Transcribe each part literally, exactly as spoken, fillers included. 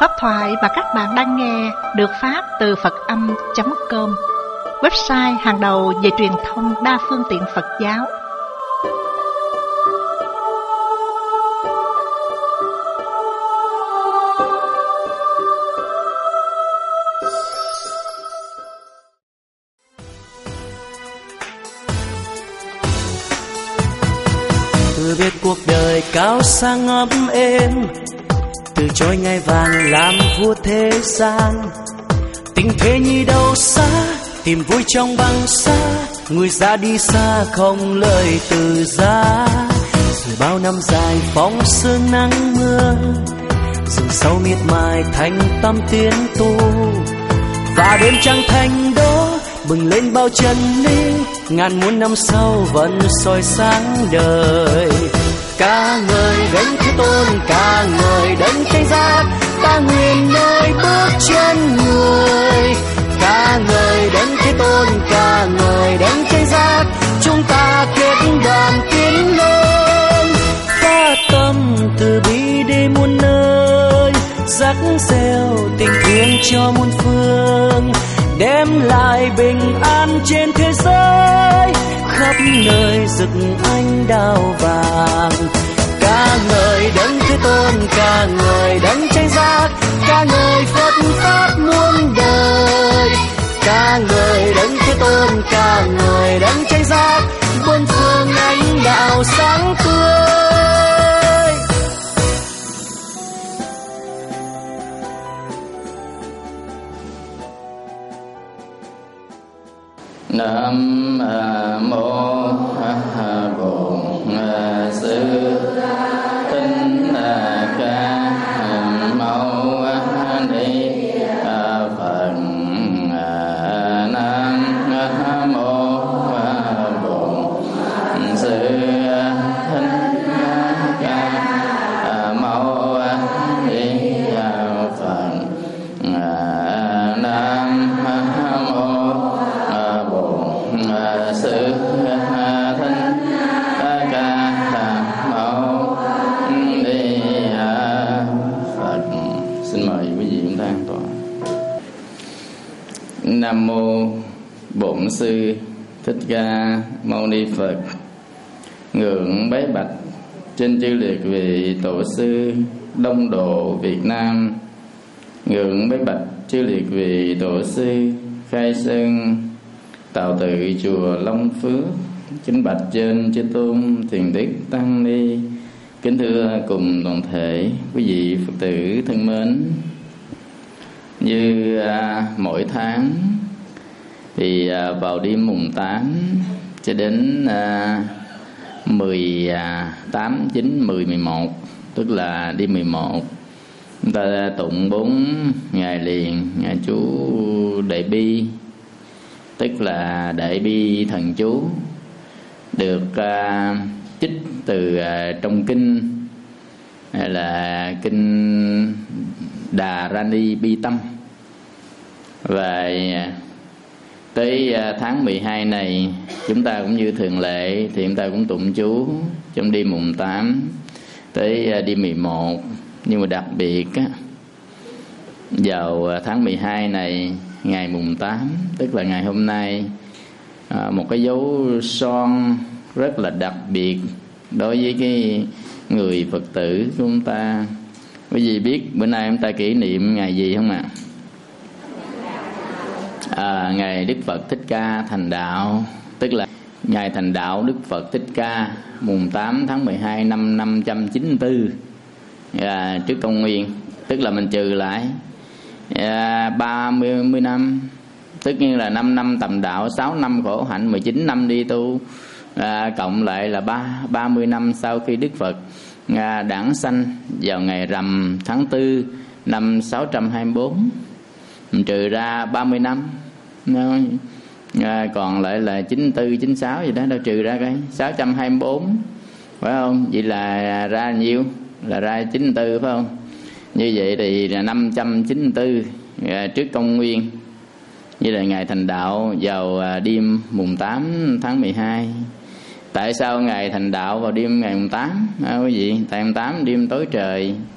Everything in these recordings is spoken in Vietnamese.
Pháp thoại mà các bạn đang nghe được phát từ Phật Âm chấm com, website hàng đầu về truyền thông đa phương tiện Phật giáo. Tôi biết cuộc đời cao sang ấm êm, từ chối ngai vàng làm vua thế gian. Tình thế như đâu xa, tìm vui trong băng xa, người ra đi xa không lời từ giá. Rồi bao năm dài phóng sương nắng mưa, rừng sâu miệt mài thành tâm tiến tu. Và đêm trăng thanh đó bừng lên bao chân lý, ngàn muôn năm sau vẫn soi sáng đời. Ca ngợi đấng Thế Tôn, ca ngợi đấng Thánh Giác, ta nguyện nơi bước chân người. Ca ngợi đấng Thế Tôn, ca ngợi đấng Thánh Giác, chúng ta kết đoàn tiến lên. Phát tâm từ bi đi muôn nơi, rắc reo tình thương cho muôn phương, đem lại bình an trên thế giới, khắp nơi rực ánh đao vàng. Ca ngợi đấng Thế Tôn, ca ngợi đấng Thánh Giác, ca ngợi Phật pháp muôn đời. Ca ngợi đấng Thế Tôn, ca ngợi đấng Thánh Giác, bốn phương ánh đạo sáng tươi. Nam mô Bổn Sư Thích Ca Mâu Ni Phật. Nam mô Bổn Sư Thích Ca Mâu Ni Phật. Nam mô Sư Thích Ca Mâu Ni Phật. Xin mời quý vị chúng ta an toàn. Nam mô Bổn Sư Thích Ca Mâu Ni Phật. Ngưỡng bái bạch trên chư liệt vị tổ sư Đông Độ Việt Nam. Ngưỡng bái bạch chư liệt vị tổ sư khai sơn tạo tự chùa Long Phước. Kính bạch trên chư tôn thiền đức tăng ni. Kính thưa cùng toàn thể quý vị Phật tử thân mến, như à, mỗi tháng thì à, vào đêm mùng tám cho đến à, mười tám, chín, mười, mười một, tức là đêm mười một, chúng ta tụng bốn ngày liền ngày chú Đại Bi, tức là Đại Bi thần chú, được uh, trích từ uh, trong kinh hay là kinh Đà Rani Bi Tâm. Và uh, tới uh, tháng mười hai này chúng ta cũng như thường lệ thì chúng ta cũng tụng chú trong đêm mùng tám tới uh, đêm mười một. Nhưng mà đặc biệt á, vào uh, tháng mười hai này, ngày mùng tám, tức là ngày hôm nay, à, một cái dấu son rất là đặc biệt đối với cái người Phật tử của chúng ta. Quý vị biết bữa nay chúng ta kỷ niệm ngày gì không ạ? À, ngày Đức Phật Thích Ca thành đạo, tức là ngày thành đạo Đức Phật Thích Ca, mùng tám tháng mười hai năm năm trăm chín mươi tư à, trước công nguyên, tức là mình trừ lại À, ba mươi năm, tất nhiên là năm năm tầm đạo, sáu năm khổ hạnh, mười chín năm đi tu, à, cộng lại là ba mươi năm sau khi Đức Phật à, đản sanh vào ngày rằm tháng tư năm sáu trăm hai mươi bốn. Mình trừ ra ba mươi năm, à, còn lại là chín mươi tư, chín mươi sáu gì đó, đâu trừ ra cái sáu trăm hai mươi bốn, phải không? Vậy là ra nhiêu? Là ra chín mươi tư, phải không? Như vậy thì là năm trăm chín mươi tư à, trước công nguyên. Như là ngày thành đạo vào à, đêm mùng tám tháng mười hai. Tại sao ngày thành đạo vào đêm ngày mùng tám à, quý vị? Tại mùng tám đêm tối trời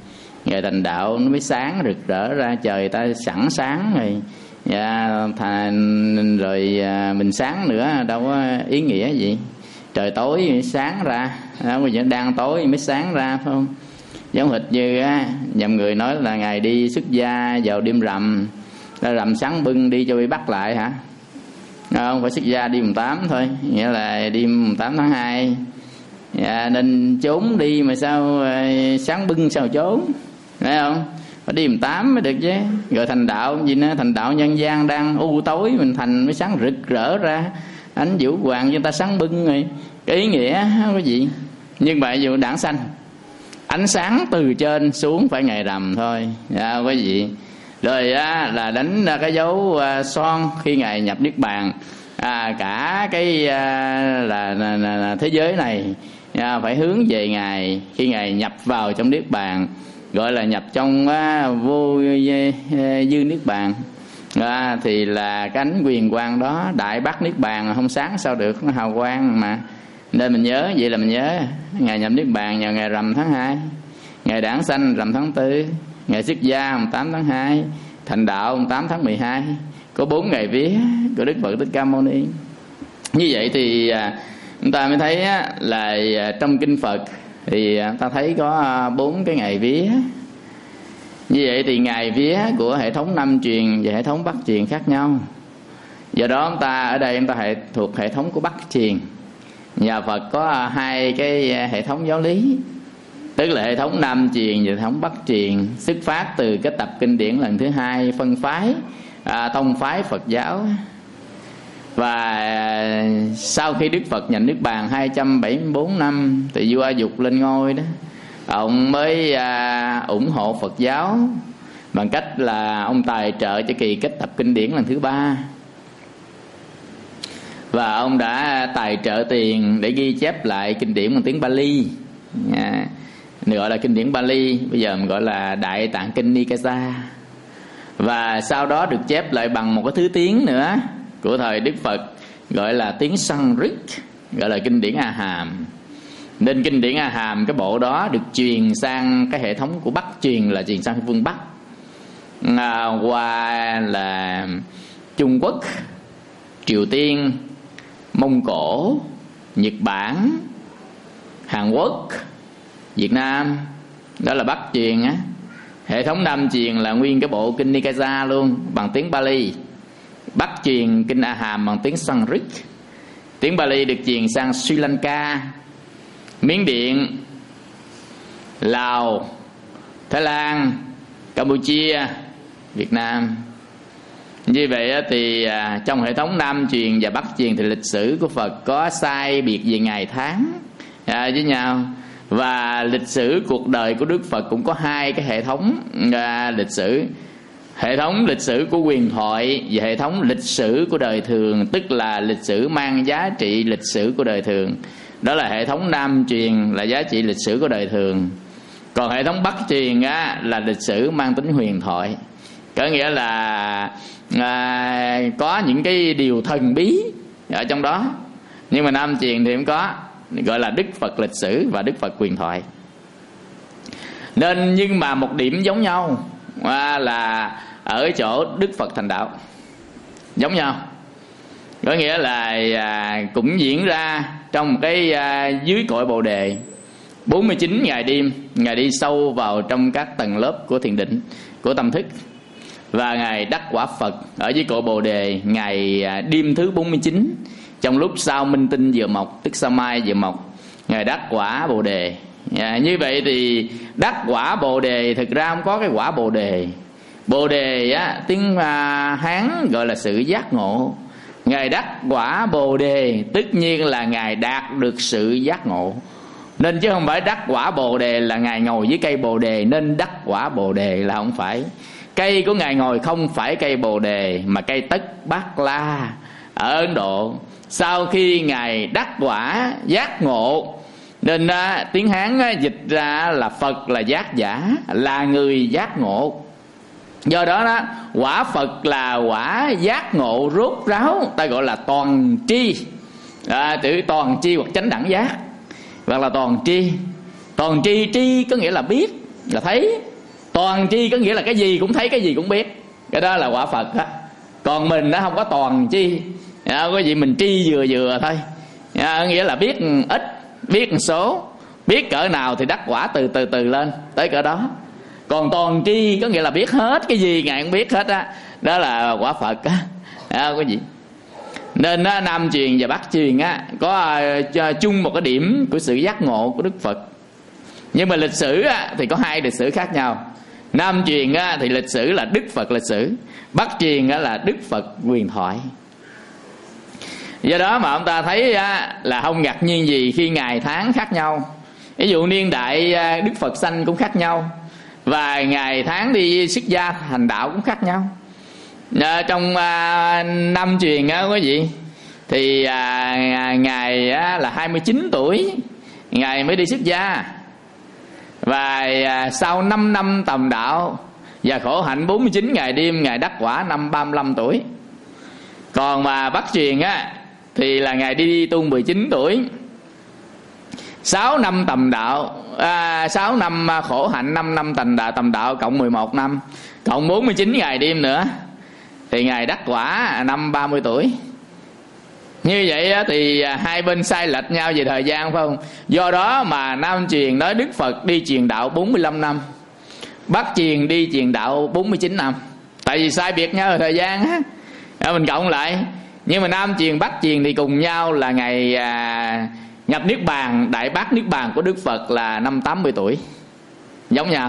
Ngày thành đạo nó mới sáng rực rỡ ra, trời ta sẵn sáng rồi. Dạ, thành rồi mình sáng nữa đâu có ý nghĩa gì. Trời tối mới sáng ra, không có đang tối mới sáng ra, phải không? Giống hệt như á, nhầm người nói là ngày đi xuất gia vào đêm rằm, ra rằm sáng bưng đi cho bị bắt lại hả? Không, phải xuất gia đi mùng tám thôi, nghĩa là đi mùng tám tháng hai. Dạ, nên trốn đi mà sao sáng bưng sao trốn, phải không? Phải đi mùng tám mới được chứ. Rồi thành đạo gì nữa, thành đạo nhân gian đang u tối, mình thành mới sáng rực rỡ ra, ánh vũ hoàng cho ta sáng bưng rồi. Cái ý nghĩa không có gì. Nhưng mà dù đảng sanh, ánh sáng từ trên xuống phải ngày rằm thôi, dạ, không có gì. Rồi á, là đánh cái dấu à, son khi ngài nhập niết bàn. À, cả cái à, là, là, là, là thế giới này à, phải hướng về ngài khi ngài nhập vào trong niết bàn, gọi là nhập trong à, vô dư niết bàn. À, thì là cái ánh quyền quang đó, đại bát niết bàn không sáng sao được, nó hào quang mà. Nên mình nhớ, vậy là mình nhớ ngày nhập niết bàn vào ngày rằm tháng hai, ngày đản sanh rằm tháng tư, ngày xuất gia mùng tám tháng hai, thành đạo mùng tám tháng mười hai. Có bốn ngày vía của Đức Phật Thích Ca Mâu Ni. Như vậy thì chúng ta mới thấy là trong kinh Phật thì ta thấy có bốn cái ngày vía. Như vậy thì ngày vía của hệ thống Nam truyền và hệ thống Bắc truyền khác nhau. Do đó chúng ta ở đây chúng ta hệ thuộc hệ thống của Bắc truyền. Nhà Phật có hai cái hệ thống giáo lý, tức là hệ thống Nam truyền và hệ thống Bắc truyền, xuất phát từ cái tập kinh điển lần thứ hai phân phái à, tông phái Phật giáo. Và à, sau khi Đức Phật nhận niết bàn hai trăm bảy mươi bốn năm thì vua A Dục lên ngôi đó, ông mới à, ủng hộ Phật giáo bằng cách là ông tài trợ cho kỳ kết tập kinh điển lần thứ ba. Và ông đã tài trợ tiền để ghi chép lại kinh điển bằng tiếng Pali, à, gọi là kinh điển Pali, bây giờ mình gọi là Đại Tạng Kinh Nikaya. Và sau đó được chép lại bằng một cái thứ tiếng nữa của thời Đức Phật, gọi là tiếng Sanskrit, gọi là kinh điển A Hàm. Nên kinh điển A Hàm, cái bộ đó được truyền sang cái hệ thống của Bắc truyền, là truyền sang phương Bắc, à, qua là Trung Quốc, Triều Tiên, Mông Cổ, Nhật Bản, Hàn Quốc, Việt Nam. Đó là Bắc truyền á. Hệ thống Nam truyền là nguyên cái bộ kinh Nikaya luôn, bằng tiếng Pali. Bắc truyền kinh A Hàm bằng tiếng Sanskrit. Tiếng Pali được truyền sang Sri Lanka, Miến Điện, Lào, Thái Lan, Campuchia, Việt Nam. Như vậy thì trong hệ thống Nam truyền và Bắc truyền thì lịch sử của Phật có sai biệt về ngày tháng à, với nhau. Và lịch sử cuộc đời của Đức Phật cũng có hai cái hệ thống à, lịch sử. Hệ thống lịch sử của huyền thoại và hệ thống lịch sử của đời thường, tức là lịch sử mang giá trị lịch sử của đời thường. Đó là hệ thống Nam truyền là giá trị lịch sử của đời thường. Còn hệ thống Bắc truyền á, là lịch sử mang tính huyền thoại, có nghĩa là à, có những cái điều thần bí ở trong đó. Nhưng mà Nam truyền thì không có, gọi là Đức Phật lịch sử và Đức Phật huyền thoại. Nên nhưng mà một điểm giống nhau à, là ở chỗ Đức Phật thành đạo giống nhau, có nghĩa là à, cũng diễn ra trong một cái à, dưới cội Bồ Đề bốn mươi chín ngày đêm. Ngài đi sâu vào trong các tầng lớp của thiền định, của tâm thức, và Ngài đắc quả Phật ở dưới cội Bồ Đề ngày à, đêm thứ bốn mươi chín, trong lúc sao minh tinh vừa mọc, tức sao mai vừa mọc, Ngài đắc quả Bồ Đề. À, như vậy thì đắc quả Bồ Đề thực ra không có cái quả Bồ Đề. Bồ Đề á, tiếng à, Hán gọi là sự giác ngộ. Ngài đắc quả Bồ Đề tất nhiên là Ngài đạt được sự giác ngộ. Nên chứ không phải đắc quả Bồ Đề là Ngài ngồi dưới cây Bồ Đề nên đắc quả Bồ Đề, là không phải. Cây của Ngài ngồi không phải cây Bồ Đề mà cây Tất Bát La ở Ấn Độ. Sau khi Ngài đắc quả giác ngộ nên à, tiếng Hán á, dịch ra là Phật là giác giả, là người giác ngộ. Do đó đó, quả Phật là quả giác ngộ rốt ráo, ta gọi là toàn tri, à, từ toàn tri hoặc chánh đẳng giác, hoặc là toàn tri. Toàn tri tri có nghĩa là biết, là thấy, Toàn tri có nghĩa là cái gì cũng thấy, cái gì cũng biết, cái đó là quả Phật á. Còn mình nó không có toàn tri, có gì mình tri vừa vừa thôi, nghĩa là biết ít, biết một số, biết cỡ nào thì đắc quả từ từ từ lên tới cỡ đó. Còn toàn tri có nghĩa là biết hết, cái gì Ngài cũng biết hết á, đó. đó là quả Phật á, cái gì. Nên á, Nam truyền và Bắc truyền á có uh, chung một cái điểm của sự giác ngộ của Đức Phật. Nhưng mà lịch sử á, thì có hai lịch sử khác nhau. Nam truyền á, thì lịch sử là Đức Phật lịch sử, Bắc truyền á, là Đức Phật huyền thoại. Do đó mà ông ta thấy á, là không ngạc nhiên gì khi ngày tháng khác nhau. Ví dụ niên đại Đức Phật sanh cũng khác nhau, và ngày tháng đi xuất gia thành đạo cũng khác nhau. À, trong à, Nam truyền á quý vị, thì à, Ngài á, là hai mươi chín tuổi Ngài mới đi xuất gia. Và à, sau năm năm tầm đạo và khổ hạnh bốn mươi chín ngày đêm, Ngài đắc quả năm ba mươi lăm tuổi. Còn mà Bắc truyền á, thì là Ngài đi tu mười chín tuổi, sáu năm tầm đạo, à, sáu năm khổ hạnh, năm năm tầm đạo, tầm đạo cộng mười một năm, cộng bốn mươi chín ngày đêm nữa, thì Ngài đắc quả năm ba mươi tuổi. Như vậy thì hai bên sai lệch nhau về thời gian, phải không? Do đó mà Nam truyền nói Đức Phật đi truyền đạo bốn mươi lăm năm, Bắc truyền đi truyền đạo bốn mươi chín năm. Tại vì sai biệt nhau về thời gian á, mình cộng lại. Nhưng mà Nam truyền Bắc truyền thì cùng nhau là ngày à, nhập Niết Bàn, Đại Bát Niết Bàn của Đức Phật là năm tám mươi tuổi. Giống nhau,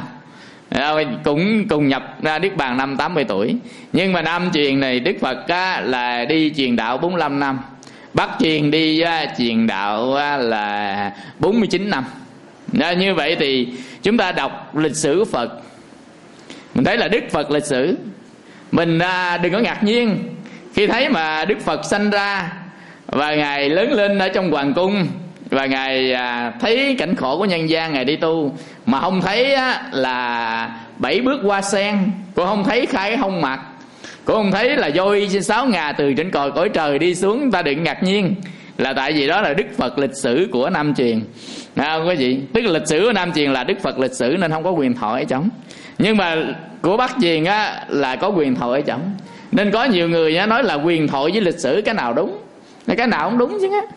cũng cùng nhập ra Niết Bàn năm tám mươi tuổi. Nhưng mà Nam truyền này Đức Phật á, là đi truyền đạo bốn mươi lăm năm, Bắc truyền đi á, truyền đạo á, là bốn mươi chín năm. Đó, như vậy thì chúng ta đọc lịch sử của Phật, mình thấy là Đức Phật lịch sử. Mình à, đừng có ngạc nhiên khi thấy mà Đức Phật sanh ra và Ngài lớn lên ở trong hoàng cung, và Ngài à, thấy cảnh khổ của nhân gian, Ngài đi tu mà không thấy á, là bảy bước hoa sen, cũng không thấy khai cái hông mặt, cũng không thấy là voi sáu ngà từ trên còi cõi trời đi xuống. Ta đừng ngạc nhiên, là tại vì đó là Đức Phật lịch sử của Nam truyền. À, quý vị, tức là lịch sử của Nam truyền là Đức Phật lịch sử nên không có quyền thoại ở trong. Nhưng mà của Bắc truyền á, là có quyền thoại ở trong. Nên có nhiều người á, nói là quyền thoại với lịch sử cái nào đúng, cái nào không đúng chứ á.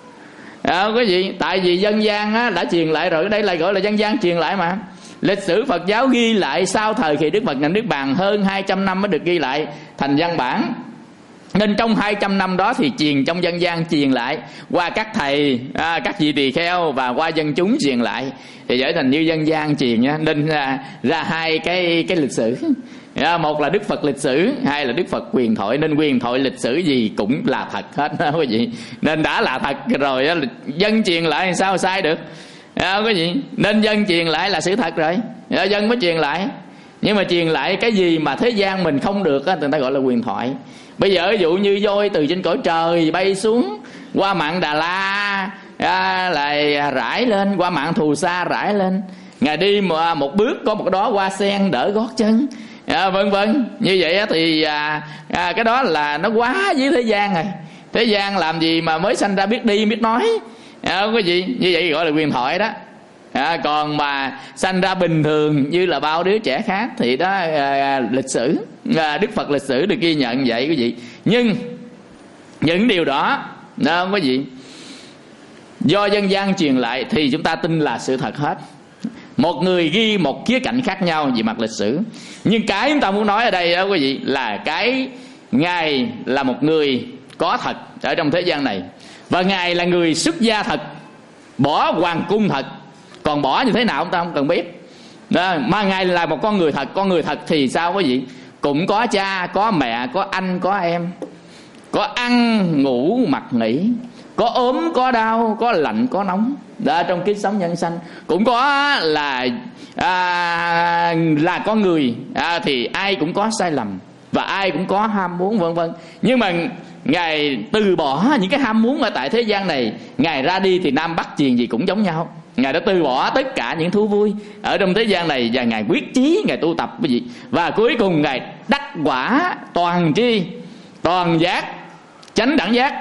À, quý vị, tại vì dân gian á, đã truyền lại rồi, đây là gọi là dân gian truyền lại mà. Lịch sử Phật giáo ghi lại sau thời kỳ Đức Phật nhập Niết Bàn hơn hai trăm năm mới được ghi lại thành văn bản. Nên trong hai trăm năm đó thì truyền trong dân gian truyền lại qua các thầy, à, các vị tỳ kheo và qua dân chúng truyền lại thì trở thành như dân gian truyền nha. Nên ra, ra hai cái cái lịch sử. À, một là Đức Phật lịch sử, hai là Đức Phật quyền thoại. Nên quyền thoại lịch sử gì cũng là thật hết đó quý vị. Nên đã là thật rồi, dân truyền lại sao sai được, à, quý vị. Nên dân truyền lại là sự thật rồi, à, dân mới truyền lại. Nhưng mà truyền lại cái gì mà thế gian mình không được á, người ta gọi là quyền thoại. Bây giờ ví dụ như voi từ trên cõi trời bay xuống qua mạn Đà La, à, lại rải lên, qua mạn Thù Sa rải lên, Ngài đi một, một bước có một đó hoa sen đỡ gót chân, à, vân vân. Như vậy thì à, à, cái đó là nó quá với thế gian rồi. Thế gian làm gì mà mới sanh ra biết đi biết nói, à, không có gì. Như vậy gọi là quyền thoại đó. À, còn mà sanh ra bình thường như là bao đứa trẻ khác thì đó à, lịch sử, à, Đức Phật lịch sử được ghi nhận vậy quý vị. Nhưng những điều đó đó không có gì, do dân gian truyền lại thì chúng ta tin là sự thật hết. Một người ghi một khía cạnh khác nhau về mặt lịch sử, nhưng cái chúng ta muốn nói ở đây đó quý vị là cái Ngài là một người có thật ở trong thế gian này, và Ngài là người xuất gia thật, bỏ hoàng cung thật. Còn bỏ như thế nào chúng ta không cần biết đó, mà Ngài là một con người thật. Con người thật thì sao quý vị? Cũng có cha, có mẹ, có anh, có em, có ăn, ngủ, mặc, nghỉ, có ốm, có đau, có lạnh, có nóng đó, trong kiếp sống nhân sanh. Cũng có là à, là con người, à, thì ai cũng có sai lầm và ai cũng có ham muốn vân vân. Nhưng mà Ngài từ bỏ những cái ham muốn ở tại thế gian này. Ngài ra đi thì Nam Bắc truyền gì cũng giống nhau. Ngài đã từ bỏ tất cả những thú vui ở trong thế gian này, và Ngài quyết chí, Ngài tu tập cái gì, và cuối cùng Ngài đắc quả toàn tri, toàn giác, chánh đẳng giác,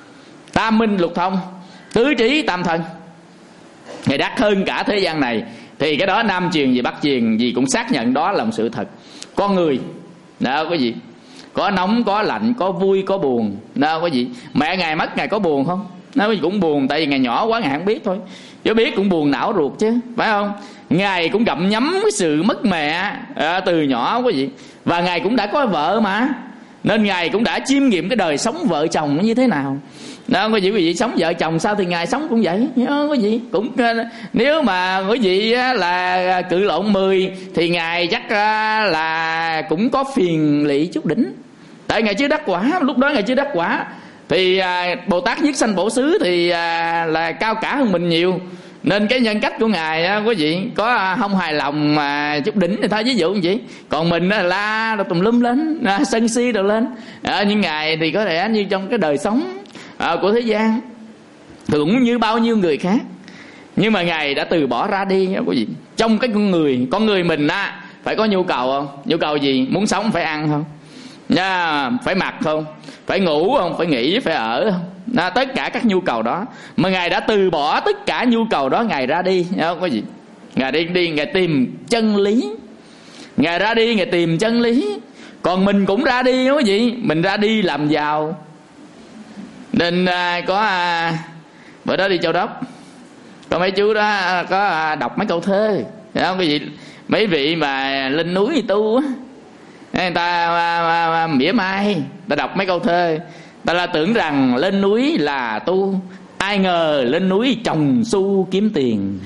tam minh lục thông, tứ trí tam thân. Ngài đắc hơn cả thế gian này. thì cái đó Nam truyền gì Bắc truyền gì cũng xác nhận đó là một sự thật. Con người đó có gì, có nóng có lạnh, có vui có buồn, đâu có gì. Mẹ Ngài mất Ngài có buồn không? Nó cũng buồn, tại vì Ngài nhỏ quá Ngài không biết thôi, chứ biết cũng buồn não ruột chứ, phải không? Ngài cũng gặm nhấm cái sự mất mẹ à, từ nhỏ không có gì. Và Ngài cũng đã có vợ mà, nên Ngài cũng đã chiêm nghiệm cái đời sống vợ chồng nó như thế nào. Đó không có gì, quý vị sống vợ chồng sao thì Ngài sống cũng vậy, không có gì. Cũng nếu mà quý vị là cự lộn mười thì Ngài chắc là cũng có phiền lỵ chút đỉnh, tại Ngài chưa đắc quả. Lúc đó Ngài chưa đắc quả thì à, Bồ Tát Nhất Sanh Bổ Xứ thì à, là cao cả hơn mình nhiều, nên cái nhân cách của Ngài á, quý vị có không hài lòng mà chút đỉnh thì thôi, ví dụ như vậy. Còn mình á, la tùm lum lên, à, sân si đồ lên à, nhưng Ngài thì có thể như trong cái đời sống à, của thế gian thì cũng như bao nhiêu người khác, nhưng mà Ngài đã từ bỏ ra đi á, quý vị. Trong cái con người con người mình á, phải có nhu cầu không? Nhu cầu gì? Muốn sống phải ăn không? Nha, phải mặc không? Phải ngủ không? Phải nghỉ, phải ở không? Đó, tất cả các nhu cầu đó mà Ngài đã từ bỏ tất cả nhu cầu đó, Ngài ra đi, không có gì. Ngài đi đi Ngài tìm chân lý. Ngài ra đi Ngài tìm chân lý. Còn mình cũng ra đi, không có gì. Mình ra đi làm giàu. Nên à, có à, bữa đó đi Châu Đốc, có mấy chú đó à, có à, đọc mấy câu thơ, không cái gì. Mấy vị mà lên núi tu á, người ta à, à, à, mỉa mai, ta đọc mấy câu thơ, ta là tưởng rằng lên núi là tu, ai ngờ lên núi trồng xu kiếm tiền.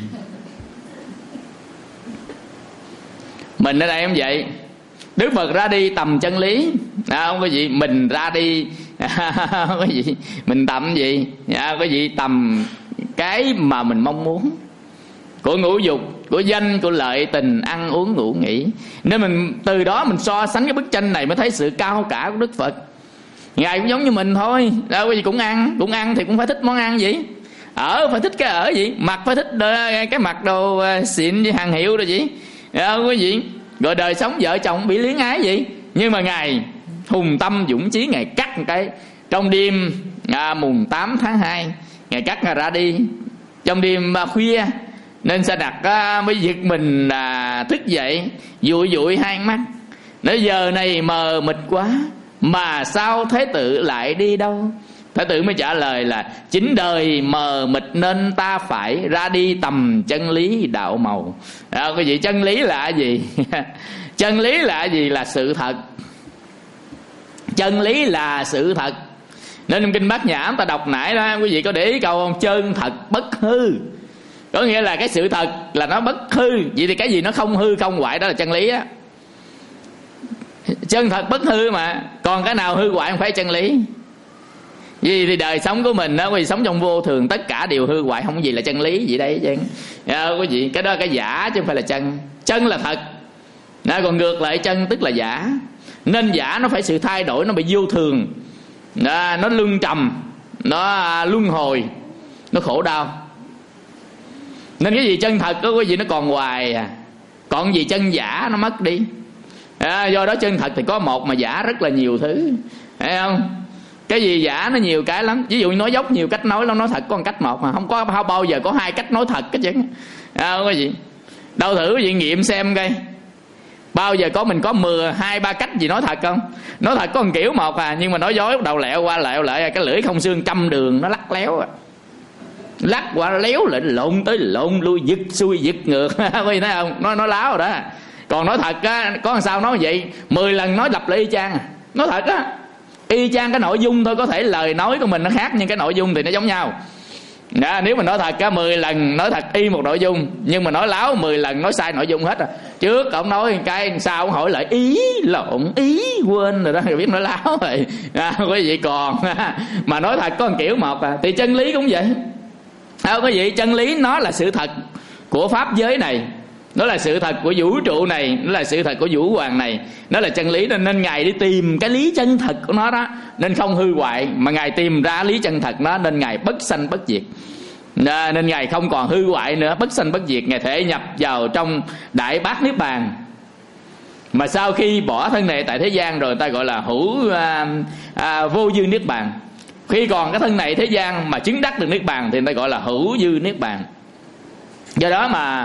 Mình ở đây không vậy. Đức Phật ra đi tầm chân lý, à, không có gì. Mình ra đi không có gì, mình tầm gì, à, có gì tầm cái mà mình mong muốn, của ngũ dục, của danh, của lợi, tình, ăn uống ngủ nghỉ. Nên mình từ đó mình so sánh cái bức tranh này mới thấy sự cao cả của Đức Phật. Ngài cũng giống như mình thôi, đâu có gì, cũng ăn, cũng ăn thì cũng phải thích món ăn gì, ở phải thích cái ở gì, mặc phải thích cái mặc đồ xịn với hàng hiệu rồi gì, đâu có gì. Rồi đời sống vợ chồng bị luyến ái gì. Nhưng mà Ngài hùng tâm dũng chí, Ngài cắt một cái trong đêm à, mùng tám tháng hai, Ngài cắt Ngài ra đi trong đêm à, khuya. Nên Sa Đạt à, mới giật mình à, thức dậy, dụi dụi hai mắt, nói giờ này mờ mịt quá, mà sao Thế Tử lại đi đâu? Thế Tử mới trả lời là chính đời mờ mịt nên ta phải ra đi tầm chân lý đạo màu. À, cái gì chân lý là gì? Chân lý là gì? Là sự thật. Chân lý là sự thật. Nên trong kinh Bát Nhã ta đọc nãy đó, quý vị có để ý câu không? Chân thật bất hư. Có nghĩa là cái sự thật là nó bất hư. Vậy thì cái gì nó không hư không hoại đó là chân lý á. Chân thật bất hư mà, còn cái nào hư hoại không phải chân lý. Vì thì đời sống của mình đó, quý vị sống trong vô thường, tất cả đều hư hoại, không có gì là chân lý gì đây chứ. À, quý vị, cái đó là cái giả chứ không phải là chân. Chân là thật, à, còn ngược lại chân tức là giả. Nên giả nó phải sự thay đổi, nó bị vô thường, à, nó luân trầm, nó à, luân hồi, nó khổ đau. Nên cái gì chân thật đó quý vị nó còn hoài à. Còn gì chân giả nó mất đi. À, do đó chân thật thì có một mà giả rất là nhiều thứ, thấy không? Cái gì giả nó nhiều cái lắm. Ví dụ nói dốc nhiều cách nói lắm, nói thật có một cách một mà không có không bao giờ có hai cách nói thật cái chứ. À, không có gì. Đâu thử quý vị nghiệm xem coi, bao giờ có mình có mười hai ba cách gì nói thật không? Nói thật có một kiểu một à, nhưng mà nói dối bắt đầu lẹo qua lẹo lại, cái lưỡi không xương trăm đường nó lắc léo à. Lắc qua léo lại lộn tới lộn lui, giật xuôi giật ngược. Quý vị thấy không? Nó nó láo rồi đó. Còn nói thật á, có làm sao nói vậy? Mười lần nói lặp lại y chang à. Nói thật á, y chang cái nội dung thôi, có thể lời nói của mình nó khác nhưng cái nội dung thì nó giống nhau. Đó, nếu mà nói thật á, mười lần nói thật y một nội dung, nhưng mà nói láo mười lần nói sai nội dung hết rồi. Trước ông nói cái sao ông hỏi lại ý lộn ý quên rồi đó, rồi biết nói láo rồi. À, quý vị còn mà nói thật có một kiểu một à. Thì chân lý cũng vậy. À, quý vị, chân lý nó là sự thật của pháp giới này, nó là sự thật của vũ trụ này, nó là sự thật của vũ hoàng này, nó là chân lý. Nên, nên Ngài đi tìm cái lý chân thật của nó đó, nên không hư hoại, mà Ngài tìm ra lý chân thật nó, nên Ngài bất sanh bất diệt. À, nên Ngài không còn hư hoại nữa, bất sanh bất diệt. Ngài thể nhập vào trong đại bát niết bàn. Mà sau khi bỏ thân này tại thế gian rồi, ta gọi là hữu à, à, vô dư niết bàn. Khi còn cái thân này thế gian mà chứng đắc được niết bàn thì ta gọi là hữu dư niết bàn. Do đó mà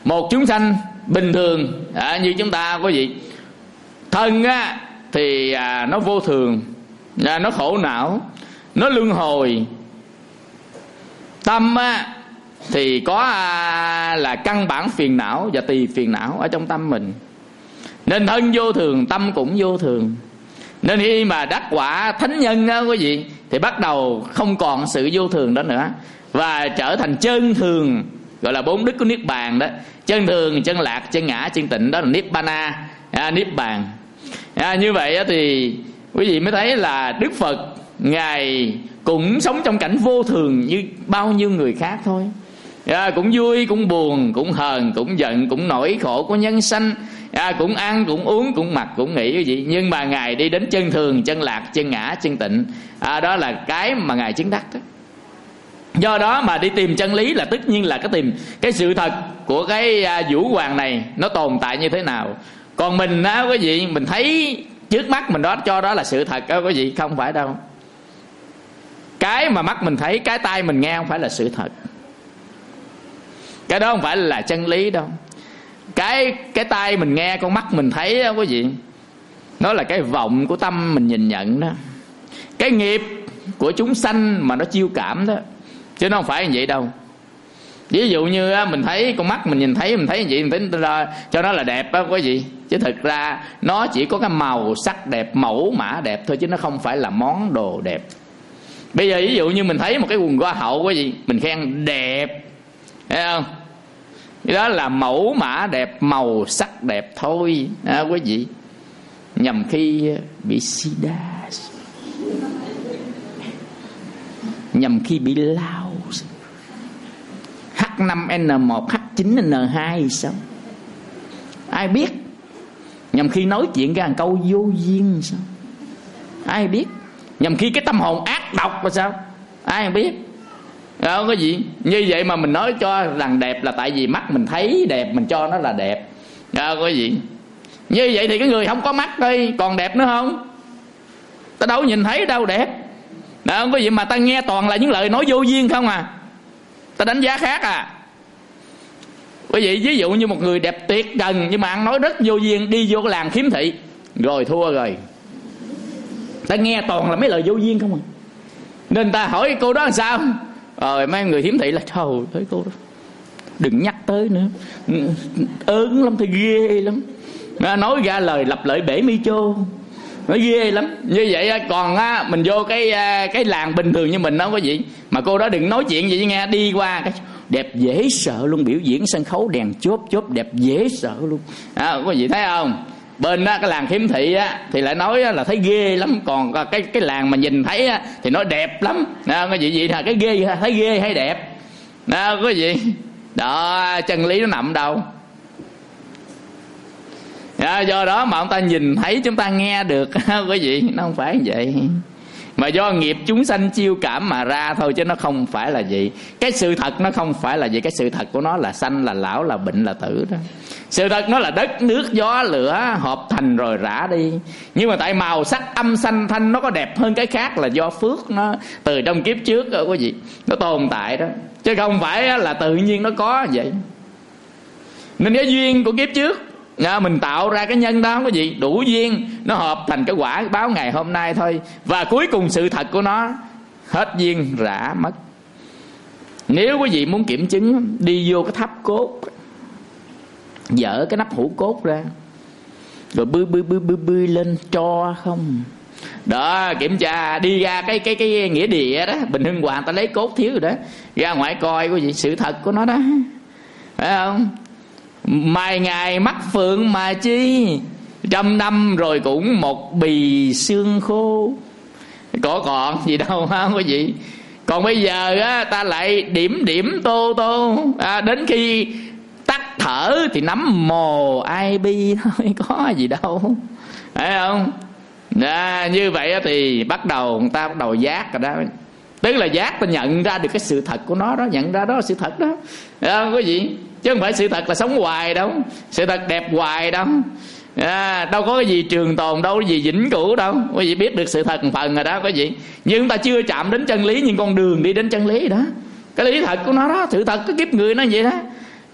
một chúng sanh bình thường à, như chúng ta có gì. Thân á thì à, nó vô thường, à, nó khổ não, nó luân hồi. Tâm á thì có à, là căn bản phiền não và tỳ phiền não ở trong tâm mình. Nên thân vô thường, tâm cũng vô thường. Nên khi mà đắc quả thánh nhân đó quý vị, thì bắt đầu không còn sự vô thường đó nữa, và trở thành chân thường, gọi là bốn đức của Niết Bàn đó. Chân thường, chân lạc, chân ngã, chân tịnh, đó là Niết Bana, à, Niết Bàn. à, Như vậy thì quý vị mới thấy là Đức Phật Ngài cũng sống trong cảnh vô thường như bao nhiêu người khác thôi. à, Cũng vui, cũng buồn, cũng hờn, cũng giận, cũng nỗi khổ của nhân sanh. à, Cũng ăn, cũng uống, cũng mặc, cũng nghĩ cái gì. Nhưng mà Ngài đi đến chân thường, chân lạc, chân ngã, chân tịnh. à, Đó là cái mà Ngài chứng đắc đó. Do đó mà đi tìm chân lý là tất nhiên là cái tìm cái sự thật của cái à, vũ hoàng này nó tồn tại như thế nào. Còn mình á quý vị, mình thấy trước mắt mình đó cho đó là sự thật đó quý vị, không phải đâu. Cái mà mắt mình thấy, cái tai mình nghe không phải là sự thật. Cái đó không phải là chân lý đâu. Cái cái tai mình nghe, con mắt mình thấy đó quý vị, nó là cái vọng của tâm mình nhìn nhận đó. Cái nghiệp của chúng sanh mà nó chiêu cảm đó, chứ nó không phải như vậy đâu. Ví dụ như mình thấy con mắt mình nhìn thấy, mình thấy như vậy, mình tính ra cho nó là đẹp đó quý vị. Chứ thực ra nó chỉ có cái màu sắc đẹp, mẫu mã đẹp thôi, chứ nó không phải là món đồ đẹp. Bây giờ ví dụ như mình thấy một cái quần hoa hậu quý vị, mình khen đẹp, thấy không? Cái đó là mẫu mã đẹp, màu sắc đẹp thôi à, quý vị. Nhằm khi bị sida, nhằm khi bị lao, H năm N một, H chín N hai sao ai biết. Nhằm khi nói chuyện cái câu vô duyên sao ai biết. Nhằm khi cái tâm hồn ác độc là sao ai biết. Không có gì. Như vậy mà mình nói cho rằng đẹp là tại vì mắt mình thấy đẹp, mình cho nó là đẹp. Không có gì. Như vậy thì cái người không có mắt đi còn đẹp nữa không? Ta đâu nhìn thấy đâu đẹp. Không có gì mà ta nghe toàn là những lời nói vô duyên không à. Ta đánh giá khác à. Quý vị ví dụ như một người đẹp tuyệt trần nhưng mà ăn nói rất vô duyên, đi vô cái làng khiếm thị, rồi thua rồi. Ta nghe toàn là mấy lời vô duyên không à. Nên ta hỏi cô đó làm sao. Rồi mấy người khiếm thị là trời ơi cô đó đừng nhắc tới nữa, ớn lắm, thì ghê lắm. Nói ra lời lặp lại bể mi chô, nói ghê lắm. Như vậy còn á, mình vô cái cái làng bình thường như mình đâu có gì mà cô đó đừng nói chuyện gì nghe. Đi qua cái đẹp dễ sợ luôn, biểu diễn sân khấu đèn chớp chớp đẹp dễ sợ luôn à, có gì thấy không? Bên đó, cái làng khiếm thị á, thì lại nói là thấy ghê lắm. Còn cái cái làng mà nhìn thấy á, thì nói đẹp lắm à, có gì gì là cái ghê, thấy ghê hay đẹp à, có gì đó. Chân lý nó nằm đâu à, do đó mà ông ta nhìn thấy, chúng ta nghe được quý vị, nó không phải như vậy. Mà do nghiệp chúng sanh chiêu cảm mà ra thôi, chứ nó không phải là gì. Cái sự thật nó không phải là gì. Cái sự thật của nó là sanh, là lão, là bệnh, là tử đó. Sự thật nó là đất, nước, gió, lửa hợp thành rồi rã đi. Nhưng mà tại màu sắc âm sanh thanh nó có đẹp hơn cái khác là do phước nó từ trong kiếp trước đó quý vị, nó tồn tại đó. Chứ không phải là tự nhiên nó có vậy. Nên cái duyên của kiếp trước à, mình tạo ra cái nhân đó có gì đủ duyên, nó hợp thành cái quả báo ngày hôm nay thôi. Và cuối cùng sự thật của nó hết duyên rã mất. Nếu quý vị muốn kiểm chứng, đi vô cái tháp cốt, dỡ cái nắp hũ cốt ra, rồi bươi bươi bươi bươi bươi lên cho không đó, kiểm tra. Đi ra cái cái cái nghĩa địa đó, Bình Hưng Hoàng ta lấy cốt thiếu rồi đó, ra ngoài coi quý vị sự thật của nó đó, phải không? Mai ngày mắt phượng mà chi, trăm năm rồi cũng một bì xương khô, có còn gì đâu không quý vị. Còn bây giờ á, ta lại điểm điểm tô tô à, đến khi tắt thở thì nắm mồ ai bi thôi, có gì đâu, phải không? À, như vậy thì bắt đầu người ta bắt đầu giác rồi đó. Tức là giác, ta nhận ra được cái sự thật của nó đó, nhận ra đó là sự thật đó, không có gì. Chứ không phải sự thật là sống hoài đâu, sự thật đẹp hoài đâu à, đâu có cái gì trường tồn, đâu có gì vĩnh cửu đâu. Quý vị biết được sự thật một phần rồi đó quý vị. Nhưng chúng ta chưa chạm đến chân lý, nhưng con đường đi đến chân lý đó, cái lý thật của nó đó, sự thật cái kiếp người nó vậy đó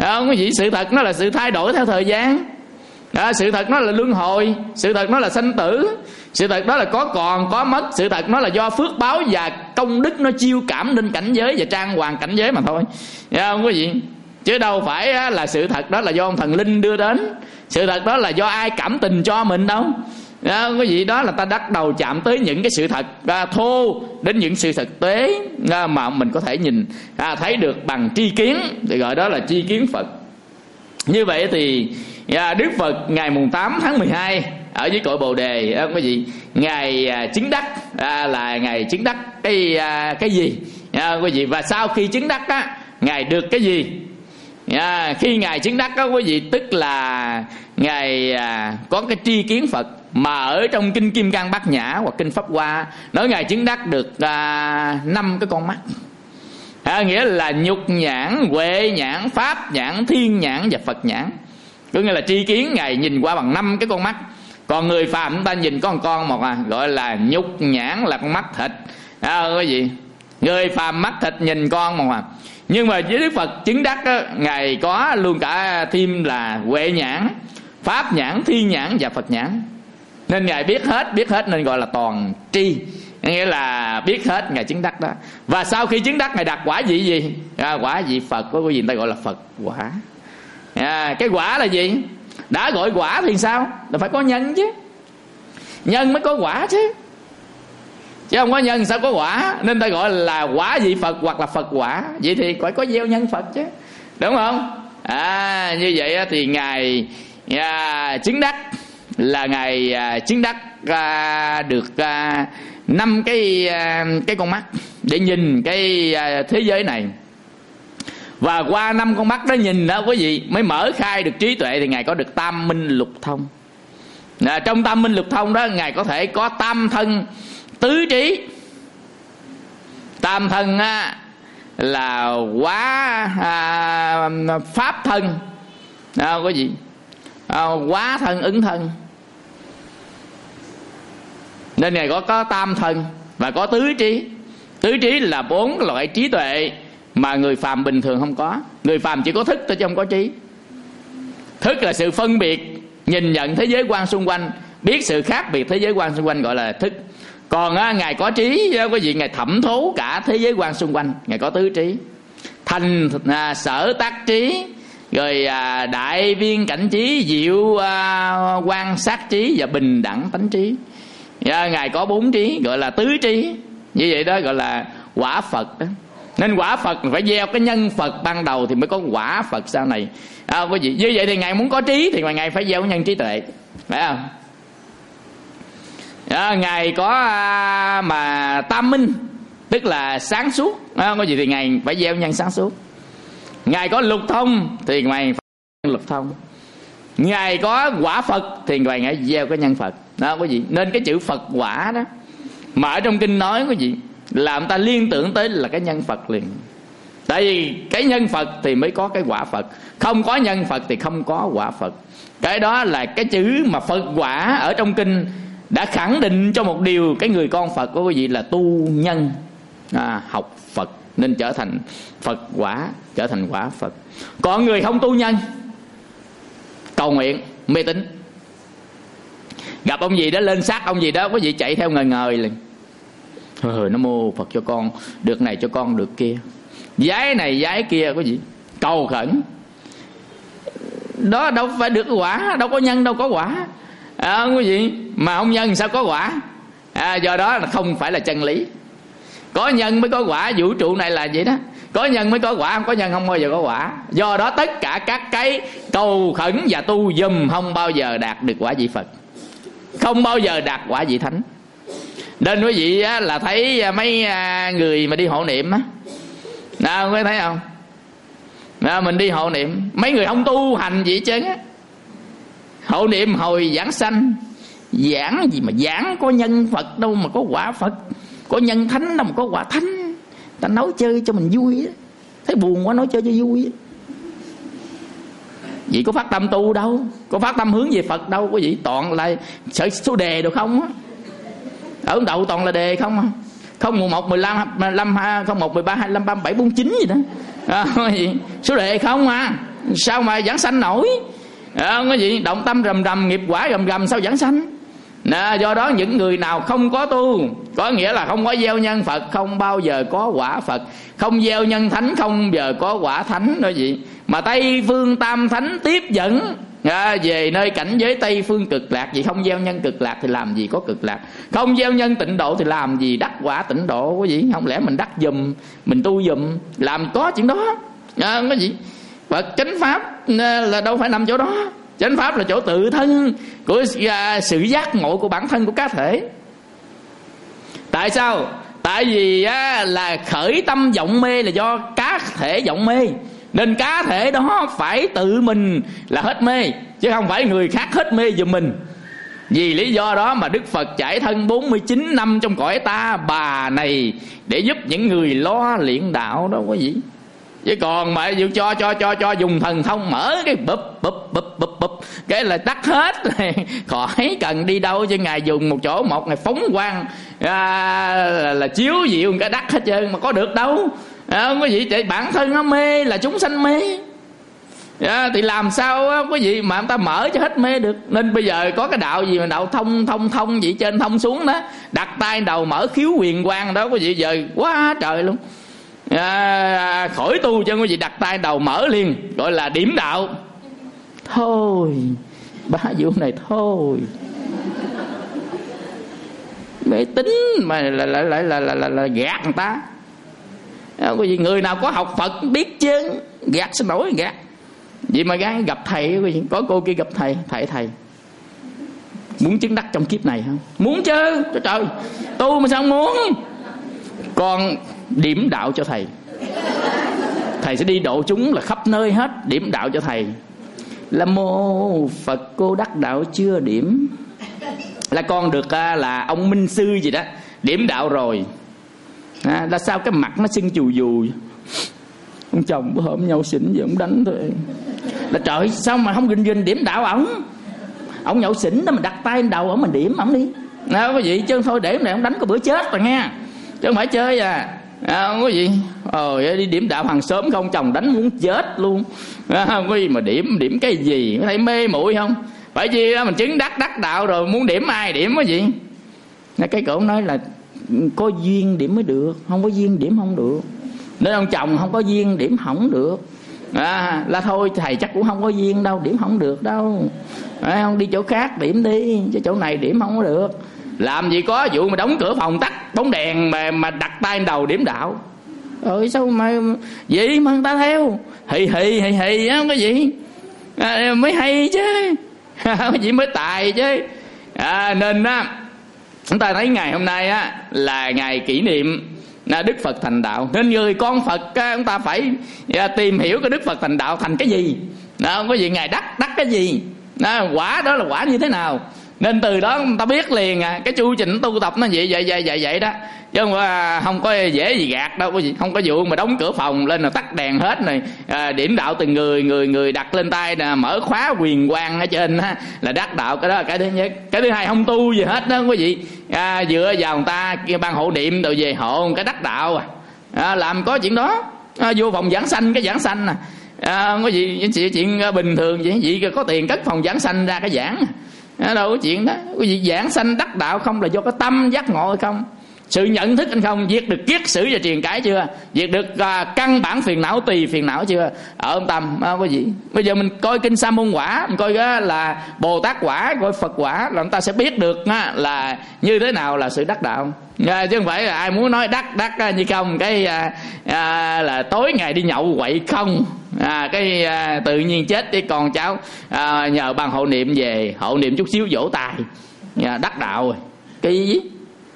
Không quý vị, sự thật nó là sự thay đổi theo thời gian. Đó, sự thật nó là luân hồi, sự thật nó là sanh tử, sự thật đó là có còn có mất, sự thật nó là do phước báo và công đức nó chiêu cảm nên cảnh giới và trang hoàng cảnh giới mà thôi. Thấy không quý vị? Chứ đâu phải là sự thật đó là do ông thần linh đưa đến, sự thật đó là do ai cảm tình cho mình đâu. Đó, quý vị, đó là ta bắt đầu chạm tới những cái sự thật à, thô đến những sự thực tế à, mà mình có thể nhìn à, thấy được bằng tri kiến, thì gọi đó là tri kiến Phật. Như vậy thì à, Đức Phật ngày mùng tám tháng mười hai ở dưới cội Bồ Đề à, quý vị, ngày à, chứng đắc à, là ngày chứng đắc cái à, cái gì à, quý vị, và sau khi chứng đắc á, ngài được cái gì? À, khi ngài chứng đắc đó quý vị, tức là ngài à, có cái tri kiến Phật, mà ở trong kinh Kim Cang Bát Nhã hoặc kinh Pháp Hoa nói ngài chứng đắc được à, năm cái con mắt, à, nghĩa là nhục nhãn, huệ nhãn, pháp nhãn, thiên nhãn và Phật nhãn. Có nghĩa là tri kiến ngài nhìn qua bằng năm cái con mắt. Còn người phàm chúng ta nhìn có một con một à, gọi là nhục nhãn, là con mắt thịt à, quý vị. Người phàm mắt thịt nhìn con một à. Nhưng mà với Đức Phật chứng đắc đó, ngài có luôn cả thêm là huệ nhãn, pháp nhãn, thiên nhãn và Phật nhãn. Nên ngài biết hết, biết hết nên gọi là toàn tri, nghĩa là biết hết, ngài chứng đắc đó. Và sau khi chứng đắc ngài đạt quả vị gì? À, quả vị Phật, có cái gì người ta gọi là Phật quả. À, cái quả là gì? Đã gọi quả thì sao? Là phải có nhân chứ, nhân mới có quả chứ, chứ không có nhân sao có quả. Nên ta gọi là quả vị Phật hoặc là Phật quả. Vậy thì phải có gieo nhân Phật chứ, đúng không? À, như vậy thì ngài à, chứng đắc là ngài à, chứng đắc à, được à, năm cái à, cái con mắt để nhìn cái à, thế giới này. Và qua năm con mắt đó nhìn đó quý vị, mới mở khai được trí tuệ, thì ngài có được tam minh lục thông. À, trong tam minh lục thông đó, ngài có thể có tam thân tứ trí. Tam thân á, là quá à, pháp thân à, quý vị, à, quá thân ứng thân. Nên ngài có có tam thân và có tứ trí. Tứ trí là bốn loại trí tuệ mà người phàm bình thường không có. Người phàm chỉ có thức thôi chứ không có trí. Thức là sự phân biệt, nhìn nhận thế giới quan xung quanh, biết sự khác biệt thế giới quan xung quanh, gọi là thức. Còn á, ngài có trí, quý vị, ngài thẩm thấu cả thế giới quan xung quanh, ngài có tứ trí. Thành à, sở tác trí, rồi à, đại viên cảnh trí, diệu à, quan sát trí và bình đẳng tánh trí. À, ngài có bốn trí, gọi là tứ trí. Như vậy đó gọi là quả Phật đó. Nên quả Phật phải gieo cái nhân Phật ban đầu thì mới có quả Phật sau này. À, quý vị, như vậy thì ngài muốn có trí thì ngài phải gieo nhân trí tuệ, phải không? À, ngài có à, mà tam minh, tức là sáng suốt, à, có gì thì ngài phải gieo nhân sáng suốt. Ngài có lục thông thì ngài phải gieo lục thông. Ngài có quả Phật thì ngài phải gieo cái nhân Phật đó, quý vị. Nên cái chữ Phật quả đó mà ở trong kinh nói, quý vị, làm ta liên tưởng tới là cái nhân Phật liền. Tại vì cái nhân Phật thì mới có cái quả Phật, không có nhân Phật thì không có quả Phật. Cái đó là cái chữ mà Phật quả ở trong kinh đã khẳng định cho một điều, cái người con Phật của quý vị là tu nhân, à, học Phật nên trở thành Phật quả, trở thành quả Phật. Còn người không tu nhân, cầu nguyện, mê tín, gặp ông gì đó, lên xác ông gì đó, quý vị chạy theo ngời ngời liền. Ờ, nó mô Phật cho con, được này cho con, được kia, giái này giái kia, quý vị, cầu khẩn. Đó đâu phải được quả, đâu có nhân đâu có quả, à, quý vị. Mà không nhân sao có quả, à, do đó là không phải là chân lý. Có nhân mới có quả, vũ trụ này là vậy đó. Có nhân mới có quả, không có nhân không bao giờ có quả. Do đó tất cả các cái cầu khẩn và tu dùm không bao giờ đạt được quả vị Phật, không bao giờ đạt quả vị Thánh. Nên quý vị á, là thấy mấy người mà đi hộ niệm á, nào có thấy không? Nào, mình đi hộ niệm, mấy người không tu hành gì hết trơn á. Hộ niệm hồi giảng sanh, giảng gì mà giảng, có nhân Phật đâu mà có quả Phật, có nhân Thánh đâu mà có quả Thánh. Ta nói chơi cho mình vui á, thấy buồn quá nói chơi cho vui á. Vậy có phát tâm tu đâu, có phát tâm hướng về Phật đâu, có gì toàn là sợ số đề được không á. Ở đậu toàn là đề không à. Không mười một, mười lăm, không một, mười ba, hai mươi lăm, ba mươi bảy, bốn mươi chín gì đó à, số đề không à. sao mà giảng sanh nổi? À, cái gì động tâm rầm rầm, nghiệp quả rầm rầm, sao giảng sanh? Nè, do đó những người nào không có tu, có nghĩa là không có gieo nhân Phật, không bao giờ có quả Phật. Không gieo nhân thánh, không bao giờ có quả thánh đó gì. Mà Tây Phương Tam Thánh tiếp dẫn à, về nơi cảnh giới Tây Phương cực lạc. Vì không gieo nhân cực lạc thì làm gì có cực lạc. Không gieo nhân tịnh độ thì làm gì đắc quả tịnh độ. Cái gì không lẽ mình đắc dùm, mình tu dùm, làm có chuyện đó à, cái gì. Phật chánh pháp là đâu phải nằm chỗ đó. Chánh pháp là chỗ tự thân của uh, sự giác ngộ của bản thân của cá thể. Tại sao? Tại vì á, là khởi tâm vọng mê là do cá thể vọng mê, nên cá thể đó phải tự mình là hết mê, chứ không phải người khác hết mê giùm mình. Vì lý do đó mà Đức Phật trải thân bốn mươi chín năm trong cõi ta bà này để giúp những người lo luyện đạo đó quý vị. Chứ còn mà dù cho cho cho cho dùng thần thông mở cái bụp bụp bụp bụp bụp cái là tắt hết, khỏi cần đi đâu. Chứ Ngài dùng một chỗ một, Ngài phóng quang à, là, là chiếu dịu cái đắc hết trơn, mà có được đâu à, không có gì. Thì bản thân nó mê là chúng sanh mê à, thì làm sao á, quý vị mà người ta mở cho hết mê được. Nên bây giờ có cái đạo gì mà đạo thông thông thông gì trên thông xuống đó, đặt tay đầu mở khiếu huyền quang đó quý vị, giờ quá trời luôn. À, khỏi tu cho quý vị đặt tay đầu mở liền, gọi là điểm đạo. Thôi ba vụ này thôi, mê tín mà lại lại lại là, là, là, là gạt người ta à, quý vị. Người nào có học Phật biết chứ, gạt sao nổi gạt. Vậy mà gái gặp thầy quý vị, có cô kia gặp thầy, thầy thầy muốn chứng đắc trong kiếp này không? Muốn chứ, trời trời, tu mà sao không muốn. Con điểm đạo cho thầy, thầy sẽ đi độ chúng là khắp nơi hết. Điểm đạo cho thầy. Là mô Phật cô đắc đạo chưa điểm. Là con được là ông minh sư gì đó điểm đạo rồi à, là sao cái mặt nó sưng chù dù. Ông chồng bữa hôm nhậu xỉn vậy ông đánh thôi. Là trời sao mà không ginh ginh điểm đạo ổng. Ông nhậu xỉn đó mà đặt tay lên đầu ổng mình điểm ổng đi à, quý vị. Chứ thôi để này ông đánh có bữa chết rồi nghe, chứ không phải chơi à. À, không có gì. Ờ, đi điểm đạo hàng xóm không, chồng đánh muốn chết luôn à, không có gì mà điểm. Điểm cái gì, có thấy mê muội không? Phải chi đó mình chứng đắc đắc đạo rồi muốn điểm ai điểm cái gì. Cái cổ nói là có duyên điểm mới được, không có duyên điểm không được. Nên ông chồng không có duyên điểm không được à, là thôi thầy chắc cũng không có duyên đâu, điểm không được đâu à, không đi chỗ khác điểm đi, chứ chỗ này điểm không có được. Làm gì có vụ mà đóng cửa phòng tắt bóng đèn mà mà đặt tay đầu điểm đạo. Rồi sao mà vậy mà người ta theo hì hì hì hì á, cái gì à, mới hay chứ cái gì mới tài chứ à, nên á chúng ta thấy ngày hôm nay á là ngày kỷ niệm là Đức Phật thành đạo. Nên người con Phật á, chúng ta phải à, tìm hiểu cái Đức Phật thành đạo thành cái gì đó, không có gì Ngài đắc đắc cái gì đó, quả đó là quả như thế nào. Nên từ đó người ta biết liền à, cái chu trình tu tập nó vậy vậy vậy vậy vậy đó, chứ không có, không có dễ gì gạt đâu quý vị. Không có vụ mà đóng cửa phòng lên là tắt đèn hết này à, điểm đạo từng người người người đặt lên tay nè, mở khóa huyền quang ở trên á, là đắc đạo. Cái đó là cái thứ nhất. Cái thứ hai không tu gì hết đó quý vị à, dựa vào người ta kia ban hộ niệm rồi về hộ cái đắc đạo à, à làm có chuyện đó à, vô phòng giảng sanh cái giảng sanh à, à có gì chuyện, chuyện bình thường vậy. Vậy có tiền cất phòng giảng sanh ra cái giảng à, đâu có chuyện đó quý vị. Giảng sanh đắc đạo không là do cái tâm giác ngộ hay không, sự nhận thức anh không, diệt được kiết sử và truyền cải chưa, diệt được à, căn bản phiền não tùy phiền não chưa, ở ông tâm à, quý vị. Bây giờ mình coi kinh Sa môn quả, mình coi á, là Bồ Tát quả, coi Phật quả, là chúng ta sẽ biết được á, là như thế nào là sự đắc đạo à, chứ không phải là ai muốn nói đắc đắc như không cái à, à, là tối ngày đi nhậu quậy không à, cái à, tự nhiên chết đi con cháu à, nhờ ban hộ niệm về hộ niệm chút xíu vỗ tài à, đắc đạo rồi. Cái gì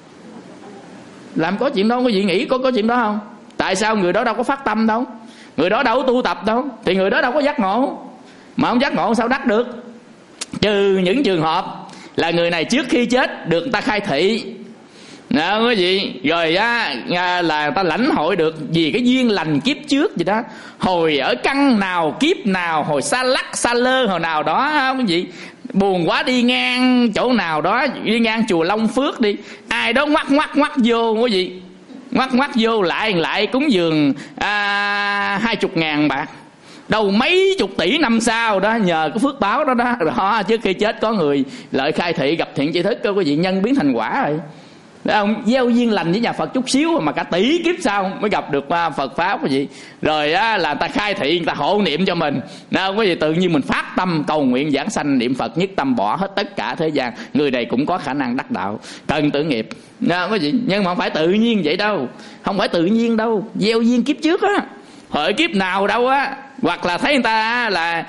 làm có chuyện đó, có gì nghĩ có có chuyện đó không? Tại sao người đó đâu có phát tâm đâu, người đó đâu có tu tập đâu, thì người đó đâu có giác ngộ. Mà không giác ngộ sao đắc được? Trừ những trường hợp là người này trước khi chết được người ta khai thị đó quý vị, rồi á là người ta lãnh hội được vì cái duyên lành kiếp trước gì đó, hồi ở căn nào kiếp nào, hồi xa lắc xa lơ hồi nào đó quý vị, buồn quá đi ngang chỗ nào đó, đi ngang chùa Long Phước đi, ai đó ngoắt ngoắt ngoắt vô quý vị, ngoắt ngoắt vô lại lại cúng dường à, hai chục ngàn bạc. đâu mấy chục tỷ năm sau đó, nhờ cái phước báo đó đó, đó trước khi chết có người lợi khai thị gặp thiện tri thức, có quý vị nhân biến thành quả rồi. Đấy không? Gieo duyên lành với nhà Phật chút xíu mà cả tỷ kiếp sau mới gặp được Phật pháp quý vị. Rồi á, là người ta khai thị, người ta hộ niệm cho mình. Đấy không? Quý vị tự nhiên mình phát tâm cầu nguyện giảng sanh niệm Phật, nhất tâm bỏ hết tất cả thế gian. Người này cũng có khả năng đắc đạo, cần tử nghiệp. Đấy không quý vị? Nhưng mà không phải tự nhiên vậy đâu, không phải tự nhiên đâu, gieo duyên kiếp trước á, hỡi kiếp nào đâu á, hoặc là thấy người ta là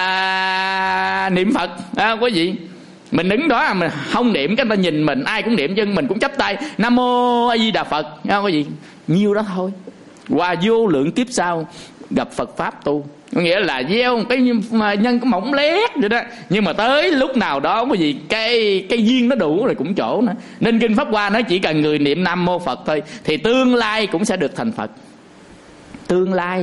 à, niệm Phật à, quý vị, mình đứng đó mình không niệm, cái người ta nhìn mình, ai cũng niệm chân mình cũng chắp tay Nam Mô A Di Đà Phật à, quý vị, nhiêu đó thôi. Qua vô lượng kiếp sau gặp Phật pháp tu, có nghĩa là gieo một cái nhân cái mỏng lét vậy đó, nhưng mà tới lúc nào đó quý vị cái cái duyên nó đủ rồi cũng chỗ nữa. Nên kinh Pháp Hoa nói chỉ cần người niệm Nam Mô Phật thôi thì tương lai cũng sẽ được thành Phật. Tương lai,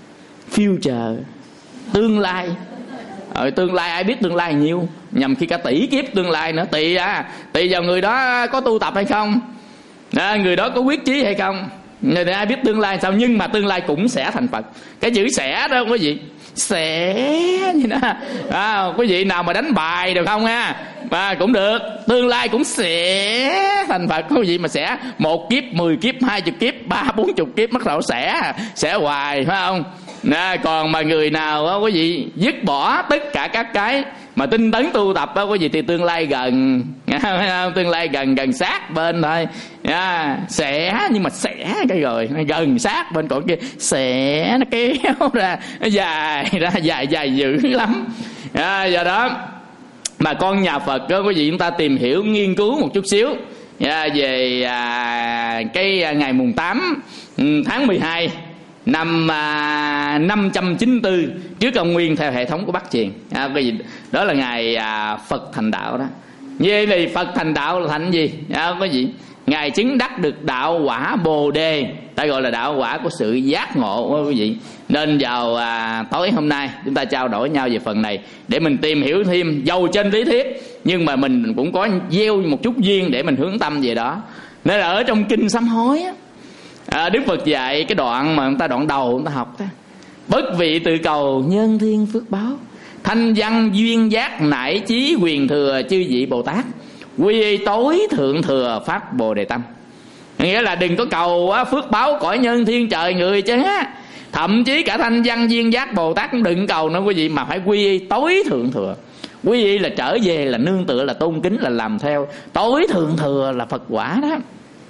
future, tương lai. Ở tương lai ai biết tương lai nhiêu, nhằm khi cả tỷ kiếp tương lai nữa, tùy à, tùy vào người đó có tu tập hay không, à, người đó có quyết chí hay không, người này ai biết tương lai sao. Nhưng mà tương lai cũng sẽ thành Phật. Cái chữ sẽ đó quý vị, sẽ như đó à, quý vị nào mà đánh bài được không ha, à, cũng được, tương lai cũng sẽ thành Phật quý vị. Mà sẽ một kiếp, mười kiếp, hai chục kiếp, ba bốn chục kiếp, mất đầu sẽ sẽ hoài phải không? À, còn mà người nào đó, quý vị dứt bỏ tất cả các cái mà tinh tấn tu tập đó, quý vị, thì tương lai gần tương lai gần gần sát bên thôi à, sẽ, nhưng mà sẽ cái rồi gần sát bên, còn kia sẽ nó kéo ra nó dài ra dài dài dữ lắm à, do đó mà con nhà Phật đó quý vị, chúng ta tìm hiểu nghiên cứu một chút xíu à, về à, cái ngày mùng tám tháng mười hai năm à, năm trăm chín mươi tư trước công nguyên theo hệ thống của Bắc Truyền à, cái gì đó là ngày à, Phật thành đạo đó. Như vậy thì Phật thành đạo là thành gì à, cái gì ngài chứng đắc được đạo quả Bồ Đề, ta gọi là đạo quả của sự giác ngộ quý vị. Nên vào à, tối hôm nay chúng ta trao đổi nhau về phần này để mình tìm hiểu thêm, dầu trên lý thuyết nhưng mà mình cũng có gieo một chút duyên để mình hướng tâm về đó. Nên là ở trong kinh sám hối á, à, Đức Phật dạy cái đoạn mà người ta đoạn đầu người ta học đó: bất vị tự cầu nhân thiên phước báo, thanh văn duyên giác nải chí quyền thừa chư vị Bồ Tát, quy y tối thượng thừa phát Bồ Đề tâm. Nghĩa là đừng có cầu á, phước báo cõi nhân thiên trời người chứ á, thậm chí cả thanh văn duyên giác Bồ Tát cũng đừng cầu nữa quý vị, mà phải quy y tối thượng thừa. Quy y là trở về, là nương tựa, là tôn kính, là làm theo. Tối thượng thừa là Phật quả đó.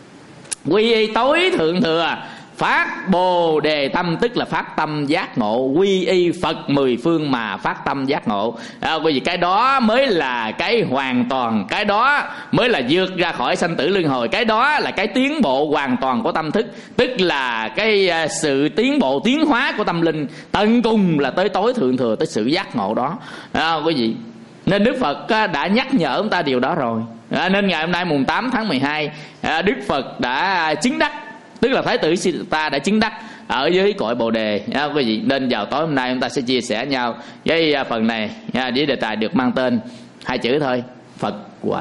Quy y tối thượng thừa phát Bồ Đề tâm, tức là phát tâm giác ngộ. Quy y Phật mười phương mà phát tâm giác ngộ à, quý vị, cái đó mới là cái hoàn toàn, cái đó mới là vượt ra khỏi sanh tử luân hồi, cái đó là cái tiến bộ hoàn toàn của tâm thức, tức là cái sự tiến bộ tiến hóa của tâm linh, tận cùng là tới tối thượng thừa, tới sự giác ngộ đó à, quý vị. Nên Đức Phật đã nhắc nhở chúng ta điều đó rồi à, nên ngày hôm nay mùng tám tháng mười hai à, Đức Phật đã chứng đắc, tức là Thái tử ta đã chứng đắc ở dưới cội Bồ Đề à, quý vị. Nên vào tối hôm nay chúng ta sẽ chia sẻ nhau với phần này à, với đề tài được mang tên hai chữ thôi: Phật quả.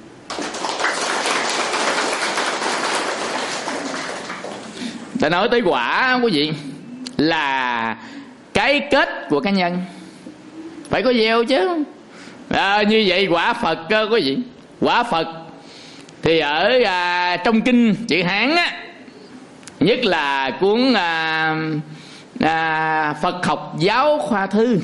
Ta nói tới quả quý vị là cái kết của cá nhân, phải có gieo chứ à, như vậy quả Phật quý vị. Quả Phật thì ở à, trong kinh chữ Hán á, nhất là cuốn à, à, Phật học giáo khoa thư,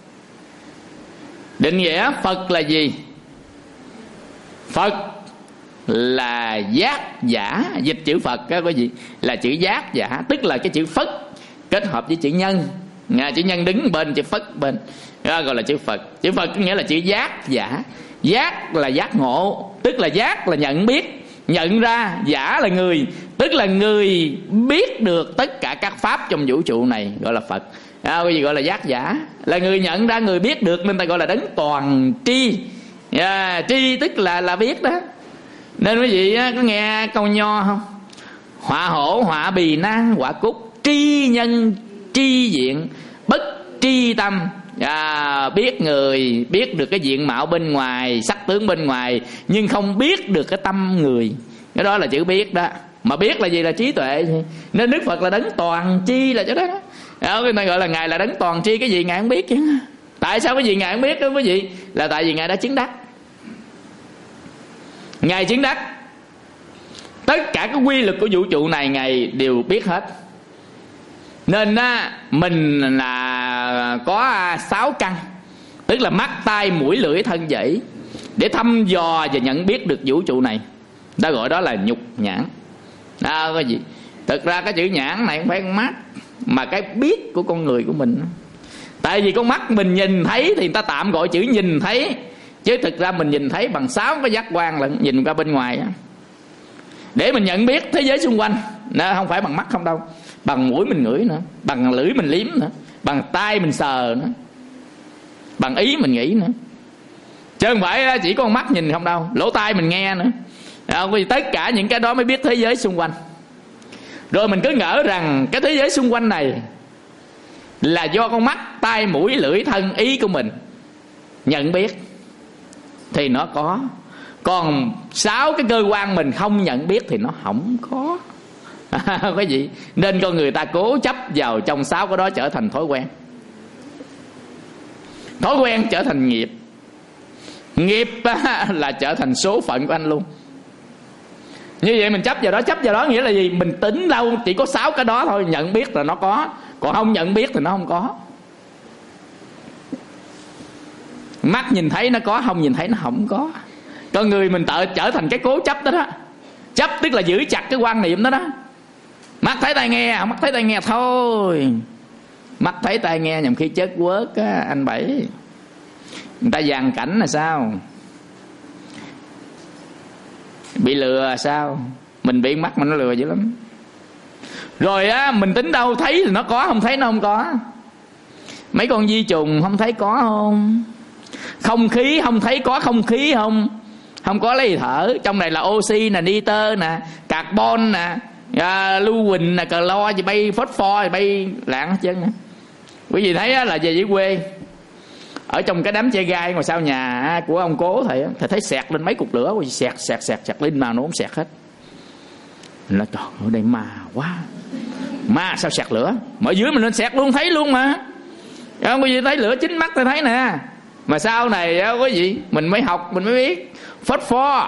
định nghĩa Phật là gì? Phật là giác giả, dịch chữ Phật đó quý vị là chữ giác giả, tức là cái chữ Phất kết hợp với chữ nhân, à, chữ nhân đứng bên, chữ Phất bên, đó gọi là chữ Phật. Chữ Phật có nghĩa là chữ giác giả. Giác là giác ngộ, tức là giác là nhận biết, nhận ra. Giả là người, tức là người biết được tất cả các pháp trong vũ trụ này, gọi là Phật à, cái gì gọi là giác giả, là người nhận ra, người biết được, nên ta gọi là đấng toàn tri à, tri tức là là biết đó. Nên quý vị có nghe câu nho không? Họa hổ họa bì nan họa cúc, tri nhân tri diện bất tri tâm. À, biết người, biết được cái diện mạo bên ngoài, sắc tướng bên ngoài, nhưng không biết được cái tâm người. Cái đó là chữ biết đó. Mà biết là gì? Là trí tuệ. Nên Đức Phật là đấng toàn tri là chỗ đó, đó. đó, người ta gọi là Ngài là đấng toàn tri, cái gì Ngài không biết chứ. Tại sao cái gì Ngài không biết đó quý vị? Là tại vì Ngài đã chứng đắc. Ngài chứng đắc tất cả cái quy luật của vũ trụ này Ngài đều biết hết. Nên á, mình là có sáu căn, tức là mắt, tai, mũi, lưỡi, thân, dẫy, để thăm dò và nhận biết được vũ trụ này. Ta gọi đó là nhục nhãn. À, cái gì? Thực ra cái chữ nhãn này không phải con mắt, mà cái biết của con người của mình. Tại vì con mắt mình nhìn thấy thì người ta tạm gọi chữ nhìn thấy, chứ thực ra mình nhìn thấy bằng sáu cái giác quan lận, nhìn ra bên ngoài á, để mình nhận biết thế giới xung quanh. Nó không phải bằng mắt không đâu, bằng mũi mình ngửi nữa, bằng lưỡi mình liếm nữa, bằng tai mình sờ nữa, bằng ý mình nghĩ nữa. Chứ không phải chỉ có con mắt nhìn không đâu, lỗ tai mình nghe nữa. Vì tất cả những cái đó mới biết thế giới xung quanh. Rồi mình cứ ngỡ rằng cái thế giới xung quanh này là do con mắt, tai, mũi, lưỡi, thân, ý của mình nhận biết thì nó có. Còn sáu cái cơ quan mình không nhận biết thì nó không có. Cái gì? Nên con người ta cố chấp vào trong sáu cái đó trở thành thói quen. Thói quen trở thành nghiệp. Nghiệp là trở thành số phận của anh luôn. Như vậy mình chấp vào đó, chấp vào đó nghĩa là gì? Mình tính đâu chỉ có sáu cái đó thôi, nhận biết là nó có, còn không nhận biết thì nó không có. Mắt nhìn thấy nó có, không nhìn thấy nó không có. Con người mình tự trở thành cái cố chấp đó đó. Chấp tức là giữ chặt cái quan niệm đó đó. Mắt thấy tai nghe, mắt thấy tai nghe thôi. Mắt thấy tai nghe nhằm khi chết quớt á, anh Bảy. Người ta dàn cảnh là sao? Bị lừa là sao? Mình bị mắt mà nó lừa dữ lắm. Rồi á, mình tính đâu thấy thì nó có, không thấy nó không có. Mấy con vi trùng không thấy có không? Không khí không thấy có không khí không? Không có lấy thở. Trong này là oxy nè, nitơ nè, carbon nè, à, lưu huỳnh nè, clo, gì bay phosphor, gì bay lạng hết trơn nè. Quý vị thấy á, là về dưới quê, ở trong cái đám che gai ngoài sau nhà của ông cố thầy, thầy thấy xẹt lên mấy cục lửa, xẹt xẹt xẹt xẹt lên mà nó không xẹt hết. Mình nói trời ở đây ma quá, ma sao xẹt lửa? Mà ở dưới mình lên xẹt luôn, thấy luôn mà. Không có gì, thấy lửa chính mắt tôi thấy nè. Mà sau này có gì mình mới học, mình mới biết phosphor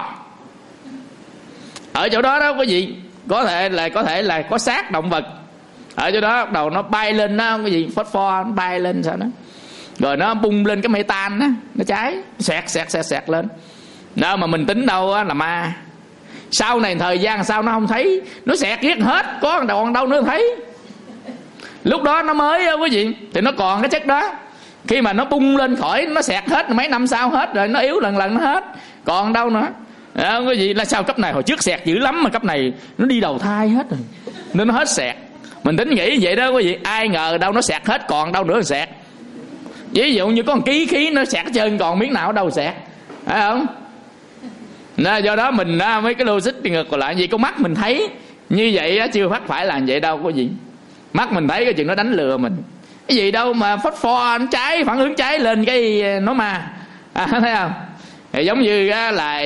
ở chỗ đó đó có gì, có thể là có thể là có xác động vật ở chỗ đó, bắt đầu nó bay lên, nó cái gì phosphor nó bay lên sao đó, rồi nó bung lên cái metan đó, nó cháy, xẹt xẹt xẹt xẹt lên đó. Mà mình tính đâu á là ma. Sau này thời gian sau nó không thấy, nó xẹt giết hết, có còn đâu nữa thấy. Lúc đó nó mới cái gì thì nó còn cái chất đó. Khi mà nó bung lên khỏi, nó xẹt hết, mấy năm sau hết rồi, nó yếu lần lần nó hết, còn đâu nữa. Đó, cái gì là sao cấp này hồi trước xẹt dữ lắm mà cấp này nó đi đầu thai hết rồi, nên nó hết xẹt. Mình tính nghĩ vậy đó quý vị, ai ngờ đâu nó xẹt hết, còn đâu nữa là xẹt. Ví dụ như có một ký khí nó xẹt hết trơn, còn miếng nào đâu xẹt, phải không? Nên do đó mình mấy cái logic thì ngược lại gì, con mắt mình thấy như vậy chưa phát phải là vậy đâu có gì. Mắt mình thấy cái chuyện nó đánh lừa mình, cái gì đâu mà phosphor nó cháy, phản ứng cháy lên cái nó ma, à, thấy không? Thì giống như là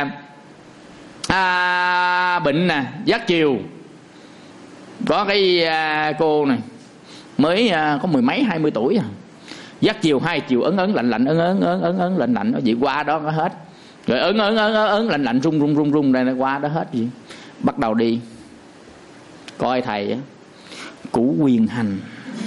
à, bệnh nè, giác chiều. Có cái à, cô này mới à, có mười mấy hai mươi tuổi à, giác chiều hai chiều ấn ấn lạnh lạnh ấn ấn ấn ấn ấn lạnh lạnh, nó vậy qua đó nó hết. Rồi ấn ấn ấn ấn lạnh lạnh rung rung rung rung đây, nó qua đó hết gì. Bắt đầu đi coi thầy á, Củ Quyền Hành.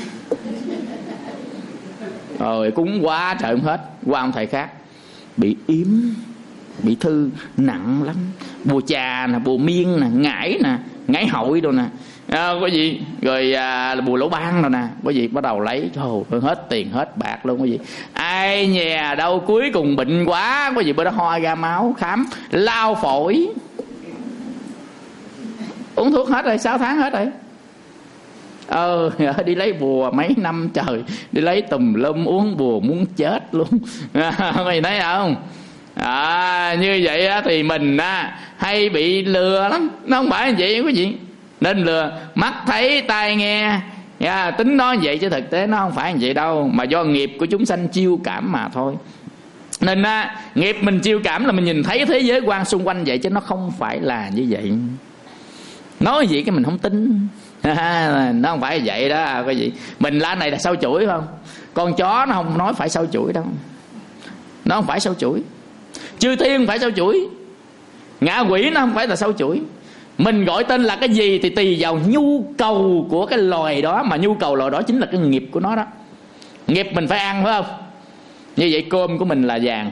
Rồi cúng quá trời không hết, qua ông thầy khác bị yếm, bị thư nặng lắm, bùa trà nè, bùa miên nè, ngải nè, ngải hội đồ nè, à, có gì rồi à, bùa lỗ ban rồi nè, có gì bắt đầu lấy, trời hết tiền hết bạc luôn, có gì ai nhà đâu cuối cùng bệnh quá, có gì bữa đó ho ra máu, khám lao phổi, uống thuốc hết rồi, sáu tháng hết rồi. Ờ đi lấy bùa mấy năm trời, đi lấy tùm lum uống bùa muốn chết luôn. Mày thấy không? À, như vậy á, thì mình á, hay bị lừa lắm. Nó không phải như vậy quý vị. Nên lừa, mắt thấy tai nghe, à, tính nó vậy chứ thực tế nó không phải như vậy đâu, mà do nghiệp của chúng sanh chiêu cảm mà thôi. Nên á, nghiệp mình chiêu cảm là mình nhìn thấy thế giới quan xung quanh vậy, chứ nó không phải là như vậy. Nói vậy cái mình không tin. Nó không phải vậy đó cái gì. Mình lá này là sâu chuỗi không? Con chó nó không nói phải sâu chuỗi đâu. Nó không phải sâu chuỗi. Chư thiên không phải sâu chuỗi. Ngạ quỷ nó không phải là sâu chuỗi. Mình gọi tên là cái gì thì tùy vào nhu cầu của cái loài đó. Mà nhu cầu loài đó chính là cái nghiệp của nó đó. Nghiệp mình phải ăn phải không? Như vậy cơm của mình là vàng.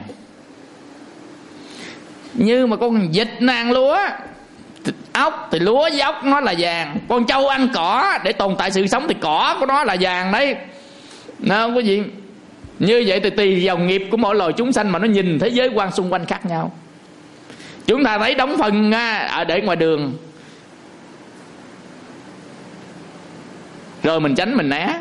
Như mà con vịt nó ăn lúa, ốc thì lúa với ốc nó là vàng. Con trâu ăn cỏ để tồn tại sự sống thì cỏ của nó là vàng đấy. Nó không có gì. Như vậy thì tùy vào nghiệp của mỗi loài chúng sanh mà nó nhìn thế giới quan xung quanh khác nhau. Chúng ta thấy đóng phân ở để ngoài đường, rồi mình tránh mình né.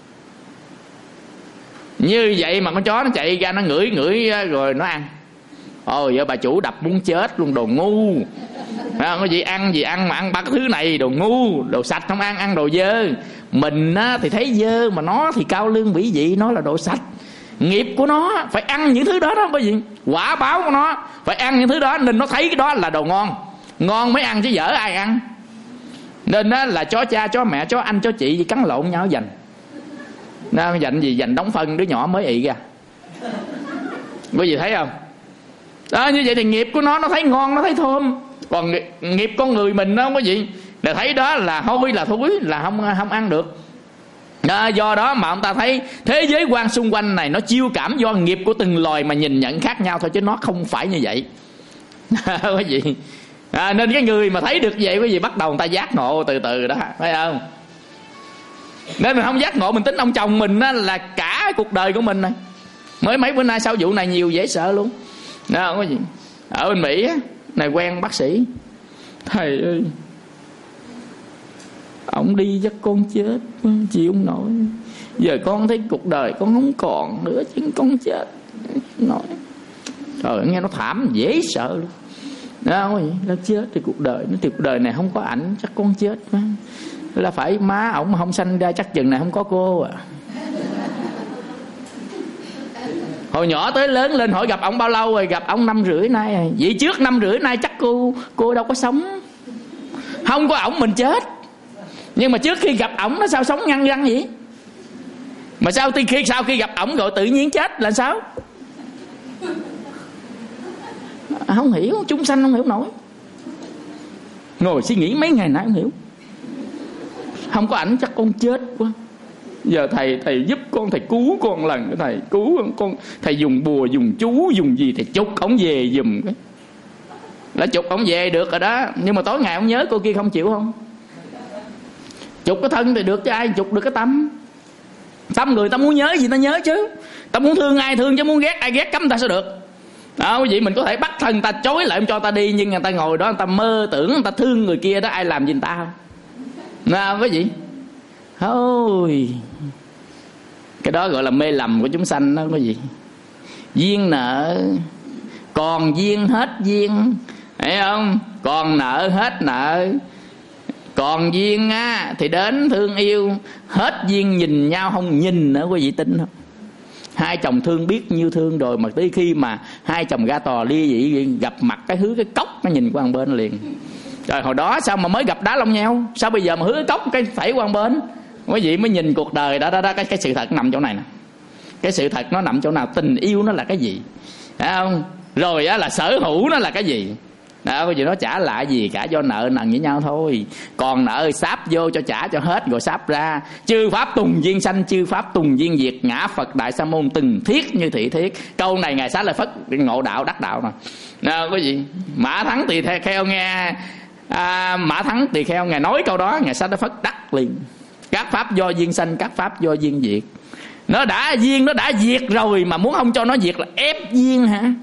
Như vậy mà con chó nó chạy ra nó ngửi ngửi rồi nó ăn. Ôi giờ bà chủ đập muốn chết luôn, đồ ngu. Có gì ăn gì ăn mà ăn ba cái thứ này, đồ ngu, đồ sạch không ăn, ăn đồ dơ. Mình á, thì thấy dơ mà nó thì cao lương vĩ vị, nó là đồ sạch. Nghiệp của nó phải ăn những thứ đó đó, bởi vì quả báo của nó phải ăn những thứ đó, nên nó thấy cái đó là đồ ngon. Ngon mới ăn chứ dở ai ăn. Nên đó là chó cha, chó mẹ, chó anh, chó chị gì cắn lộn nhau dành. Nó dành gì? Dành đóng phân đứa nhỏ mới ị ra. Có gì thấy không? Đó, như vậy thì nghiệp của nó nó thấy ngon, nó thấy thơm. Còn nghiệp con người mình nó không có gì, để thấy đó là hôi là thúi, là không không ăn được. Đó, do đó mà ông ta thấy thế giới quan xung quanh này nó chiêu cảm do nghiệp của từng loài mà nhìn nhận khác nhau thôi, chứ nó không phải như vậy. Cái gì? À, nên cái người mà thấy được vậy cái gì bắt đầu người ta giác ngộ từ từ đó, phải không? Nên mình không giác ngộ, mình tính ông chồng mình á, là cả cuộc đời của mình này. Mới mấy bữa nay sau vụ này nhiều dễ sợ luôn. Đó, không có gì. Ở bên Mỹ á, này quen bác sĩ, thầy ơi, ông đi chắc con chết, chịu không nổi. Giờ con thấy cuộc đời con không còn nữa, chứ con chết nổi. Trời, nghe nó thảm dễ sợ luôn. Đó, không có gì. Nó chết thì cuộc đời nó thì cuộc đời này không có ảnh, chắc con chết mà. Là phải má ổng mà không sanh ra chắc chừng này không có cô à. Hồi nhỏ tới lớn lên hỏi gặp ổng bao lâu rồi, gặp ổng năm rưỡi nay rồi. Vậy trước năm rưỡi nay chắc cô cô đâu có sống. Không có ổng mình chết. Nhưng mà trước khi gặp ổng nó sao sống nhăn răng vậy? Mà sau khi sau khi gặp ổng rồi tự nhiên chết là sao? Không hiểu, chúng sanh không hiểu nổi. Ngồi suy nghĩ mấy ngày nay không hiểu. Không có ảnh chắc con chết quá. Giờ thầy thầy giúp con, thầy cứu con lần cái thầy cứu con, thầy dùng bùa dùng chú dùng gì thầy chụp ổng về giùm cái. Đã chụp ổng về được rồi đó, nhưng mà tối ngày ổng nhớ cô kia không chịu không? Chụp cái thân thì được chứ ai chụp được cái tâm. Tâm người ta muốn nhớ gì ta nhớ chứ. Ta muốn thương ai thương, chứ muốn ghét ai ghét, cấm ta sao được. Đó, quý vị, mình có thể bắt thân ta chối lại không cho ta đi, nhưng người ta ngồi đó người ta mơ tưởng người ta thương người kia đó, ai làm gì người ta không? Nào quý vị. Thôi, cái đó gọi là mê lầm của chúng sanh đó quý vị. Duyên nợ, còn duyên hết duyên, thấy không? Còn nợ hết nợ. Còn duyên á thì đến thương yêu, hết duyên nhìn nhau không nhìn nữa, quý vị tin không? Hai chồng thương biết nhiêu thương rồi, mà tới khi mà hai chồng ra tòa ly vậy, gặp mặt cái hứa cái cốc nó nhìn qua một bên liền. Rồi hồi đó sao mà mới gặp đá lông nhau, sao bây giờ mà hứa cái cốc cái phải qua một bên? Quý vị mới nhìn cuộc đời đó, đó, đó cái, cái sự thật nằm chỗ này nè. Cái sự thật nó nằm chỗ nào? Tình yêu nó là cái gì, phải không? Rồi á là sở hữu nó là cái gì. Đó, quý vị, nó trả lại gì cả, do nợ nần với nhau thôi. Còn nợ sáp vô cho trả cho hết rồi sáp ra. Chư pháp tùng duyên sanh, chư pháp tùng duyên diệt, ngã Phật đại sa môn từng thiết như thị thiết. Câu này Ngài Xá Lợi Phất ngộ đạo đắc đạo rồi. Đó, quý vị, Mã Thắng tỳ kheo nghe à, Mã Thắng tỳ kheo Ngài nói câu đó, Ngài Xá Lợi Phất đắc liền. Các pháp do duyên sanh, các pháp do duyên diệt. Nó đã duyên, nó đã diệt rồi mà muốn không cho nó diệt là ép duyên hả?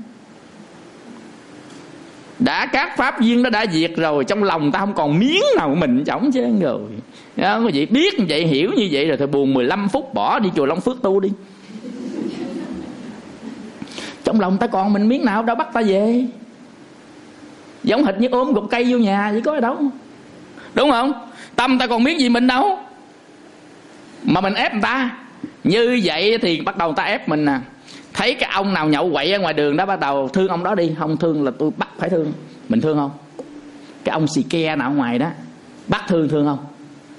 Đã các pháp duyên nó đã diệt rồi, trong lòng ta không còn miếng nào của mình chổng chứ rồi. Đó, quý vị biết như vậy, hiểu như vậy rồi thì buồn mười lăm phút bỏ đi chùa Long Phước tu đi. Trong lòng ta còn mình miếng nào đâu bắt ta về. Giống hệt như ôm cục cây vô nhà vậy có ở đâu. Đúng không? Tâm ta còn miếng gì mình đâu mà mình ép người ta. Như vậy thì bắt đầu ta ép mình nè. Thấy cái ông nào nhậu quậy ở ngoài đường đó, bắt đầu thương ông đó đi. Không thương là tôi bắt phải thương. Mình thương không? Cái ông xì ke nào ở ngoài đó, bắt thương thương không?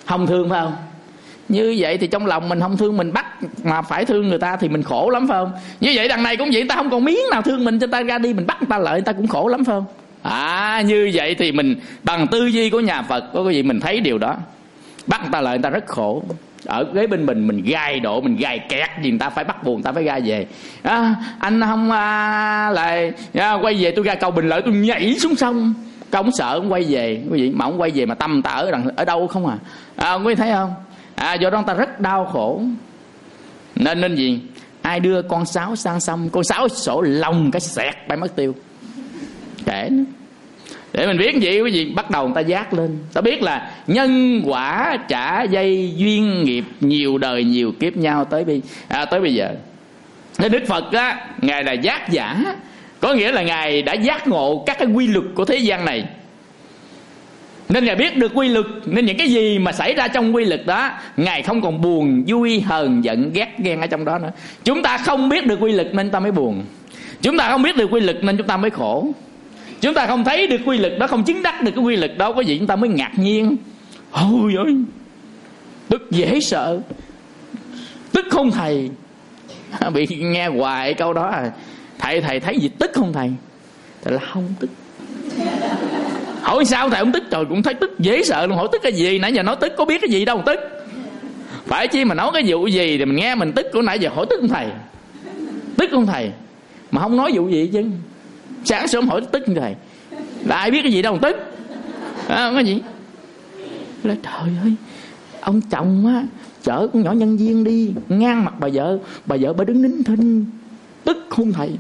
không thương phải không? Như vậy thì trong lòng mình không thương, mình bắt mà phải thương người ta thì mình khổ lắm phải không? Như vậy đằng này cũng vậy, ta không còn miếng nào thương mình, cho ta ra đi mình bắt người ta lợi, người ta cũng khổ lắm phải không? À, như vậy thì mình bằng tư duy của nhà Phật có cái gì mình thấy điều đó. Bắt người ta lợi người ta rất khổ. Ở kế bên mình mình gai độ, mình gai kẹt gì người ta phải bắt buồn, người ta phải ra về. À, anh không à, lại à, quay về tôi ra cầu Bình Lợi tôi nhảy xuống sông. Các ông sợ ông quay về quý vị, mà ông quay về mà tâm ta ở đằng, ở đâu không à? À quý vị thấy không? À, do đó người ta rất đau khổ. Nên nên gì? Ai đưa con sáo sang sông, con sáo sổ lòng cái xẹt bay mất tiêu. Kể nữa. Để mình biết gì quý vị, bắt đầu người ta giác lên. Ta biết là nhân quả trả dây duyên nghiệp nhiều đời nhiều kiếp nhau tới bây à, tới bây giờ. Nên Đức Phật á, ngài là giác giả, có nghĩa là ngài đã giác ngộ các cái quy luật của thế gian này. Nên ngài biết được quy luật, nên những cái gì mà xảy ra trong quy luật đó ngài không còn buồn, vui, hờn, giận, ghét, ghen ở trong đó nữa. Chúng ta không biết được quy luật nên chúng ta mới buồn. Chúng ta không biết được quy luật nên chúng ta mới khổ. Chúng ta không thấy được quy luật đó, không chứng đắc được cái quy luật đó, có gì chúng ta mới ngạc nhiên. Ôi ơi, tức dễ sợ, tức không thầy. Bị nghe hoài câu đó à, thầy thầy thấy gì tức không thầy? Thầy là không tức. Hỏi sao thầy không tức? Trời, cũng thấy tức dễ sợ luôn. Hỏi tức cái gì? Nãy giờ nói tức có biết cái gì đâu tức. Phải chi mà nói cái vụ gì thì mình nghe mình tức. Của nãy giờ hỏi tức không thầy? Tức không thầy? Mà không nói vụ gì chứ. Sáng sớm hỏi tức không thầy? Là ai biết cái gì đâu mà tức. À, không có gì. Là trời ơi, ông chồng á chở con nhỏ nhân viên đi ngang mặt bà vợ, bà vợ bà đứng nín thinh. Tức không thầy?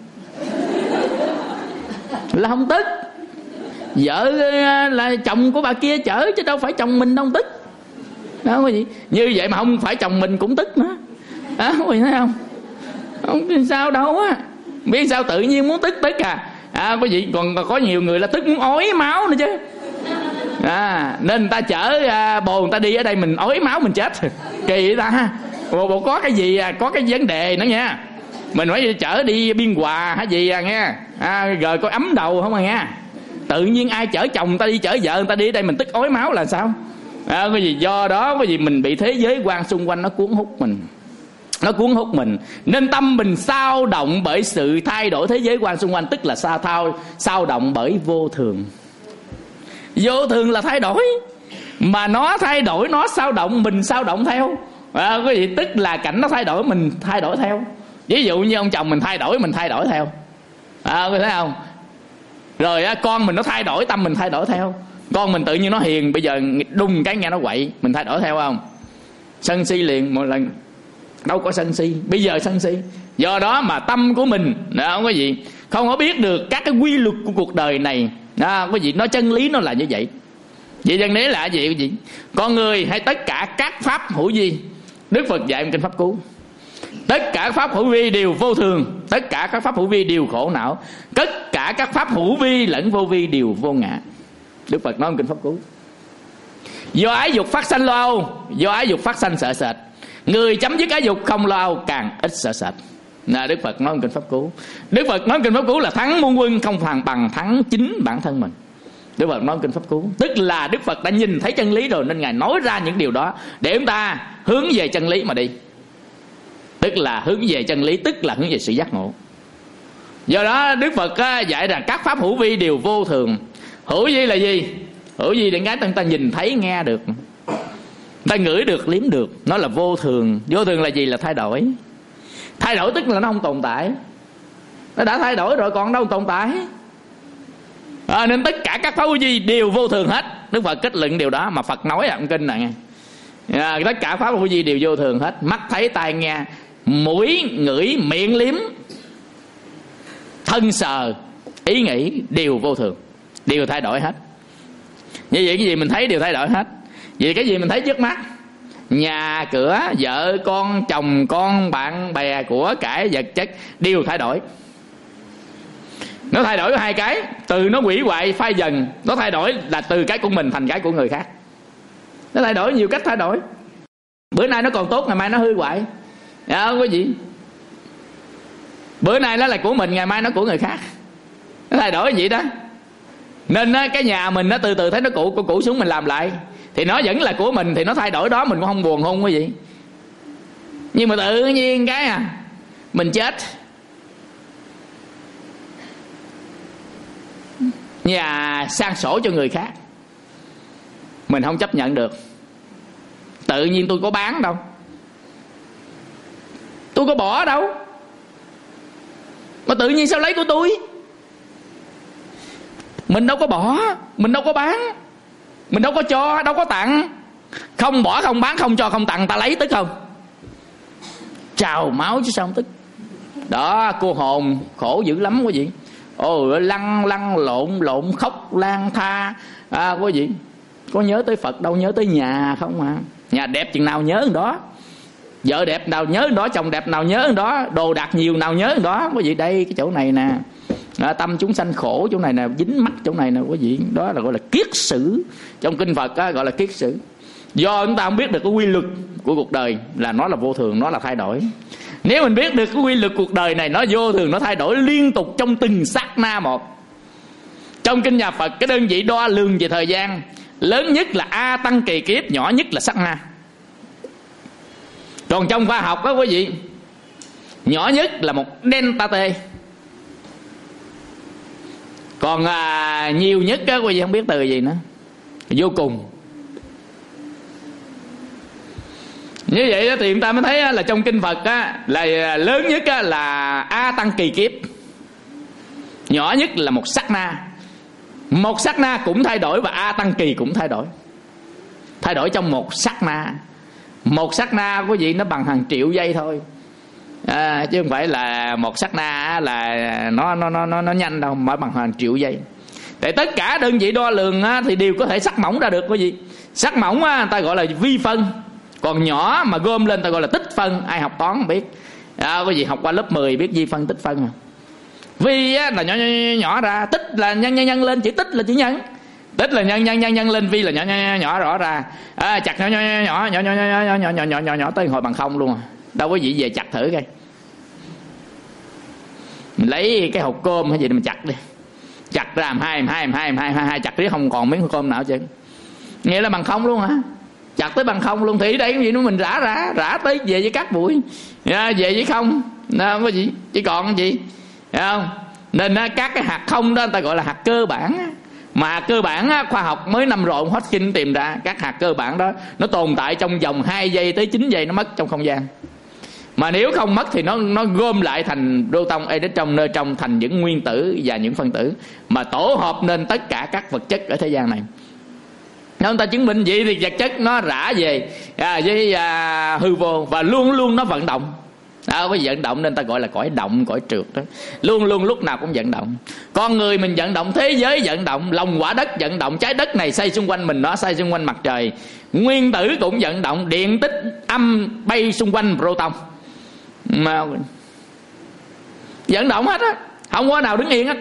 Là không tức. Vợ là chồng của bà kia chở chứ đâu phải chồng mình đâu tức. Đó không có gì. Như vậy mà không phải chồng mình cũng tức nữa. Đó không có gì thấy không? Không sao đâu á. Biết sao tự nhiên muốn tức tức à. À có gì, còn có nhiều người là tức muốn ói máu nữa chứ. À, nên người ta chở à, bồ người ta đi ở đây mình ói máu mình chết. Kỳ vậy ta. Bộ, bộ có cái gì à, có cái vấn đề nữa nha. Mình phải chở đi Biên Hòa hay gì à nghe. À, rồi có ấm đầu không à nghe. Tự nhiên ai chở chồng người ta đi, chở vợ người ta đi ở đây mình tức ói máu là sao? À, cái gì do đó cái gì mình bị thế giới quan xung quanh nó cuốn hút mình. Nó cuốn hút mình. Nên tâm mình sao động bởi sự thay đổi thế giới quan xung quanh. Tức là sao thao sao động bởi vô thường. Vô thường là thay đổi. Mà nó thay đổi, nó sao động, mình sao động theo. À, cái gì tức là cảnh nó thay đổi, mình thay đổi theo. Ví dụ như ông chồng mình thay đổi, mình thay đổi theo. À, có thấy không? Rồi á, con mình nó thay đổi, tâm mình thay đổi theo. Con mình tự nhiên nó hiền, bây giờ đùng cái nghe nó quậy, mình thay đổi theo không? Sân si liền một lần. Đâu có sân si, bây giờ sân si. Do đó mà tâm của mình đó, không có gì, không có biết được các cái quy luật của cuộc đời này. Đó, có gì, nó chân lý nó là như vậy. Vậy chân lý là gì? gì? Con người hay tất cả các pháp hữu vi, Đức Phật dạy trong kinh Pháp Cú, tất cả các pháp hữu vi đều vô thường, tất cả các pháp hữu vi đều khổ não, tất cả các pháp hữu vi lẫn vô vi đều vô ngã. Đức Phật nói trong kinh Pháp Cú. Do ái dục phát sanh lo âu, do ái dục phát sanh sợ sệt. Người chấm dứt ái dục không lo âu càng ít sợ sệt. Là Đức Phật nói trong kinh Pháp Cú. Đức Phật nói trong kinh Pháp Cú là thắng muôn quân không phàn bằng thắng chính bản thân mình. Đức Phật nói trong kinh Pháp Cú. Tức là Đức Phật đã nhìn thấy chân lý rồi, nên Ngài nói ra những điều đó để chúng ta hướng về chân lý mà đi. Tức là hướng về chân lý, tức là hướng về sự giác ngộ. Do đó Đức Phật dạy rằng các pháp hữu vi đều vô thường. Hữu vi là gì? Hữu vi là cái người ta nhìn thấy nghe được, ta ngửi được liếm được. Nó là vô thường. Vô thường là gì? Là thay đổi. Thay đổi tức là nó không tồn tại. Nó đã thay đổi rồi còn đâu tồn tại. À, nên tất cả các pháp hữu vi đều vô thường hết. Đức Phật kết luận điều đó mà Phật nói ở trong kinh này. À, tất cả pháp hữu vi đều vô thường hết. Mắt thấy, tai nghe, mũi ngửi, miệng liếm, thân sờ, ý nghĩ đều vô thường, đều thay đổi hết. Như vậy cái gì mình thấy đều thay đổi hết. Vì cái gì mình thấy trước mắt, nhà cửa, vợ con, chồng con, bạn bè, của cải, vật chất đều thay đổi. Nó thay đổi có hai cái. Từ nó hủy hoại phai dần. Nó thay đổi là từ cái của mình thành cái của người khác. Nó thay đổi nhiều cách thay đổi. Bữa nay nó còn tốt, ngày mai nó hư hoại. Dạ, không có gì. Bữa nay nó là của mình, ngày mai nó của người khác. Nó thay đổi vậy đó. Nên cái nhà mình nó từ từ thấy nó cụ cụ xuống mình làm lại. thì nó vẫn là của mình, thì nó thay đổi đó mình cũng không buồn không quý vị. Nhưng mà tự nhiên cái à mình chết, nhà sang sổ cho người khác, mình không chấp nhận được. Tự nhiên tôi có bán đâu, tôi có bỏ đâu, mà tự nhiên sao lấy của tôi? Mình đâu có bỏ, mình đâu có bán, mình đâu có cho, đâu có tặng. Không bỏ, không bán, không cho, không tặng, ta lấy tức không? Trào máu chứ sao không tức. Đó, cô hồn khổ dữ lắm quý vị. Ồ, lăn lăn lộn lộn khóc lang tha à, quý vị. Có nhớ tới Phật đâu, nhớ tới nhà không à. Nhà đẹp chừng nào nhớ đó, vợ đẹp nào nhớ đó, chồng đẹp nào nhớ đó, đồ đạc nhiều nào nhớ đó quý vị. Đây cái chỗ này nè, à, tâm chúng sanh khổ chỗ này nè, dính mắc chỗ này nè quý vị. Đó là gọi là kiết sử. Trong kinh Phật á, gọi là kiết sử. Do chúng ta không biết được cái quy luật của cuộc đời là nó là vô thường, nó là thay đổi. Nếu mình biết được cái quy luật cuộc đời này nó vô thường, nó thay đổi liên tục trong từng sát na một. Trong kinh nhà Phật, cái đơn vị đo lường về thời gian lớn nhất là A tăng kỳ kiếp, nhỏ nhất là sát na. Còn trong khoa học đó quý vị, nhỏ nhất là một delta t. Còn à, nhiều nhất đó quý vị không biết từ gì nữa, vô cùng. Như vậy đó, thì chúng ta mới thấy là trong kinh Phật á, là lớn nhất á, là A tăng kỳ kiếp, nhỏ nhất là một sát na. Một sát na cũng thay đổi và A tăng kỳ cũng thay đổi. Thay đổi trong một sát na. Một sát na quý vị nó bằng hàng triệu giây thôi à, chứ không phải là một sát na là nó nó nó nó, nó nhanh đâu, mà bằng hàng triệu giây. Tại tất cả đơn vị đo lường á, thì đều có thể sắc mỏng ra được quý vị. Sắc mỏng á, ta gọi là vi phân. Còn nhỏ mà gom lên ta gọi là tích phân. Ai học toán không biết à, quý vị học qua lớp mười biết vi phân tích phân mà. Vi á, là nhỏ, nhỏ, nhỏ, nhỏ ra, tích là nhân nhân nhân lên, chữ tích là chữ nhân, tích là nhân nhân nhân nhân lên, vi là nhỏ nhỏ nhỏ, nhỏ rõ ra à, chặt nhỏ nhỏ nhỏ nhỏ nhỏ nhỏ nhỏ nhỏ nhỏ nhỏ nhỏ nhỏ tới hồi bằng không luôn à. Đâu quý vị về chặt thử coi, mình lấy cái hộp cơm hay gì để mình chặt đi, chặt ra làm hai hai hai hai hai hai chặt riết không còn miếng cơm nào chứ, nghĩa là bằng không luôn hả? Chặt tới bằng không luôn. Thì đây cái gì nó mình rã rã rã tới về với cát bụi à, về với không à, cái gì chỉ còn cái gì không? Nên các cái hạt không đó người ta gọi là hạt cơ bản. Mà cơ bản khoa học mới năm rồi ông Hawking tìm ra các hạt cơ bản đó nó tồn tại trong vòng hai giây tới chín giây nó mất trong không gian. Mà nếu không mất thì nó nó gom lại thành proton, electron, neutron thành những nguyên tử và những phân tử mà tổ hợp nên tất cả các vật chất ở thế gian này. Nếu người ta chứng minh vậy thì vật chất nó rã về à, với à, hư vô và luôn luôn nó vận động. À, với vận động nên ta gọi là cõi động, cõi trượt đó. Luôn luôn lúc nào cũng vận động. Con người mình vận động, thế giới vận động, lòng quả đất vận động, trái đất này xoay xung quanh mình, nó xoay xung quanh mặt trời. Nguyên tử cũng vận động, điện tích âm bay xung quanh proton mà vận động hết á, không có nào đứng yên hết.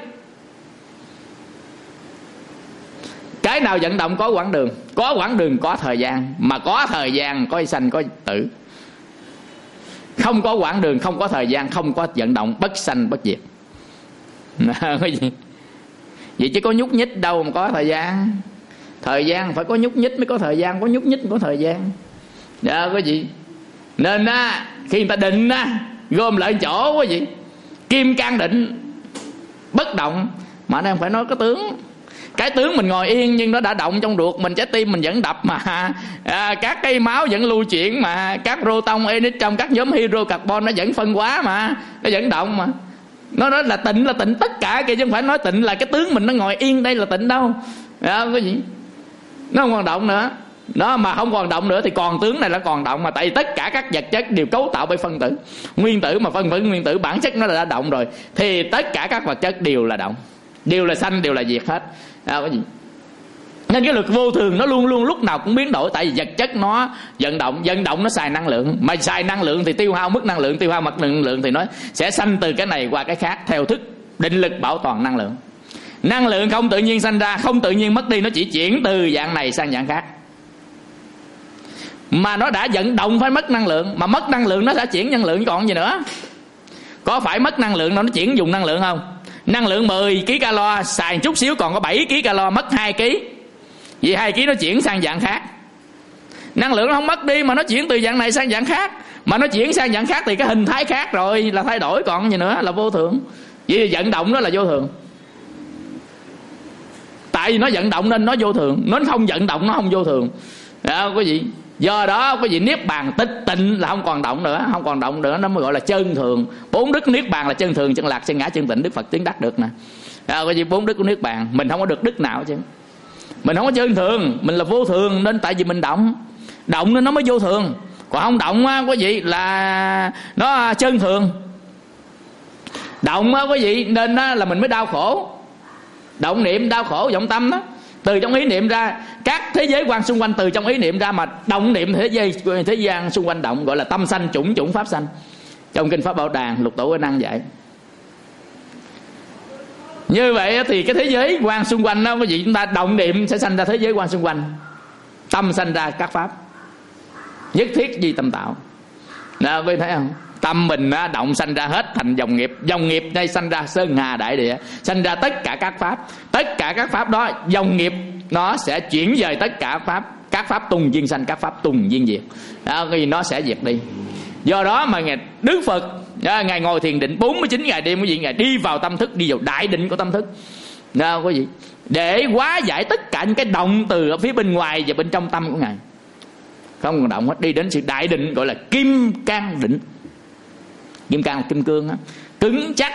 Cái nào vận động có quãng đường, có quãng đường có thời gian, mà có thời gian có sanh có tử. Không có quãng đường, không có thời gian, không có vận động, bất sanh bất diệt. Cái gì? Vậy chứ có nhúc nhích đâu mà có thời gian. Thời gian phải có nhúc nhích mới có thời gian, có nhúc nhích mới có thời gian. Dạ cái gì? Nên á, khi người ta định á, gom lại chỗ cái gì? Kim can định, bất động. Mà đây không phải nói cái tướng. Cái tướng mình ngồi yên nhưng nó đã động trong ruột mình, trái tim mình vẫn đập mà à, các cái máu vẫn lưu chuyển mà, các proton, electron, các nhóm hydrocarbon nó vẫn phân hóa mà, nó vẫn động mà. Nó nói là tịnh là tịnh tất cả kia chứ không phải nói tịnh là cái tướng mình nó ngồi yên đây là tịnh đâu à, cái gì nó không còn động nữa. Nó mà không còn động nữa thì còn tướng này nó còn động mà, tại vì tất cả các vật chất đều cấu tạo bởi phân tử, nguyên tử mà phân tử nguyên tử bản chất nó đã động rồi thì tất cả các vật chất đều là động, đều là sanh, đều là diệt hết à, cái gì. Nên cái luật vô thường nó luôn luôn lúc nào cũng biến đổi, tại vì vật chất nó vận động, vận động nó xài năng lượng, mà xài năng lượng thì tiêu hao mất năng lượng, tiêu hao mất năng lượng thì nó sẽ sanh từ cái này qua cái khác theo thức định lực bảo toàn năng lượng. Năng lượng không tự nhiên sanh ra, không tự nhiên mất đi, nó chỉ chuyển từ dạng này sang dạng khác. Mà nó đã vận động phải mất năng lượng, mà mất năng lượng nó sẽ chuyển năng lượng còn gì nữa. Có phải mất năng lượng nó nó chuyển dùng năng lượng không? Năng lượng mười ki calo xài chút xíu còn có bảy ki calo, mất hai ki. Vì hai ki nó chuyển sang dạng khác. Năng lượng nó không mất đi, mà nó chuyển từ dạng này sang dạng khác. Mà nó chuyển sang dạng khác thì cái hình thái khác rồi, là thay đổi, còn gì nữa, là vô thường. Vậy thì vận động đó là vô thường. Tại vì nó vận động nên nó vô thường. Nó không vận động nó không vô thường. Đó, quý vị. Do đó quý vị niết bàn tịch tịnh là không còn động nữa. Không còn động nữa, nó mới gọi là chân thường. Bốn đức niết bàn là chân thường, chân lạc, chân ngã, chân tịnh. Đức Phật tiến đắc được nè. Đó, quý vị, bốn đức của niết bàn. Mình không có được đức nào chứ. Mình không có chân thường, mình là vô thường. Nên tại vì mình động, động nên nó mới vô thường. Còn không động á quý vị là nó chân thường. Động á quý vị nên á, là mình mới đau khổ. Động niệm đau khổ vọng tâm đó. Từ trong ý niệm ra, các thế giới quan xung quanh từ trong ý niệm ra, mà động niệm thế giới thế gian xung quanh động, gọi là tâm sanh chủng chủng pháp sanh. Trong kinh Pháp Bảo Đàn Lục Tổ Năng dạy. Như vậy thì cái thế giới quan xung quanh đó, quý vị, chúng ta động niệm sẽ sanh ra thế giới quan xung quanh. Tâm sanh ra các pháp. Nhất thiết duy tâm tạo. Đó, quý vị thấy không? Tâm mình á, động sanh ra hết thành dòng nghiệp. Dòng nghiệp đây sanh ra sơn hà đại địa, sanh ra tất cả các pháp. Tất cả các pháp đó, dòng nghiệp nó sẽ chuyển dời tất cả pháp. Các pháp tùng duyên sanh, các pháp tùng duyên diệt. Đó, vì nó sẽ diệt đi. Do đó mà Ngài Đức Phật đó, Ngài ngồi thiền định bốn mươi chín ngày đêm, quý vị, Ngài đi vào tâm thức, đi vào đại định của tâm thức. Đó, quý vị, để hóa giải tất cả những cái động từ ở phía bên ngoài và bên trong tâm của Ngài. Không còn động hết, đi đến sự đại định, gọi là kim cang định. Kim cang là kim cương á, cứng chắc,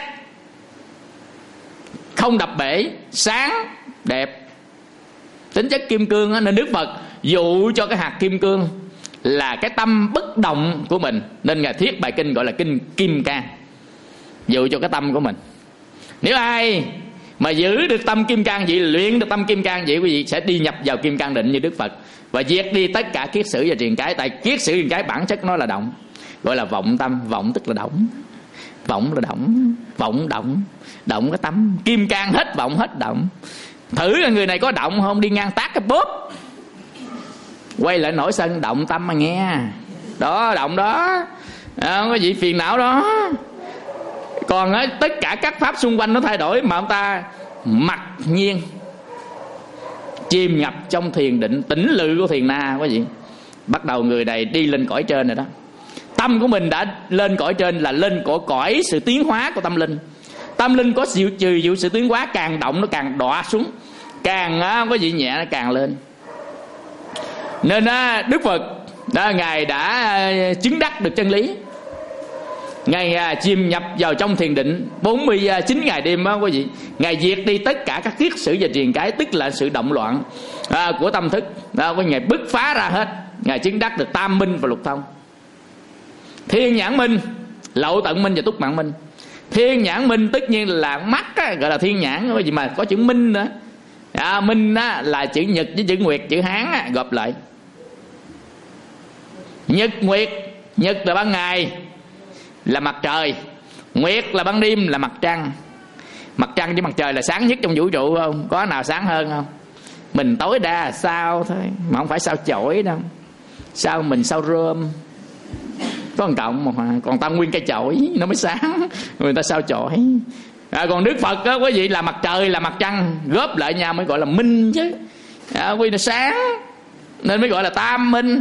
không đập bể, sáng đẹp. Tính chất kim cương á, nên Đức Phật dụ cho cái hạt kim cương là cái tâm bất động của mình, nên Ngài thiết bài kinh gọi là kinh kim cang, dụ cho cái tâm của mình. Nếu ai mà giữ được tâm kim cang vậy, luyện được tâm kim cang vậy, quý vị sẽ đi nhập vào kim cang định như Đức Phật, và diệt đi tất cả kiết sử và triền cái. Tại kiết sử triền cái bản chất nó là động, gọi là vọng tâm. Vọng tức là động, vọng là động, vọng động, động cái tâm. Kim cang hết vọng hết động. Thử là người này có động không, đi ngang tát cái bóp, quay lại nổi sân, động tâm mà nghe. Đó, động đó, à, có gì phiền não đó. Còn á, tất cả các pháp xung quanh nó thay đổi, mà ông ta mặc nhiên chìm ngập trong thiền định, tĩnh lự của thiền na. Quý vị, bắt đầu người này đi lên cõi trên rồi đó. Tâm của mình đã lên cõi trên, là lên cõi cõi sự tiến hóa của tâm linh. Tâm linh có chịu trừ dụ sự tiến hóa, càng động nó càng đọa xuống, càng á, có gì nhẹ nó càng lên. Nên á, Đức Phật đó, Ngài đã chứng đắc được chân lý. Ngài à, chìm nhập vào trong thiền định bốn mươi chín ngày đêm đó quý vị. Ngài diệt đi tất cả các kiết sử và triền cái, tức là sự động loạn à, của tâm thức đó, Ngài bứt phá ra hết. Ngài chứng đắc được tam minh và lục thông. Thiên nhãn minh, lậu tận minh và túc mạng minh. Thiên nhãn minh tất nhiên là mắt á, gọi là thiên nhãn, cái gì mà có chữ minh nữa. À, minh á, là chữ nhật với chữ nguyệt, chữ hán á, gộp lại. Nhật nguyệt, nhật là ban ngày là mặt trời, nguyệt là ban đêm là mặt trăng. Mặt trăng với mặt trời là sáng nhất trong vũ trụ không? Có nào sáng hơn không? Mình tối đa sao thôi, mà không phải sao chổi đâu. Sao mình sao rơm, có một cộng mà, còn ta nguyên cây chổi nó mới sáng, người ta sao chổi. À, còn Đức Phật đó quý vị, là mặt trời là mặt trăng góp lại nhau mới gọi là minh chứ. À, quý vị nó sáng nên mới gọi là tam minh.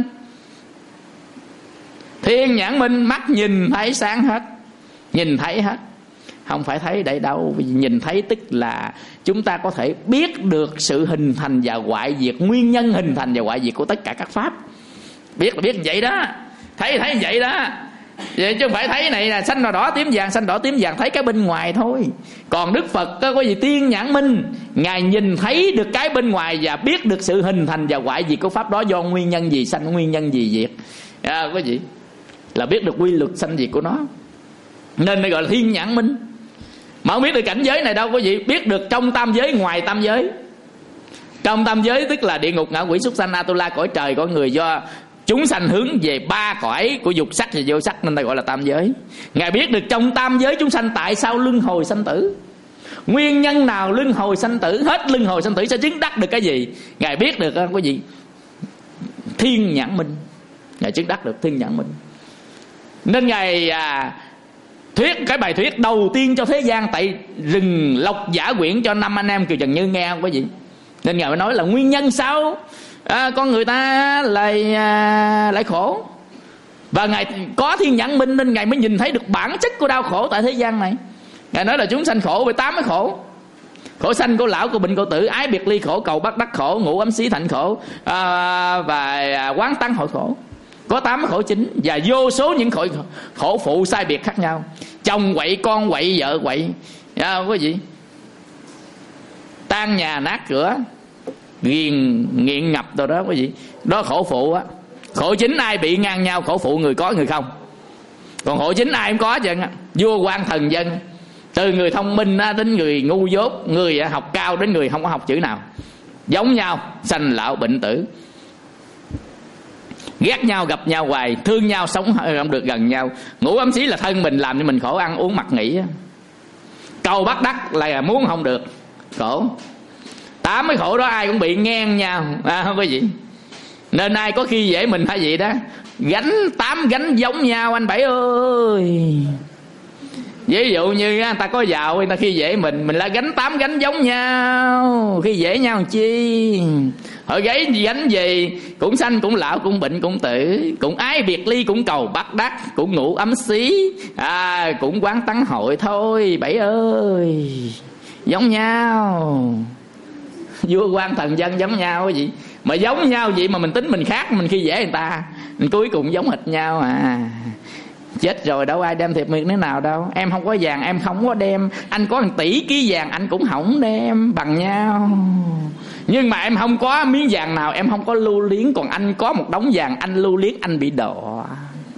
Thiên nhãn minh, mắt nhìn thấy sáng hết, nhìn thấy hết, không phải thấy đây đâu. Nhìn thấy tức là chúng ta có thể biết được sự hình thành và hoại diệt, nguyên nhân hình thành và hoại diệt của tất cả các pháp. Biết là biết vậy đó, thấy thấy vậy đó. Vậy chứ không phải thấy này là xanh đỏ đỏ tím vàng, xanh đỏ tím vàng, thấy cái bên ngoài thôi. Còn Đức Phật có gì tiên nhãn minh, Ngài nhìn thấy được cái bên ngoài và biết được sự hình thành và hoại diệt của pháp đó do nguyên nhân gì sanh, nguyên nhân gì diệt. À, có gì là biết được quy luật sanh diệt của nó, nên nó gọi là thiên nhãn minh. Mà không biết được cảnh giới này đâu, có gì biết được trong tam giới, ngoài tam giới. Trong tam giới tức là địa ngục, ngạ quỷ, súc sanh, Atula, cõi trời, có người do chúng sanh hướng về ba cõi của dục sắc và vô sắc, nên ta gọi là tam giới. Ngài biết được trong tam giới chúng sanh tại sao luân hồi sanh tử, nguyên nhân nào luân hồi sanh tử, hết luân hồi sanh tử sẽ chứng đắc được cái gì. Ngài biết được cái gì? Thiên nhãn minh. Ngài chứng đắc được thiên nhãn minh. Nên Ngài à, thuyết cái bài thuyết đầu tiên cho thế gian tại rừng Lộc Giả Quyển cho năm anh em Kiều Trần Như nghe không quý vị. Nên Ngài mới nói là nguyên nhân sao à, con người ta lại à, lại khổ. Và Ngài có thiên nhãn minh nên Ngài mới nhìn thấy được bản chất của đau khổ tại thế gian này. Ngài nói là chúng sanh khổ với tám cái khổ: khổ sanh, khổ lão, khổ bệnh, khổ tử, ái biệt ly khổ, cầu bắt đắc khổ, ngủ ấm xí thạnh khổ, à, và quán tắng hội khổ. Có tám cái khổ chính và vô số những khổ, khổ phụ sai biệt khác nhau. Chồng quậy, con quậy, vợ quậy, à, có gì tan nhà nát cửa, nghiền nghiện ngập đâu đó, có gì đó khổ phụ á. Khổ chính ai bị ngang nhau, khổ phụ người có người không. Còn khổ chính ai cũng có chứ. Vua quan thần dân, từ người thông minh đến người ngu dốt, người học cao đến người không có học chữ nào, giống nhau, sanh lão bệnh tử. Ghét nhau gặp nhau hoài, thương nhau sống không được gần nhau. Ngủ ấm xí là thân mình làm cho mình khổ, ăn uống mặc nghỉ. Cầu bắt đắc là muốn không được, khổ. Tám cái khổ đó ai cũng bị ngang nhau, à, không có gì. Nên ai có khi dễ mình hay gì đó, gánh tám gánh giống nhau anh Bảy ơi. Ví dụ như người ta có giàu, người ta khi dễ mình, mình là gánh tám gánh giống nhau, khi dễ nhau làm chi. Họ gáy gánh gì cũng sanh, cũng lão, cũng bệnh, cũng tử, cũng ái biệt ly, cũng cầu bắt đắc, cũng ngủ ấm xí, à, cũng quán tắng hội thôi. Bảy ơi, giống nhau. Vua quan thần dân giống nhau cái gì mà giống nhau vậy mà mình tính mình khác, mình khi dễ người ta, mình cuối cùng giống hệt nhau à. Chết rồi đâu ai đem thiệp miệt nữa nào đâu. Em không có vàng em không có đem, anh có một tỷ ký vàng anh cũng không đem, bằng nhau. Nhưng mà em không có miếng vàng nào em không có lưu luyến, còn anh có một đống vàng anh lưu luyến anh bị đọa.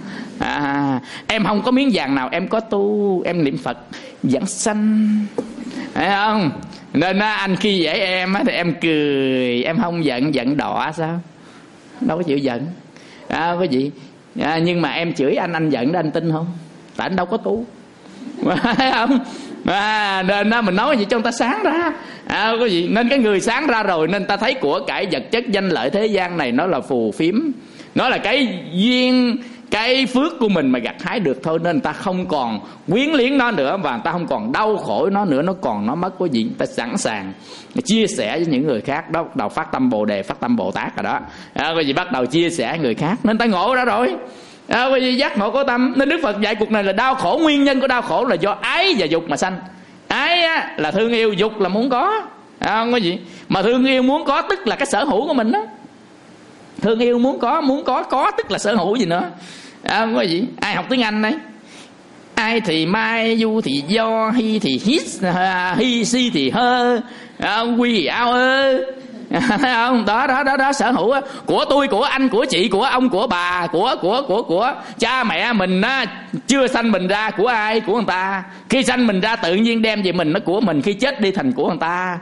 À, em không có miếng vàng nào em có tu, em niệm Phật giảng sanh, thấy không? Nên anh khi dễ em thì em cười, em không giận, giận đọa sao? Đâu có chịu giận, à, có gì? À, nhưng mà em chửi anh, anh giận đó, anh tin không? Tại anh đâu có tu, thấy không? À, nên đó, mình nói gì cho người ta sáng ra, à, có gì? Nên cái người sáng ra rồi nên ta thấy của cải vật chất danh lợi thế gian này nó là phù phiếm, nó là cái duyên, cái phước của mình mà gặt hái được thôi. Nên ta không còn quyến liếng nó nữa, và ta không còn đau khổ nó nữa. Nó còn nó mất có gì ta sẵn sàng chia sẻ với những người khác đó. Bắt đầu phát tâm Bồ Đề, phát tâm Bồ Tát rồi đó, à, có gì bắt đầu chia sẻ người khác, nên ta ngộ ra rồi, à, có gì giác ngộ có tâm. Nên Đức Phật dạy cuộc này là đau khổ, nguyên nhân của đau khổ là do ái và dục mà sanh. Ái á, là thương yêu, dục là muốn có, à, không có gì. Mà thương yêu muốn có tức là cái sở hữu của mình đó. Thương yêu muốn có, muốn có, có tức là sở hữu gì nữa, à, không có gì. Ai học tiếng Anh đấy, ai thì mai, du thì do, hi thì hít, hi si thì hơ, quy thì ao ơ, thấy không? Đó đó đó đó, sở hữu đó. Của tôi, của anh, của chị, của ông, của bà, của của của của cha mẹ mình á, chưa sanh mình ra của ai? Của người ta. Khi sanh mình ra tự nhiên đem về mình, nó của mình, khi chết đi thành của người ta,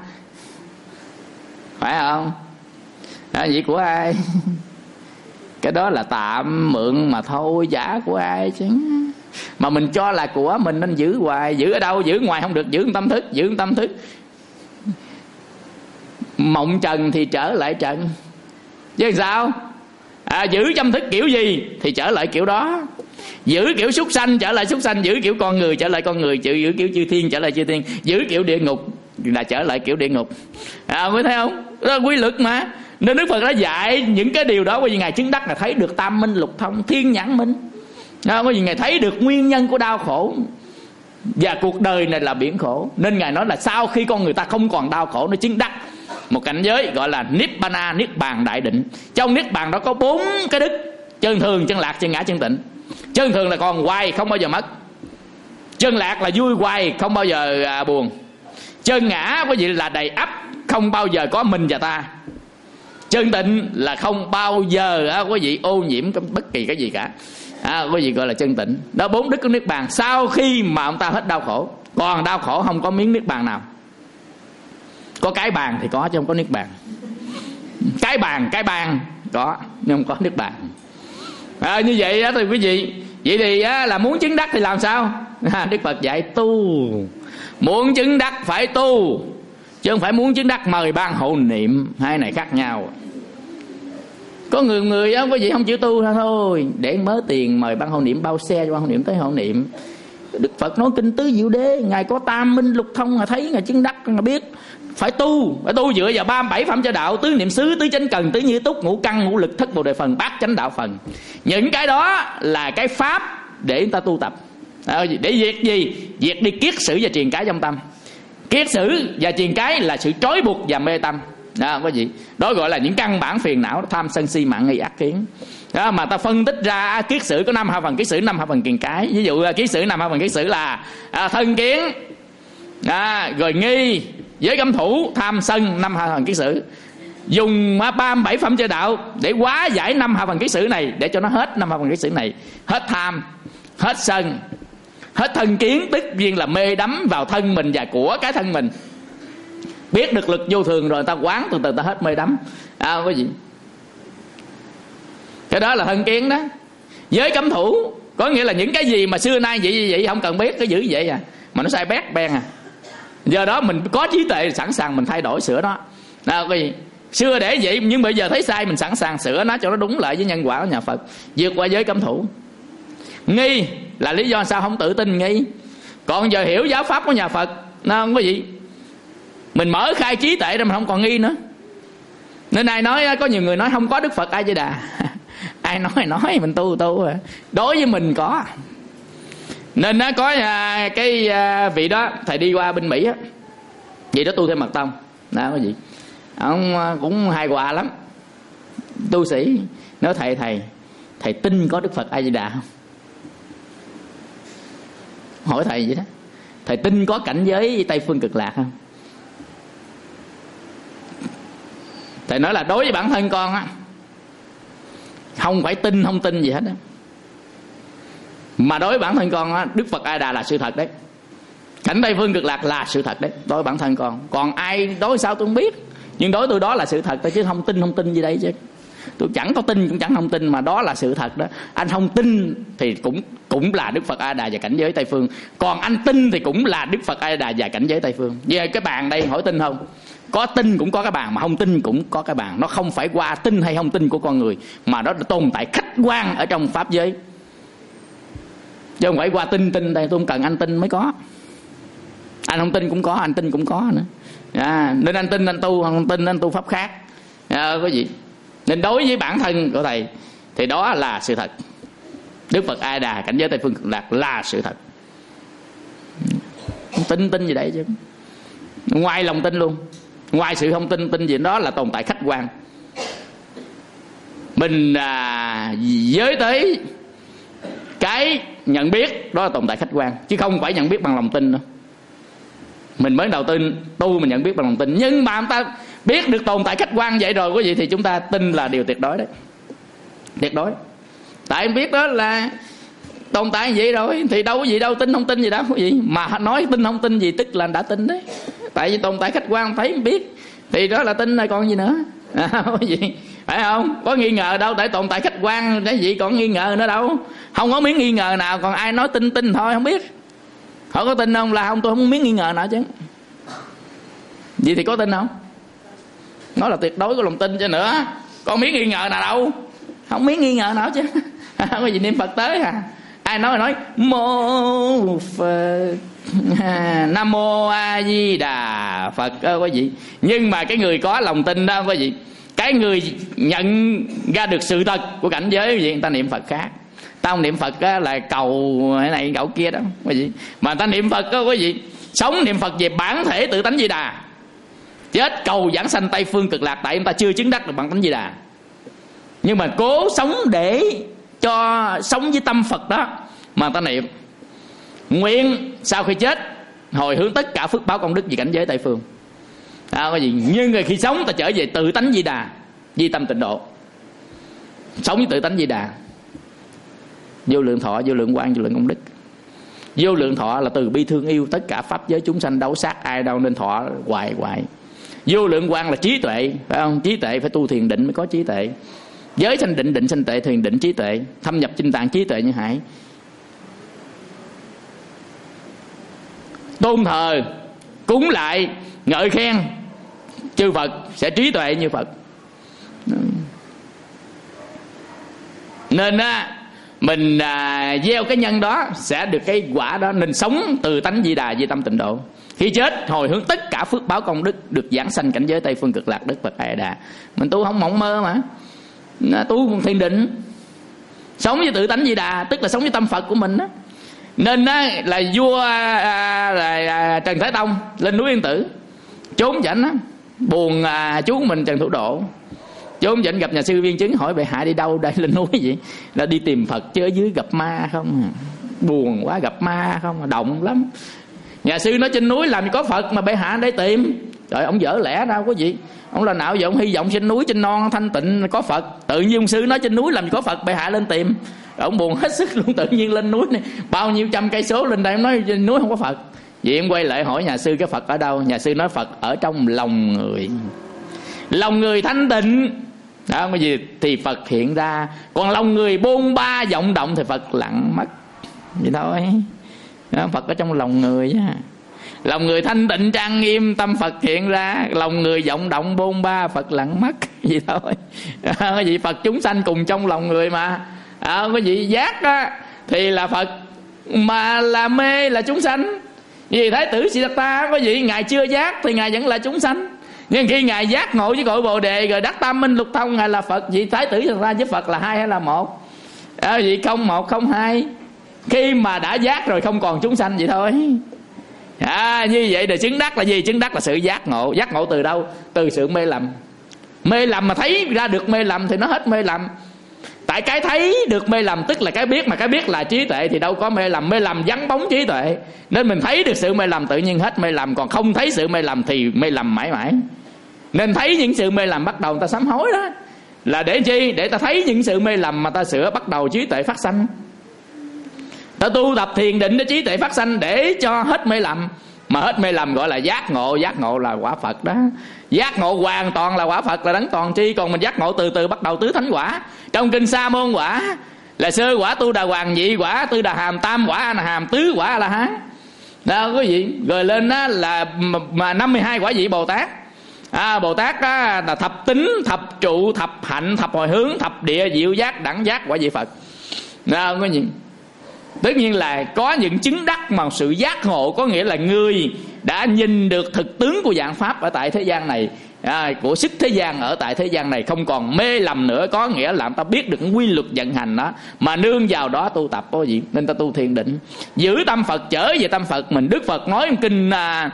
phải không? À, vậy của ai? Cái đó là tạm mượn mà thôi, giả của ai chứ. Mà mình cho là của mình nên giữ hoài. Giữ ở đâu? Giữ ngoài không được, giữ tâm thức. Giữ tâm thức. Mộng trần thì trở lại trần, chứ sao? À, giữ tâm thức kiểu gì thì trở lại kiểu đó. Giữ kiểu súc sanh trở lại súc sanh, giữ kiểu con người trở lại con người, giữ kiểu chư thiên trở lại chư thiên, giữ kiểu địa ngục là trở lại kiểu địa ngục, à, mới thấy không? Đó là quy luật mà. Nên Đức Phật đã dạy những cái điều đó, bởi vì Ngài chứng đắc là thấy được tam minh lục thông, thiên nhãn minh, à, bởi vì Ngài thấy được nguyên nhân của đau khổ và cuộc đời này là biển khổ. Nên Ngài nói là sau khi con người ta không còn đau khổ, nó chứng đắc một cảnh giới gọi là Nibbana, Niết Bàn đại định. Trong Niết Bàn đó có bốn cái đức: chân thường, chân lạc, chân ngã, chân tịnh. Chân thường là còn hoài không bao giờ mất. Chân lạc là vui hoài không bao giờ à, buồn. Chân ngã có gì là đầy ắp, không bao giờ có mình và ta. Chân tịnh là không bao giờ à, có gì ô nhiễm bất kỳ cái gì cả, à, có gì gọi là chân tịnh. Đó, bốn đức của Niết Bàn. Sau khi mà ông ta hết đau khổ, còn đau khổ không có miếng Niết Bàn nào. Có cái bàn thì có chứ không có Niết Bàn. Cái bàn, cái bàn có nhưng không có Niết Bàn, à, như vậy đó thì quý vị. Vậy thì á, là muốn chứng đắc thì làm sao? À, Đức Phật dạy tu. Muốn chứng đắc phải tu, chứ không phải muốn chứng đắc mời ban hộ niệm. Hai này khác nhau. Có người người á, có gì không chịu tu thôi, để mớ tiền mời ban hộ niệm bao xe cho ban hộ niệm tới hộ niệm. Đức Phật nói kinh Tứ Diệu Đế, ngài có tam minh lục thông, ngài thấy, ngài chứng đắc, ngài biết phải tu, phải tu dựa vào ba mươi bảy phẩm cho đạo: tứ niệm xứ, tứ chánh cần, tứ như túc, ngũ căn, ngũ lực, thất bồ đề phần, bát chánh đạo phần. Những cái đó là cái pháp để chúng ta tu tập, để diệt gì? Diệt đi kiết sử và triền cái trong tâm. Kiết sử và triền cái là sự trói buộc và mê tâm. Đó, có gì? Đó gọi là những căn bản phiền não: tham sân si mạng nghi ác kiến. Đó, mà ta phân tích ra kiết sử có năm hạ phần kiết sử, năm hạ phần triền cái. Ví dụ kiết sử, năm hạ phần kiết sử là à, thân kiến, à, rồi nghi, giới cấm thủ, tham sân, năm hạ phần kiết sử. Dùng ba mươi bảy phẩm cho đạo để hóa giải năm hạ phần kiết sử này, để cho nó hết năm hạ phần kiết sử này. Hết tham, hết sân, hết thân kiến, tất nhiên là mê đắm vào thân mình và của cái thân mình. Biết được lực vô thường rồi ta quán, từ từ ta hết mê đắm. À, có gì? Cái đó là thân kiến đó. Giới cấm thủ có nghĩa là những cái gì mà xưa nay vậy vậy, vậy không cần biết, cứ giữ vậy à, mà nó sai bét ben à. Giờ đó mình có trí tuệ sẵn sàng mình thay đổi sửa nó. À, cái gì? Xưa để vậy nhưng bây giờ thấy sai mình sẵn sàng sửa nó cho nó đúng lại với nhân quả của nhà Phật. Vượt qua giới cấm thủ. Nghi là lý do sao không tự tin nghi. Còn giờ hiểu giáo pháp của nhà Phật, nó không có gì, mình mở khai trí tuệ ra mình không còn nghi nữa. Nên ai nói, có nhiều người nói không có Đức Phật A Di Đà. Ai nói nói mình tu tu. Đối với mình có. Nên nó có cái vị đó, thầy đi qua bên Mỹ á, vị đó tu theo mật tông. Đó có gì, ông cũng hài hòa lắm. Tu sĩ nói thầy thầy thầy tin có Đức Phật A Di Đà không? Hỏi thầy vậy đó, thầy tin có cảnh giới Tây Phương Cực Lạc không? Thầy nói là đối với bản thân con á, không phải tin không tin gì hết á, mà đối với bản thân con á, Đức Phật A Di Đà là sự thật đấy, cảnh Tây Phương Cực Lạc là sự thật đấy. Đối với bản thân con, còn ai đối sao tôi không biết, nhưng đối tôi đó là sự thật thôi, chứ không tin không tin gì đây chứ. Tôi chẳng có tin cũng chẳng không tin, mà đó là sự thật đó. Anh không tin thì cũng cũng là Đức Phật A Di Đà và cảnh giới Tây Phương, còn anh tin thì cũng là Đức Phật A Di Đà và cảnh giới Tây Phương. Về cái bàn đây hỏi tin không? Có tin cũng có cái bàn, mà không tin cũng có cái bàn. Nó không phải qua tin hay không tin của con người, mà nó tồn tại khách quan ở trong pháp giới, chứ không phải qua tin tin đây tôi không cần anh tin mới có. Anh không tin cũng có, anh tin cũng có nữa. À, nên anh tin anh tu, không tin anh tu pháp khác. À, có gì? Nên đối với bản thân của thầy thì đó là sự thật. Đức Phật A Di Đà cảnh giới Tây Phương Cực Lạc là sự thật. Không tin tin gì đấy chứ. Ngoài lòng tin luôn, ngoài sự không tin tin gì đó là tồn tại khách quan. Mình à, giới tới cái nhận biết đó là tồn tại khách quan, chứ không phải nhận biết bằng lòng tin đâu. Mình mới đầu tin tu mình nhận biết bằng lòng tin, nhưng mà người ta biết được tồn tại khách quan vậy rồi quý vị, thì chúng ta tin là điều tuyệt đối đấy, tuyệt đối. Tại biết đó là tồn tại vậy rồi thì đâu có gì đâu tin không tin gì đâu quý vị, mà nói tin không tin gì tức là đã tin đấy. Tại vì tồn tại khách quan thấy biết thì đó là tin rồi còn gì nữa. À, quý vị phải không? Có nghi ngờ đâu, tại tồn tại khách quan cái gì còn nghi ngờ nữa đâu. Không có miếng nghi ngờ nào, còn ai nói tin tin thôi không biết. Họ có tin không là không, tôi không miếng nghi ngờ nào chứ. Vậy thì có tin không? Nó là tuyệt đối của lòng tin chứ nữa. Còn miếng nghi ngờ nào đâu. Không miếng nghi ngờ nào chứ. Có gì niệm Phật tới à. Ai nói là nói mô Phật, Nam Mô A Di Đà Phật, có gì. Nhưng mà cái người có lòng tin đó có gì, cái người nhận ra được sự thật của cảnh giới gì, người ta niệm Phật khác. Ta không niệm Phật á, là cầu cái này cầu kia đó quý vị. Mà ta niệm Phật á quý vị, sống niệm Phật về bản thể tự tánh Di Đà, chết cầu giảng sanh Tây Phương Cực Lạc. Tại chúng ta chưa chứng đắc được bản tánh Di Đà, nhưng mà cố sống để cho sống với tâm Phật đó mà ta niệm, nguyện sau khi chết hồi hướng tất cả phước báo công đức về cảnh giới Tây Phương. À, có gì. Nhưng người khi sống ta trở về tự tánh Di Đà, di tâm tịnh độ, sống với tự tánh Di Đà. Vô lượng thọ, vô lượng quang, vô lượng công đức. Vô lượng thọ là từ bi thương yêu tất cả pháp giới chúng sanh, đấu sát ai đâu nên thọ hoài hoài. Vô lượng quang là trí tuệ, phải không? Trí tuệ phải tu thiền định mới có trí tuệ. Giới sanh định, định sanh tuệ, thiền định trí tuệ, thâm nhập chinh tạng trí tuệ như hải. Tôn thờ, cúng lại, ngợi khen chư Phật sẽ trí tuệ như Phật. Nên á, mình à, gieo cái nhân đó sẽ được cái quả đó. Nên sống từ tánh Di Đà Di Tâm Tịnh Độ, khi chết hồi hướng tất cả phước báo công đức, được giảng sanh cảnh giới Tây Phương Cực Lạc Đức Phật A Đà. Mình tu không mộng mơ mà, tu thiền định, sống với tự tánh Di Đà, tức là sống với tâm Phật của mình đó. Nên á, là vua à, là, à, Trần Thái Tông lên núi Yên Tử trốn chảnh á, buồn à, chú mình Trần Thủ Độ trốn chảnh gặp nhà sư Viên Chứng, hỏi bệ hạ đi đâu đây, lên núi vậy? Là đi tìm Phật chứ ở dưới gặp ma không, buồn quá, gặp ma không, động lắm. Nhà sư nói trên núi làm gì có Phật mà bệ hạ để tìm. Trời, ông dở lẽ đâu có gì. Ông là nào giờ ông hy vọng trên núi trên non thanh tịnh có Phật. Tự nhiên ông sư nói trên núi làm gì có Phật, bệ hạ lên tìm. Ông buồn hết sức luôn, tự nhiên lên núi này bao nhiêu trăm cây số lên đây, ông nói trên núi không có Phật. Vậy em quay lại hỏi nhà sư cái Phật ở đâu? Nhà sư nói Phật ở trong lòng người, lòng người thanh tịnh đó, cái gì thì Phật hiện ra. Còn lòng người bôn ba vọng động thì Phật lặng mất. Vậy thôi đó, Phật ở trong lòng người nha. Lòng người thanh tịnh trang nghiêm tâm Phật hiện ra, lòng người vọng động bôn ba Phật lặng mất. Vậy thôi. Cái gì Phật chúng sanh cùng trong lòng người mà. À, cái gì giác á, thì là Phật, mà là mê là chúng sanh. Vì Thái tử Siddhartha có gì ngài chưa giác thì ngài vẫn là chúng sanh, nhưng khi ngài giác ngộ với cội Bồ Đề rồi đắc tam minh lục thông, ngài là Phật. Vì Thái tử Siddhartha với Phật là hai hay là một? À, vì không một không hai. Khi mà đã giác rồi không còn chúng sanh vậy thôi. À, như vậy để chứng đắc là gì? Chứng đắc là sự giác ngộ. Giác ngộ từ đâu? Từ sự mê lầm. Mê lầm mà thấy ra được mê lầm thì nó hết mê lầm. Tại cái thấy được mê lầm tức là cái biết, mà cái biết là trí tuệ thì đâu có mê lầm. Mê lầm vắng bóng trí tuệ. Nên mình thấy được sự mê lầm tự nhiên hết mê lầm. Còn không thấy sự mê lầm thì mê lầm mãi mãi. Nên thấy những sự mê lầm bắt đầu người ta sám hối đó. Là để chi? Để ta thấy những sự mê lầm mà ta sửa, bắt đầu trí tuệ phát sanh. Ta tu tập thiền định để trí tuệ phát sanh, để cho hết mê lầm. Mà hết mê lầm gọi là giác ngộ. Giác ngộ là quả Phật đó. Giác ngộ hoàn toàn là quả Phật, là đấng toàn tri. Còn mình giác ngộ từ từ bắt đầu tứ thánh quả. Trong kinh Sa Môn quả là sơ quả, tu đà hoàng, nhị quả, tư đà hàm, tam quả, a na hàm, tứ quả a la hán. Đó quý vị. Rồi lên đó là mà năm mươi hai quả vị Bồ Tát. À, Bồ Tát đó là thập tính, thập trụ, thập hạnh, thập hồi hướng, thập địa, diệu giác, đẳng giác, quả vị Phật. Đó quý vị. Tất nhiên là có những chứng đắc mà sự giác ngộ, có nghĩa là người đã nhìn được thực tướng của dạng pháp ở tại thế gian này, à, của sức thế gian ở tại thế gian này, không còn mê lầm nữa. Có nghĩa là ta biết được quy luật vận hành đó, mà nương vào đó tu tập có gì. Nên ta tu thiền định, giữ tâm Phật, trở về tâm Phật mình. Đức Phật nói trong kinh à,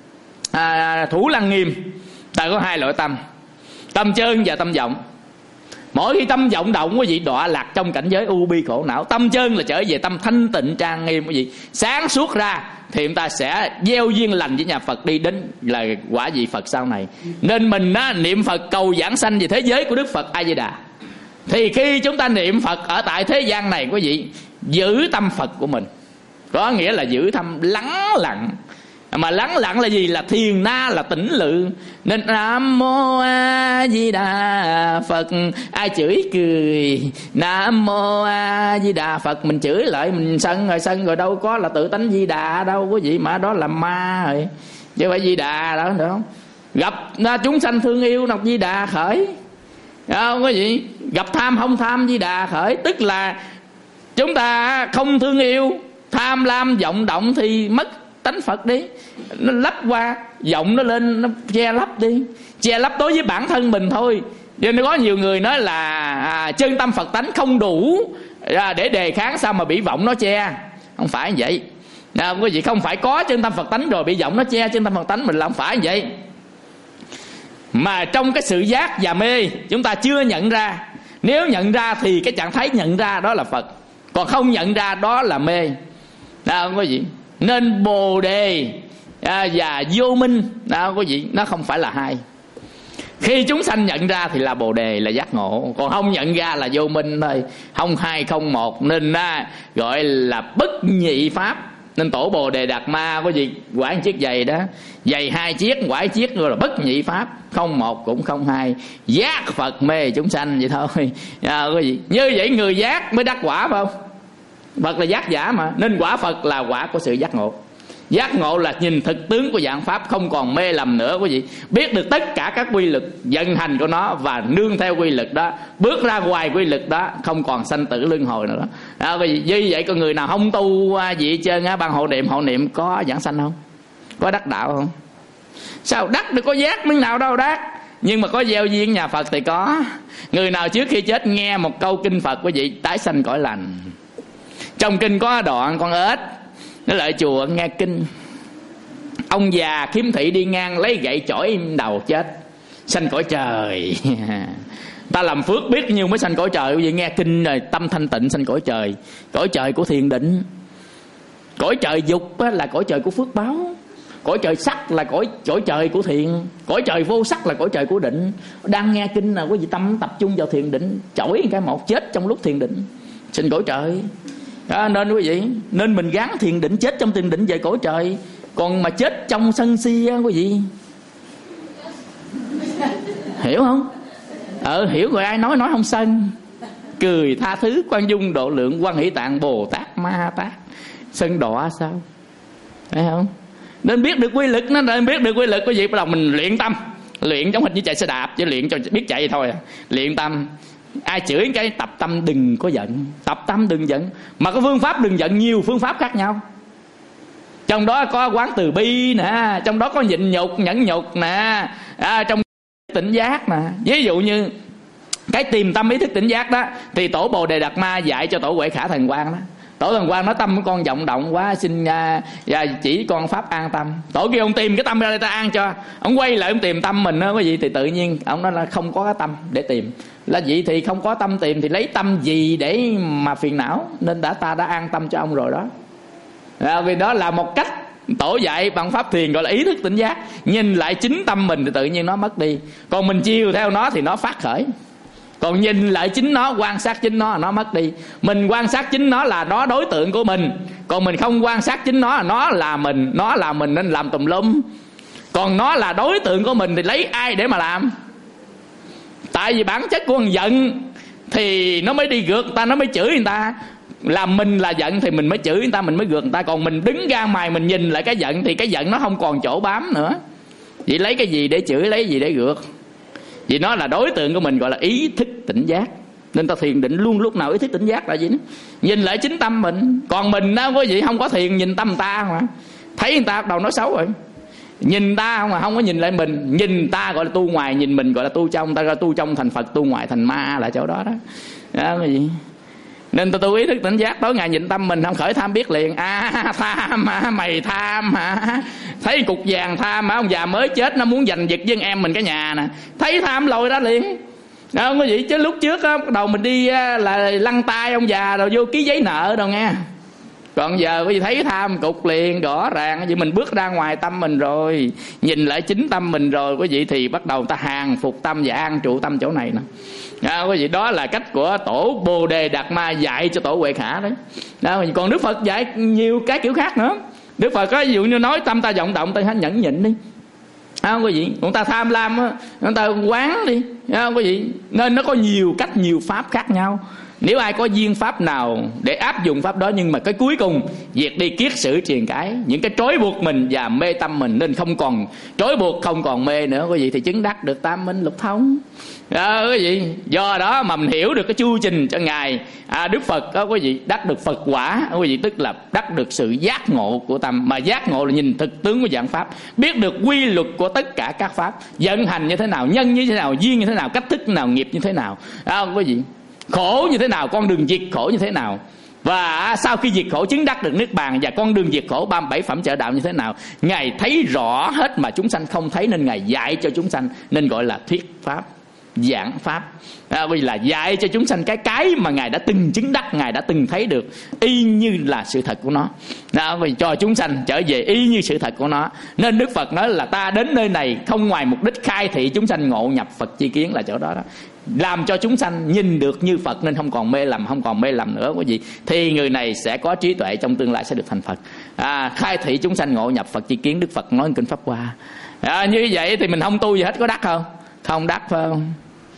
à, Thủ Lăng Nghiêm, ta có hai loại tâm, tâm chơn và tâm vọng. Mỗi khi tâm vọng động quý vị đọa lạc trong cảnh giới u bi khổ não. Tâm chân là trở về tâm thanh tịnh trang nghiêm quý vị, sáng suốt ra thì chúng ta sẽ gieo duyên lành với nhà Phật, đi đến là quả vị Phật sau này. Nên mình á, niệm Phật cầu giảng sanh về thế giới của Đức Phật A Di Đà. Thì khi chúng ta niệm Phật ở tại thế gian này quý vị, giữ tâm Phật của mình, có nghĩa là giữ tâm lắng lặng. Mà lắng lặng là gì? Là thiền na, là tĩnh lự. Nên Nam Mô A Di Đà Phật. Ai chửi cười Nam Mô A Di Đà Phật, mình chửi lại mình sân rồi, sân rồi đâu có là tự tánh Di Đà đâu quý vị, mà đó là ma rồi, chứ phải Di Đà đó, được không? Gặp chúng sanh thương yêu đọc Di Đà khởi, không có gì. Gặp tham không tham Di Đà khởi. Tức là chúng ta không thương yêu, tham lam vọng động thì mất tánh Phật đi. Nó lấp qua, giọng nó lên, nó che lấp đi. Che lấp đối với bản thân mình thôi. Cho nên có nhiều người nói là à, chân tâm Phật tánh không đủ à, để đề kháng, sao mà bị vọng nó che. Không phải như vậy à, quý vị. Không phải có chân tâm Phật tánh rồi bị vọng nó che chân tâm Phật tánh mình, là không phải như vậy. Mà trong cái sự giác và mê chúng ta chưa nhận ra. Nếu nhận ra thì cái trạng thái nhận ra đó là Phật, còn không nhận ra đó là mê à, quý vị. Nên Bồ Đề à, và vô minh đó quý vị, nó không phải là hai. Khi chúng sanh nhận ra thì là Bồ Đề, là giác ngộ. Còn không nhận ra là vô minh thôi. Không hai không một. Nên à, gọi là bất nhị pháp. Nên tổ Bồ Đề Đạt Ma quý vị quả một chiếc giày đó, giày hai chiếc, quả một chiếc, rồi là bất nhị pháp. Không một cũng không hai. Giác Phật mê chúng sanh vậy thôi à, quý vị. Như vậy người giác mới đắc quả phải không? Phật là giác giả mà. Nên quả Phật là quả của sự giác ngộ. Giác ngộ là nhìn thực tướng của dạng pháp, không còn mê lầm nữa quý vị. Biết được tất cả các quy luật vận hành của nó và nương theo quy luật đó, bước ra ngoài quy luật đó, không còn sanh tử luân hồi nữa. À, vì như vậy con người nào không tu gì hết trơn á, bằng hộ niệm hộ niệm có giảng sanh không? Có đắc đạo không? Sao đắc được, có giác miếng nào đâu đắc. Nhưng mà có gieo duyên nhà Phật thì có. Người nào trước khi chết nghe một câu kinh Phật quý vị, tái sanh cõi lành. Trong kinh có đoạn con ếch nó lại chùa nghe kinh, ông già khiếm thị đi ngang lấy gậy chổi đầu chết, sanh cõi trời. Ta làm phước biết nhiêu mới sanh cõi trời. Vậy nghe kinh rồi tâm thanh tịnh sanh cõi trời. Cõi trời của thiền định. Cõi trời dục là cõi trời của phước báo. Cõi trời sắc là cõi cõi trời của thiền. Cõi trời vô sắc là cõi trời của định. Đang nghe kinh là quý vị tâm tập trung vào thiền định, chổi cái một chết trong lúc thiền định, sanh cõi trời. Đó, nên quý vị, nên mình gắng thiền định, chết trong thiền định về cõi trời. Còn mà chết trong sân si á quý vị, hiểu không? Ờ hiểu rồi, ai nói nói không sân. Cười tha thứ khoan dung độ lượng Quan Hỷ Tạng Bồ Tát Ma Tát. Sân đọa sao? Thấy không? Nên biết được quy lực, nó nên biết được quy lực. Quý vị bắt đầu mình luyện tâm. Luyện giống hệt như chạy xe đạp, chứ luyện cho biết chạy thôi. Luyện tâm. Ai chửi cái tập tâm đừng có giận. Tập tâm đừng giận. Mà có phương pháp đừng giận nhiều phương pháp khác nhau. Trong đó có quán từ bi nè, trong đó có nhịn nhục, nhẫn nhục nè, à, trong tỉnh giác nè. Ví dụ như cái tìm tâm ý thức tỉnh giác đó, thì tổ Bồ Đề Đạt Ma dạy cho tổ Huệ Khả Thần Quang đó. Tổ Thần Quang nói tâm của con vọng động quá, xin uh, chỉ con pháp an tâm. Tổ kêu ông tìm cái tâm ra đây ta an cho. Ông quay lại ông tìm tâm mình đó quý vị, thì tự nhiên ông nói là không có cái tâm để tìm. Là vậy thì không có tâm tìm thì lấy tâm gì để mà phiền não. Nên đã ta đã an tâm cho ông rồi đó. À, vì đó là một cách tổ dạy bằng pháp thiền gọi là ý thức tỉnh giác. Nhìn lại chính tâm mình thì tự nhiên nó mất đi. Còn mình chiều theo nó thì nó phát khởi. Còn nhìn lại chính nó, quan sát chính nó là nó mất đi. Mình quan sát chính nó là nó đối tượng của mình. Còn mình không quan sát chính nó là nó là mình. Nó là mình nên làm tùm lum. Còn nó là đối tượng của mình thì lấy ai để mà làm? Tại vì bản chất của thằng giận thì nó mới đi gượt người ta, nó mới chửi người ta. Là mình là giận thì mình mới chửi người ta, mình mới gượt người ta. Còn mình đứng ra ngoài mình nhìn lại cái giận thì cái giận nó không còn chỗ bám nữa. Vậy lấy cái gì để chửi, lấy cái gì để gượt? Vì nó là đối tượng của mình gọi là ý thức tỉnh giác. Nên ta thiền định luôn lúc nào ý thức tỉnh giác là gì đó. Nhìn lại chính tâm mình. Còn mình đó quý vị không có thiền nhìn tâm người ta mà. Thấy người ta bắt đầu nói xấu rồi. Nhìn ta không mà không có nhìn lại mình. Nhìn ta gọi là tu ngoài, nhìn mình gọi là tu trong. Ta gọi là tu trong thành Phật, tu ngoài thành ma là chỗ đó đó. Đó quý vị. Nên tôi tu ý thức tỉnh giác, tối ngày nhìn tâm mình không khởi tham biết liền. À tham hả, mày tham hả? Thấy cục vàng tham hả? Ông già mới chết nó muốn giành giật với em mình cái nhà nè. Thấy tham lôi đó liền. Đó không có gì chứ lúc trước á, bắt đầu mình đi là lăn tay ông già rồi vô ký giấy nợ đâu nghe. Còn giờ quý vị thấy tham cục liền rõ ràng. Vì mình bước ra ngoài tâm mình rồi, nhìn lại chính tâm mình rồi quý vị, thì bắt đầu ta hàng phục tâm và an trụ tâm chỗ này nè. À, quý vị, đó là cách của tổ Bồ Đề Đạt Ma dạy cho tổ Huệ Khả đấy. Đó, còn Đức Phật dạy nhiều cái kiểu khác nữa. Đức Phật có ví dụ như nói tâm ta vọng động, ta hãy nhẫn nhịn đi. À, quý vị, chúng ta tham lam á, chúng ta quán đi. À, quý vị, nên nó có nhiều cách, nhiều pháp khác nhau. Nếu ai có duyên pháp nào để áp dụng pháp đó, nhưng mà cái cuối cùng diệt đi kiết sử truyền cái, những cái trói buộc mình và mê tâm mình, nên không còn trói buộc, không còn mê nữa quý vị, thì chứng đắc được tam minh lục thông. Đó, quý vị, do đó mà mình hiểu được cái chu trình cho ngài à, Đức Phật đó quý vị, đắc được Phật quả quý vị, tức là đắc được sự giác ngộ của tâm. Mà giác ngộ là nhìn thực tướng của dạng pháp, biết được quy luật của tất cả các pháp vận hành như thế nào, nhân như thế nào, duyên như thế nào, cách thức nào, nghiệp như thế nào. Đó, quý vị, khổ như thế nào, con đường diệt khổ như thế nào, và sau khi diệt khổ chứng đắc được niết bàn, và con đường diệt khổ ba mươi bảy phẩm trợ đạo như thế nào. Ngài thấy rõ hết mà chúng sanh không thấy, nên ngài dạy cho chúng sanh, nên gọi là thuyết pháp, giảng pháp. À, vì là dạy cho chúng sanh cái cái mà ngài đã từng chứng đắc, ngài đã từng thấy được y như là sự thật của nó. Đó, vì cho chúng sanh trở về y như sự thật của nó. Nên Đức Phật nói là ta đến nơi này không ngoài mục đích khai thị chúng sanh ngộ nhập Phật chi kiến, là chỗ đó đó. Làm cho chúng sanh nhìn được như Phật, nên không còn mê lầm, không còn mê lầm nữa quý vị, thì người này sẽ có trí tuệ, trong tương lai sẽ được thành Phật. À, khai thị chúng sanh ngộ nhập Phật chi kiến, Đức Phật nói kinh Pháp Hoa. À, như vậy thì mình không tu gì hết, có đắc không? Không đắc, phải không?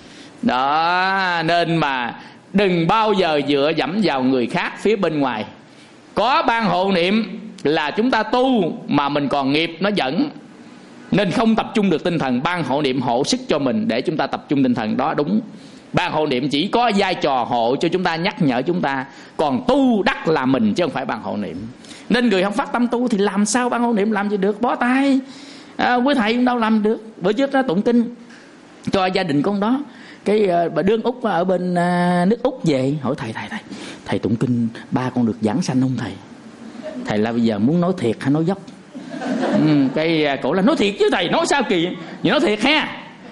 Đó, nên mà đừng bao giờ dựa dẫm vào người khác phía bên ngoài. Có ban hộ niệm là chúng ta tu mà mình còn nghiệp nó dẫn, nên không tập trung được tinh thần. Ban hộ niệm hộ sức cho mình để chúng ta tập trung tinh thần, đó đúng. Ban hộ niệm chỉ có vai trò hộ cho chúng ta, nhắc nhở chúng ta, còn tu đắc là mình chứ không phải ban hộ niệm. Nên người không phát tâm tu thì làm sao ban hộ niệm làm gì được, bó tay. À, quý thầy cũng đâu làm được. Bữa trước nó tụng kinh cho gia đình con đó, cái uh, bà đương Úc ở bên uh, nước Úc về hỏi thầy thầy thầy thầy tụng kinh ba con được giảng sanh không thầy? Thầy là bây giờ muốn nói thiệt hay nói dốc? ừ, cái uh, cổ là nói thiệt chứ thầy, nói sao kỳ vậy, nói thiệt ha.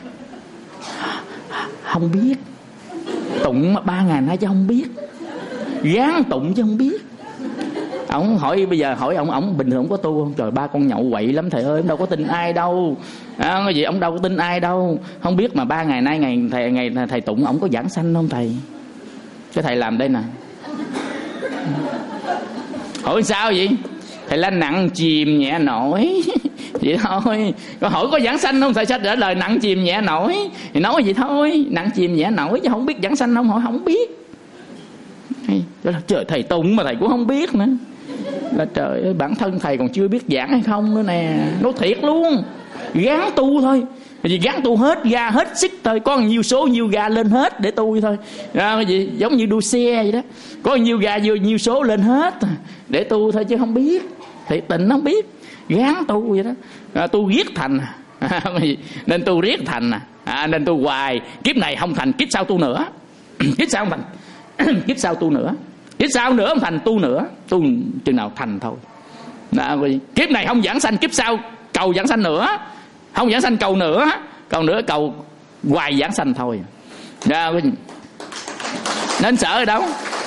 Không biết, tụng ba ngày nay chứ không biết, gán tụng chứ không biết. Ông hỏi bây giờ hỏi ông, ông bình thường ông có tu không? Trời, ba con nhậu quậy lắm thầy ơi, ông đâu có tin ai đâu. À, cái gì ông đâu có tin ai đâu. Không biết mà ba ngày nay ngày thầy ngày thầy tụng ông có giảng sanh không thầy? Cái thầy làm đây nè. Hỏi sao vậy? Thầy là nặng chìm nhẹ nổi. Vậy thôi. Còn hỏi có giảng sanh không? Thầy sẽ trả lời nặng chìm nhẹ nổi. Thì nói vậy thôi, nặng chìm nhẹ nổi chứ không biết giảng sanh không? Hỏi không biết. Trời, thầy tụng mà thầy cũng không biết nữa. Là trời ơi, bản thân thầy còn chưa biết giảng hay không nữa nè. Nói thiệt luôn, gán tu thôi. Vì gán tu hết ga hết sức thôi. Có nhiều số nhiều ga lên hết để tu thôi. À, cái gì giống như đua xe vậy đó. Có nhiều ga nhiều, nhiều số lên hết để tu thôi chứ không biết. Thiệt tình không biết, gán tu vậy đó. À, tu riết thành à, nên tu riết thành à, nên tu hoài. Kiếp này không thành, kiếp sau tu nữa. Kiếp sau không thành, kiếp sau tu nữa. Kiếp sau nữa không thành, tu nữa. Tu chừng nào thành thôi. Đó, kiếp này không giảng sanh, kiếp sau cầu giảng sanh nữa. Không giảng sanh cầu nữa, cầu nữa cầu hoài giảng sanh thôi. Đó, nên sợ ở đâu,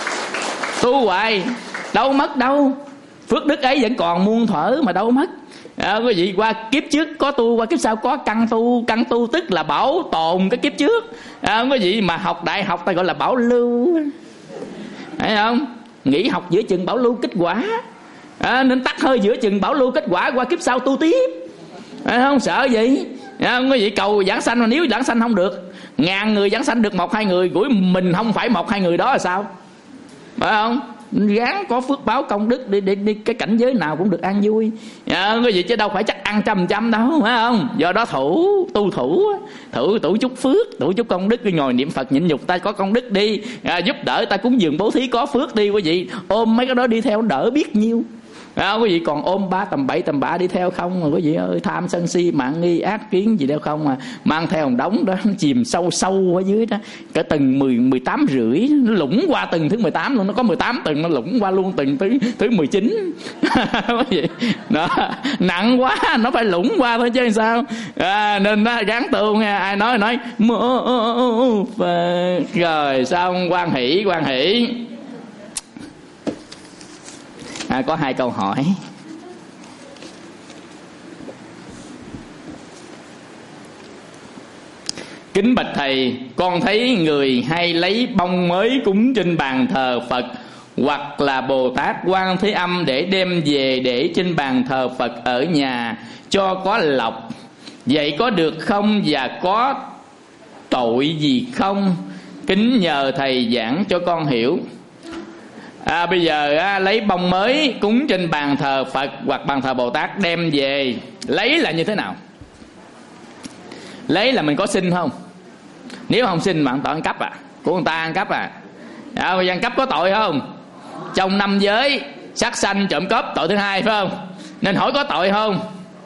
tu hoài đâu mất đâu. Phước đức ấy vẫn còn muôn thuở mà đâu mất. À, quý vị qua kiếp trước có tu, qua kiếp sau có căn tu. Căn tu tức là bảo tồn cái kiếp trước. À, quý vị mà học đại học ta gọi là bảo lưu, thấy không? Nghỉ học giữa chừng bảo lưu kết quả. À, nên tắt hơi giữa chừng bảo lưu kết quả, qua kiếp sau tu tiếp. À, không sợ gì. À, quý vị cầu giảng sanh mà nếu giảng sanh không được, ngàn người giảng sanh được một hai người, gửi mình không phải một hai người đó là sao? Phải không? Gán có phước báo công đức đi, đi, đi cái cảnh giới nào cũng được an vui. À, cái gì chứ đâu phải chắc ăn trăm trăm đâu, phải không? Do đó thủ tu thủ thủ thủ chút phước, thủ chút công đức, cái ngồi niệm Phật nhịn nhục ta có công đức đi, à, giúp đỡ ta cúng dường bố thí có phước đi. Quý vị ôm mấy cái đó đi theo đỡ biết nhiêu. À, quý vị còn ôm ba tầm bậy tầm bạ đi theo không mà quý vị ơi, tham sân si mạng nghi ác kiến gì đâu không mà mang theo một đống đó, nó chìm sâu sâu ở dưới đó, cả tầng mười mười tám rưỡi, nó lũng qua tầng thứ mười tám luôn, nó có mười tám tầng, nó lũng qua luôn tầng thứ thứ mười chín. Quý vị đó, nặng quá nó phải lũng qua thôi chứ sao. À, nên nó gắng tu nghe, ai nói nói mô Phật rồi xong quan hỷ quan hỷ. À, có hai câu hỏi. Kính bạch thầy, con thấy người hay lấy bông mới cúng trên bàn thờ Phật hoặc là Bồ Tát Quan Thế Âm để đem về để trên bàn thờ Phật ở nhà cho có lộc. Vậy có được không và có tội gì không? Kính nhờ thầy giảng cho con hiểu. À, bây giờ á, lấy bông mới cúng trên bàn thờ Phật hoặc bàn thờ Bồ Tát đem về, lấy là như thế nào? Lấy là mình có xin không? Nếu không xin mà tội ăn cắp à, của người ta ăn cắp à. À, bây giờ ăn cắp có tội không? Trong năm giới sát sanh trộm cắp tội thứ hai phải không? Nên hỏi có tội không?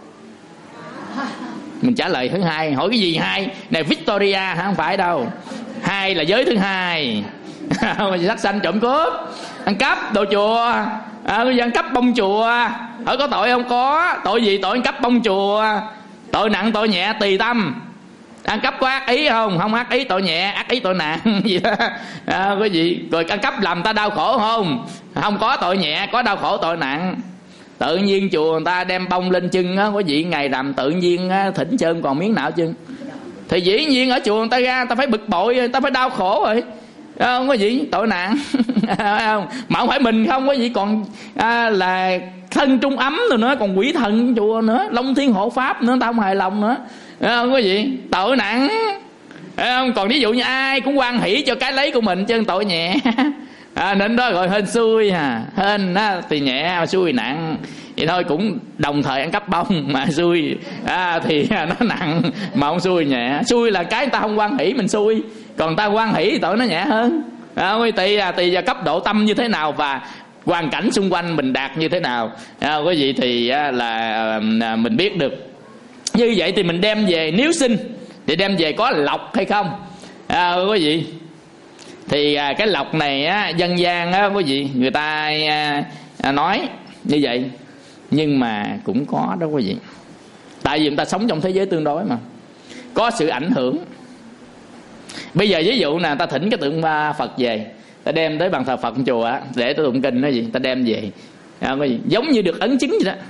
Mình trả lời thứ hai. Hỏi cái gì hai? Này Victoria hả? Không phải đâu. Hai là giới thứ hai. Sát sanh trộm cướp, ăn cắp đồ chùa, à, ăn cắp bông chùa, hỏi có tội không? Có. Tội gì? Tội ăn cắp bông chùa. Tội nặng tội nhẹ tùy tâm. Ăn cắp có ác ý không? Không ác ý tội nhẹ, ác ý tội nặng gì đó. À, cái gì? Rồi ăn cắp làm ta đau khổ không? Không có tội nhẹ, có đau khổ tội nặng. Tự nhiên chùa người ta đem bông lên chân á, quý vị ngày rằm tự nhiên á, thỉnh chân còn miếng nào chân. Thì dĩ nhiên ở chùa người ta ra, người ta phải bực bội, người ta phải đau khổ rồi. Không có gì tội nặng. Không mà không phải mình không có gì còn à, là thân trung ấm rồi nữa, còn quỷ thần chùa nữa, Long Thiên hộ pháp nữa, ta không hài lòng nữa. Không có gì tội nặng. Không còn ví dụ như ai cũng hoan hỷ cho cái lấy của mình chứ tội nhẹ. À, nên đó gọi hên xui hà, hên á, thì nhẹ xui nặng. vậy thôi, cũng đồng thời ăn cắp bông mà xui à, thì nó nặng, mà không xui nhẹ. Xui là cái ta không hoan hỷ mình xui, còn ta hoan hỷ tội nó nhẹ hơn à, tùy à, tùy vào cấp độ tâm như thế nào và hoàn cảnh xung quanh mình đạt như thế nào à, quý vị thì à, là à, mình biết được. Như vậy thì mình đem về, nếu sinh thì đem về có lộc hay không à, quý vị. Thì à, cái lộc này á, dân gian á, quý vị, người ta à, à, nói như vậy, nhưng mà cũng có đó quý vị. Tại vì người ta sống trong thế giới tương đối mà, có sự ảnh hưởng. Bây giờ ví dụ nè, ta thỉnh cái tượng Phật về, ta đem tới bàn thờ Phật chùa á, để ta tụng kinh đó gì, ta đem về à, quý vị, giống như được ấn chứng vậy đó.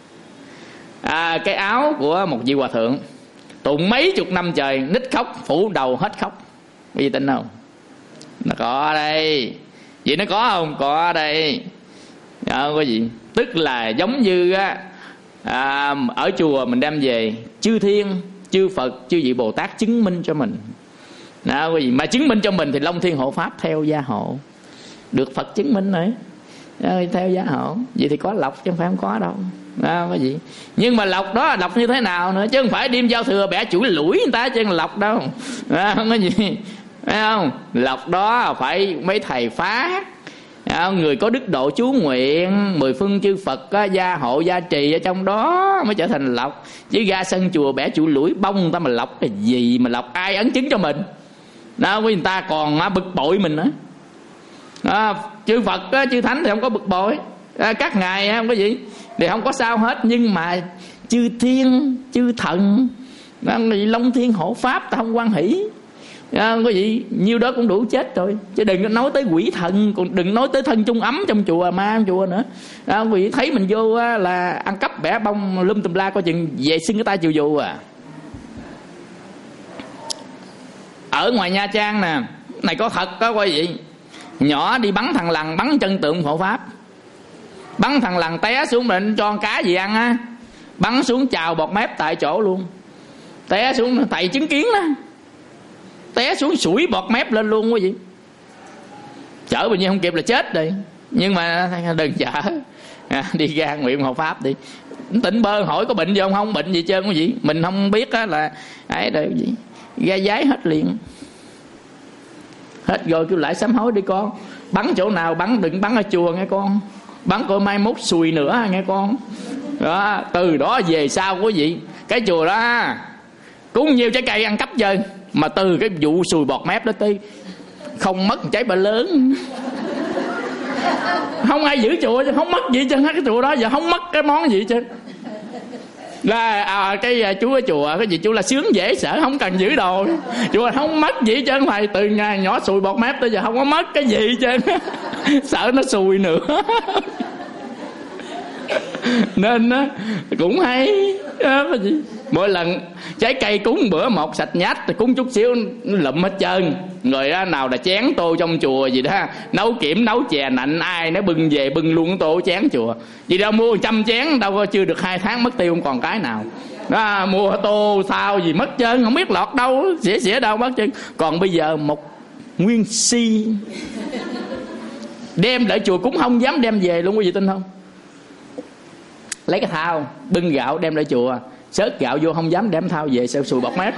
À, cái áo của một vị hòa thượng tụng mấy chục năm trời, nít khóc, phủ đầu hết khóc. Quý vị tin không? Nó có đây. Vậy nó có không? Có đây à, quý vị. Tức là giống như á, à, ở chùa mình đem về, chư thiên, chư Phật, chư vị Bồ Tát chứng minh cho mình đó, quý vị. Mà chứng minh cho mình thì Long Thiên Hộ Pháp theo gia hộ, được Phật chứng minh nữa à, theo gia hộ. Vậy thì có lộc chứ không phải không có đâu à, quý vị. Nhưng mà lộc đó là lộc như thế nào nữa, chứ không phải đêm giao thừa bẻ chuỗi lũi người ta chứ là lộc đâu à, không có gì. Thấy không? Lộc đó phải mấy thầy phá, người có đức độ chú nguyện, mười phương chư Phật á, gia hộ gia trì ở trong đó mới trở thành lộc. Chứ ra sân chùa bẻ chuỗi lũi bông người ta mà lộc cái gì mà lộc, ai ấn chứng cho mình đó, với người ta còn á, bực bội mình nữa à, chư Phật á, chư Thánh thì không có bực bội à, các ngài á, không có gì thì không có sao hết. Nhưng mà chư thiên, chư thần, Long Thiên Hộ Pháp ta không hoan hỷ à, quý vị, nhiêu đó cũng đủ chết rồi, chứ đừng có nói tới quỷ thần, còn đừng nói tới thân chung ấm trong chùa, ma trong chùa nữa à, quý vị thấy mình vô á, là ăn cắp bẻ bông lum tùm la, coi chừng về xưng cái tay chịu dù à. Ở ngoài Nha Trang nè, này có thật đó quý vị, nhỏ đi bắn thằng lằn, bắn chân tượng Hộ Pháp, bắn thằng lằn té xuống định cho con cá gì ăn á, bắn xuống chào bọt mép tại chỗ luôn, té xuống thầy chứng kiến đó, té xuống sủi bọt mép lên luôn quý vị. Chở bệnh nhân không kịp là chết rồi. Nhưng mà đừng chở à, đi ra nguyện Hộ Pháp đi, tỉnh bơ hỏi có bệnh gì không, không bệnh gì trơn quý vị. Mình không biết á là ấy rồi gì, ra giấy hết liền, hết rồi kêu lại sám hối đi con, bắn chỗ nào bắn đừng bắn ở chùa nghe con, bắn coi mai mốt xùi nữa nghe con đó. Từ đó về sau quý vị, cái chùa đó cúng nhiều trái cây ăn cắp chơi, mà từ cái vụ sùi bọt mép đó tới không mất trái bơ lớn, không ai giữ chùa chứ không mất gì chứ, cái chùa đó giờ không mất cái món gì chứ. Là à, cái chú ở chùa cái gì chú là sướng dễ sợ, không cần giữ đồ, chùa không mất gì chứ, không phải từ ngày nhỏ sùi bọt mép tới giờ không có mất cái gì chứ sợ nó sùi nữa nên á cũng hay à, mỗi lần trái cây cúng bữa một sạch nhách thì cúng chút xíu lụm hết trơn rồi á, nào là chén tô trong chùa gì đó, nấu kiểm nấu chè nạnh ai nó bưng về bưng luôn tô chén chùa, vì đâu mua trăm chén đâu có chưa được hai tháng mất tiêu không còn cái nào đó, mua tô sao gì mất trơn không biết lọt đâu, xỉa xỉa đâu mất trơn. Còn bây giờ một nguyên si đem lại chùa cũng không dám đem về luôn, quý vị tin không? Lấy cái thao bưng gạo đem lại chùa, xớt gạo vô không dám đem thao về, sợ sùi bọt mép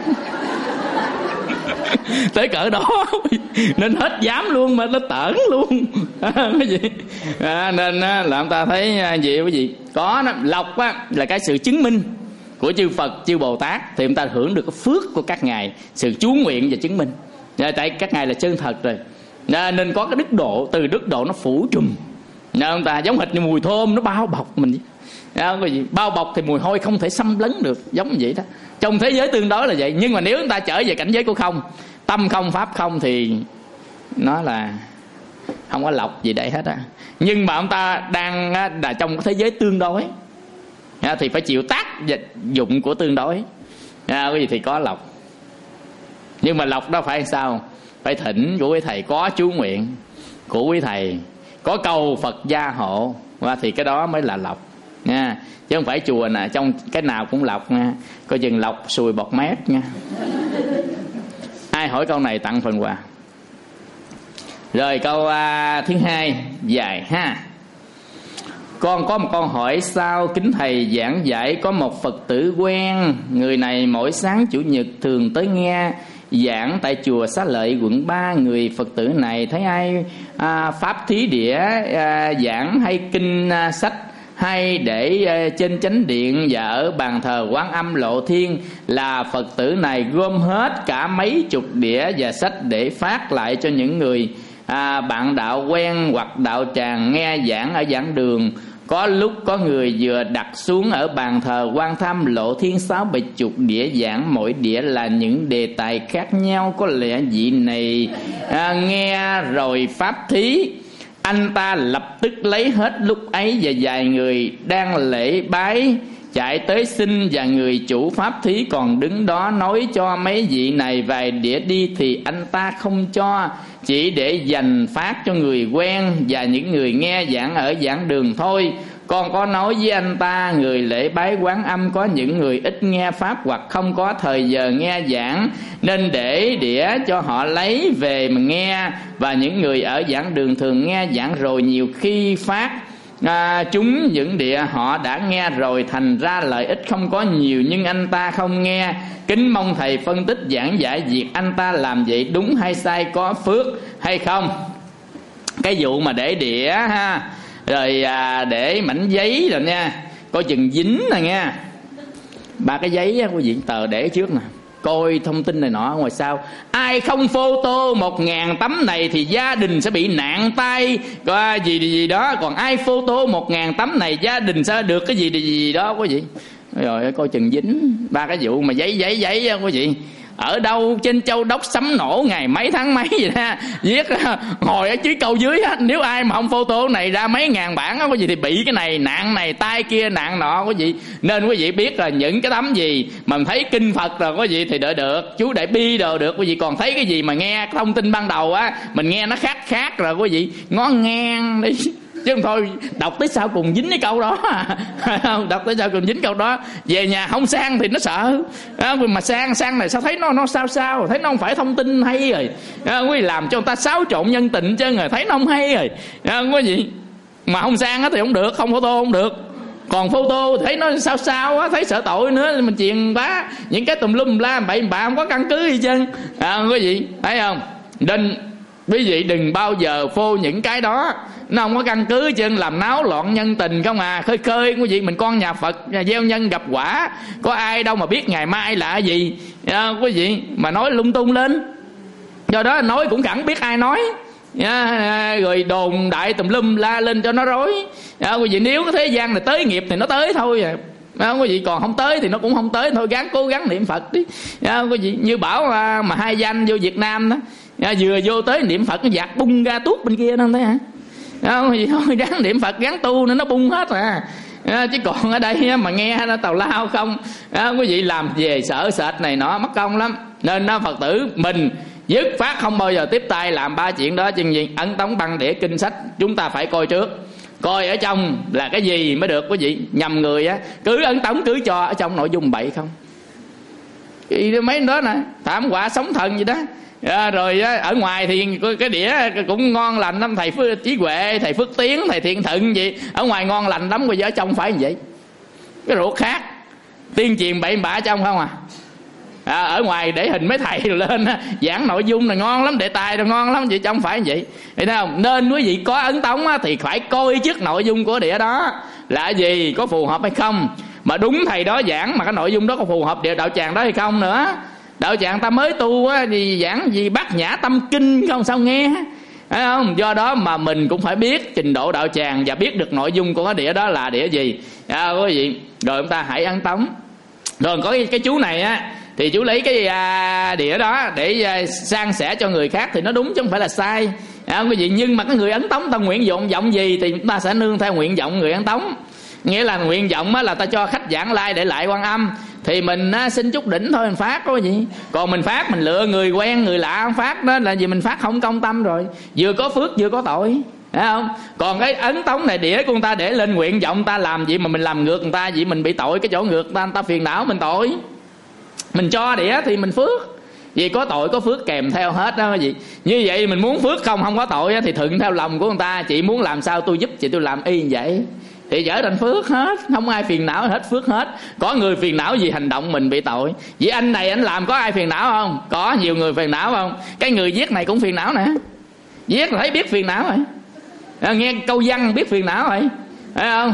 tới cỡ đó nên hết dám luôn, mà nó tởn luôn cái gì à, nên là ông ta thấy gì quý vị, có nó lộc á là cái sự chứng minh của chư Phật chư Bồ Tát, thì ông ta hưởng được cái phước của các ngài, sự chú nguyện và chứng minh à, tại các ngài là chân thật rồi à, nên có cái đức độ, từ đức độ nó phủ trùm à, ông ta giống hệt như mùi thơm nó bao bọc mình à, cái gì bao bọc thì mùi hôi không thể xâm lấn được, giống như vậy đó. Trong thế giới tương đối là vậy, nhưng mà nếu chúng ta trở về cảnh giới của không, tâm không pháp không, thì nó là không có lộc gì đây hết á. Nhưng mà ông ta đang là trong thế giới tương đối à, thì phải chịu tác dụng của tương đối à, cái gì thì có lộc. Nhưng mà lộc đó phải sao? Phải thỉnh của quý thầy, có chú nguyện của quý thầy, có cầu Phật gia hộ và thì cái đó mới là lộc nha, chứ không phải chùa nè trong cái nào cũng lộc nha, coi chừng lộc sùi bọt mép nha. Ai hỏi câu này tặng phần quà. Rồi câu uh, thứ hai dài ha. Con có một câu hỏi sau, kính thầy giảng giải. Có một Phật tử quen, người này mỗi sáng Chủ nhật thường tới nghe giảng tại chùa Xá Lợi quận ba. Người Phật tử này thấy ai à, pháp thí địa à, giảng hay kinh à, sách hay để à, trên chánh điện và ở bàn thờ Quán Âm Lộ Thiên, là Phật tử này gom hết cả mấy chục đĩa và sách để phát lại cho những người à, bạn đạo quen hoặc đạo tràng nghe giảng ở giảng đường. Có lúc có người vừa đặt xuống ở bàn thờ Quan Tham Lộ Thiên sáu bảy chục đĩa giảng, mỗi đĩa là những đề tài khác nhau. Có lẽ vị này à, nghe rồi pháp thí, anh ta lập tức lấy hết lúc ấy, và vài người đang lễ bái chạy tới xin, và người chủ pháp thí còn đứng đó nói cho mấy vị này vài đĩa đi, thì anh ta không cho, chỉ để dành phát cho người quen và những người nghe giảng ở giảng đường thôi. Con có nói với anh ta, người lễ bái Quán Âm có những người ít nghe pháp hoặc không có thời giờ nghe giảng, nên để đĩa cho họ lấy về mà nghe, và những người ở giảng đường thường nghe giảng rồi nhiều khi phát À, chúng những địa họ đã nghe rồi, thành ra lợi ích không có nhiều, nhưng anh ta không nghe. Kính mong thầy phân tích giảng giải việc anh ta làm vậy đúng hay sai, có phước hay không. Cái vụ mà để đĩa ha, rồi à, để mảnh giấy rồi nha, coi chừng dính rồi nha. Ba cái giấy á, quý vị tờ để trước nè, coi thông tin này nọ ở ngoài sau. Ai không photo một ngàn tấm này thì gia đình sẽ bị nạn tay có gì gì đó, còn ai photo một ngàn tấm này gia đình sẽ được cái gì gì, gì đó quý vị. Rồi coi chừng dính. Ba cái vụ mà giấy giấy giấy quý vị, ở đâu trên Châu Đốc sấm nổ ngày mấy tháng mấy vậy đó, viết ngồi ở dưới câu dưới á, nếu ai mà không photo này ra mấy ngàn bản á quý vị thì bị cái này nạn này tay kia nạn nọ quý vị. Nên quý vị biết là những cái tấm gì mà mình thấy kinh Phật rồi quý vị thì đợi được, chú Đại Bi đồ được quý vị, còn thấy cái gì mà nghe thông tin ban đầu á mình nghe nó khác khác rồi quý vị ngó ngang đi, chứ không thôi đọc tới sau cùng dính cái câu đó à. Đọc tới sau cùng dính câu đó, về nhà không sang thì nó sợ à, mà sang sang này sao thấy nó nó sao sao, thấy nó không phải thông tin hay rồi à, quý vị làm cho người ta xáo trộn nhân tình chứ người thấy nó không hay rồi à, quý vị. Mà không sang thì không được, không photo không được, còn photo thấy nó sao sao á, thấy sợ tội nữa, mình truyền bá những cái tùm lum la bậy bạ không có căn cứ gì chân à, quý vị thấy không. Nên quý vị đừng bao giờ phô những cái đó, nó không có căn cứ chân, làm náo loạn nhân tình không à. Khơi khơi quý vị, mình con nhà Phật gieo nhân gặp quả, có ai đâu mà biết ngày mai là gì à, quý vị mà nói lung tung lên. Do đó nói cũng chẳng biết ai nói à, rồi đồn đại tùm lum la lên cho nó rối à, quý vị. Nếu cái thế gian này tới nghiệp thì nó tới thôi à, à quý vị, còn không tới thì nó cũng không tới thôi, gắng cố gắng niệm Phật đi à, quý vị. Như bảo à, mà hai danh vô Việt Nam đó à, vừa vô tới niệm Phật nó giạt bung ra tuốt bên kia đâu thấy hả à, quý vị thôi gắng niệm Phật gắng tu nên nó bung hết à, à chứ còn ở đây mà nghe nó tào lao không à, quý vị làm về sợ sệt này nọ mất công lắm. Nên nó Phật tử mình dứt phát không bao giờ tiếp tay làm ba chuyện đó. Chừng gì ấn tống băng đĩa kinh sách chúng ta phải coi trước, coi ở trong là cái gì mới được quý vị. Nhầm người á cứ ấn tống cứ cho ở trong nội dung bậy không, thì mấy đó nè thảm họa sóng thần gì đó à, rồi á, ở ngoài thì cái đĩa cũng ngon lành lắm, thầy Phước Trí Huệ, thầy Phước Tiến, thầy Thiện Thận gì ở ngoài ngon lành lắm, bây giờ ở trong phải như vậy. Cái ruột khác tiên truyền bậy bạ trong không à. À, ở ngoài để hình mấy thầy rồi lên á, giảng nội dung là ngon lắm, đề tài là ngon lắm, vậy trong phải vậy, thấy không? Nên quý vị có ấn tống á, thì phải coi trước nội dung của đĩa đó là gì, có phù hợp hay không, mà đúng thầy đó giảng mà cái nội dung đó có phù hợp địa đạo tràng đó hay không nữa. Đạo tràng ta mới tu á, thì giảng gì Bát Nhã Tâm Kinh không sao nghe, thấy không? Do đó mà mình cũng phải biết trình độ đạo tràng và biết được nội dung của cái đĩa đó là đĩa gì à, quý vị. Rồi chúng ta hãy ấn tống. Rồi có cái, cái chú này á thì chú lấy cái à, đĩa đó để à, san sẻ cho người khác thì nó đúng chứ không phải là sai à, quý vị. Nhưng mà cái người ấn tống ta nguyện vọng vọng gì thì chúng ta sẽ nương theo nguyện vọng người ấn tống. Nghĩa là nguyện vọng á, là ta cho khách giảng lai để lại Quan Âm thì mình á, xin chút đỉnh thôi mình phát có gì. Còn mình phát mình lựa người quen người lạ không phát đó là gì, mình phát không công tâm rồi, vừa có phước vừa có tội, thấy không? Còn cái ấn tống này đĩa của người ta để lên nguyện vọng ta làm gì mà mình làm ngược người ta, vậy mình bị tội cái chỗ ngược người ta, người ta phiền não mình tội. Mình cho đĩa thì mình phước, vì có tội có phước kèm theo hết đó quý vị. Như vậy mình muốn phước không không có tội thì thuận theo lòng của người ta, chị muốn làm sao tôi giúp chị tôi làm y như vậy thì trở thành phước hết, không ai phiền não hết, phước hết. Có người phiền não vì hành động mình bị tội. Vì anh này anh làm có ai phiền não không? Có nhiều người phiền não không? Cái người viết này cũng phiền não nè. Viết là thấy biết phiền não rồi, à, nghe câu văn biết phiền não rồi, thấy không?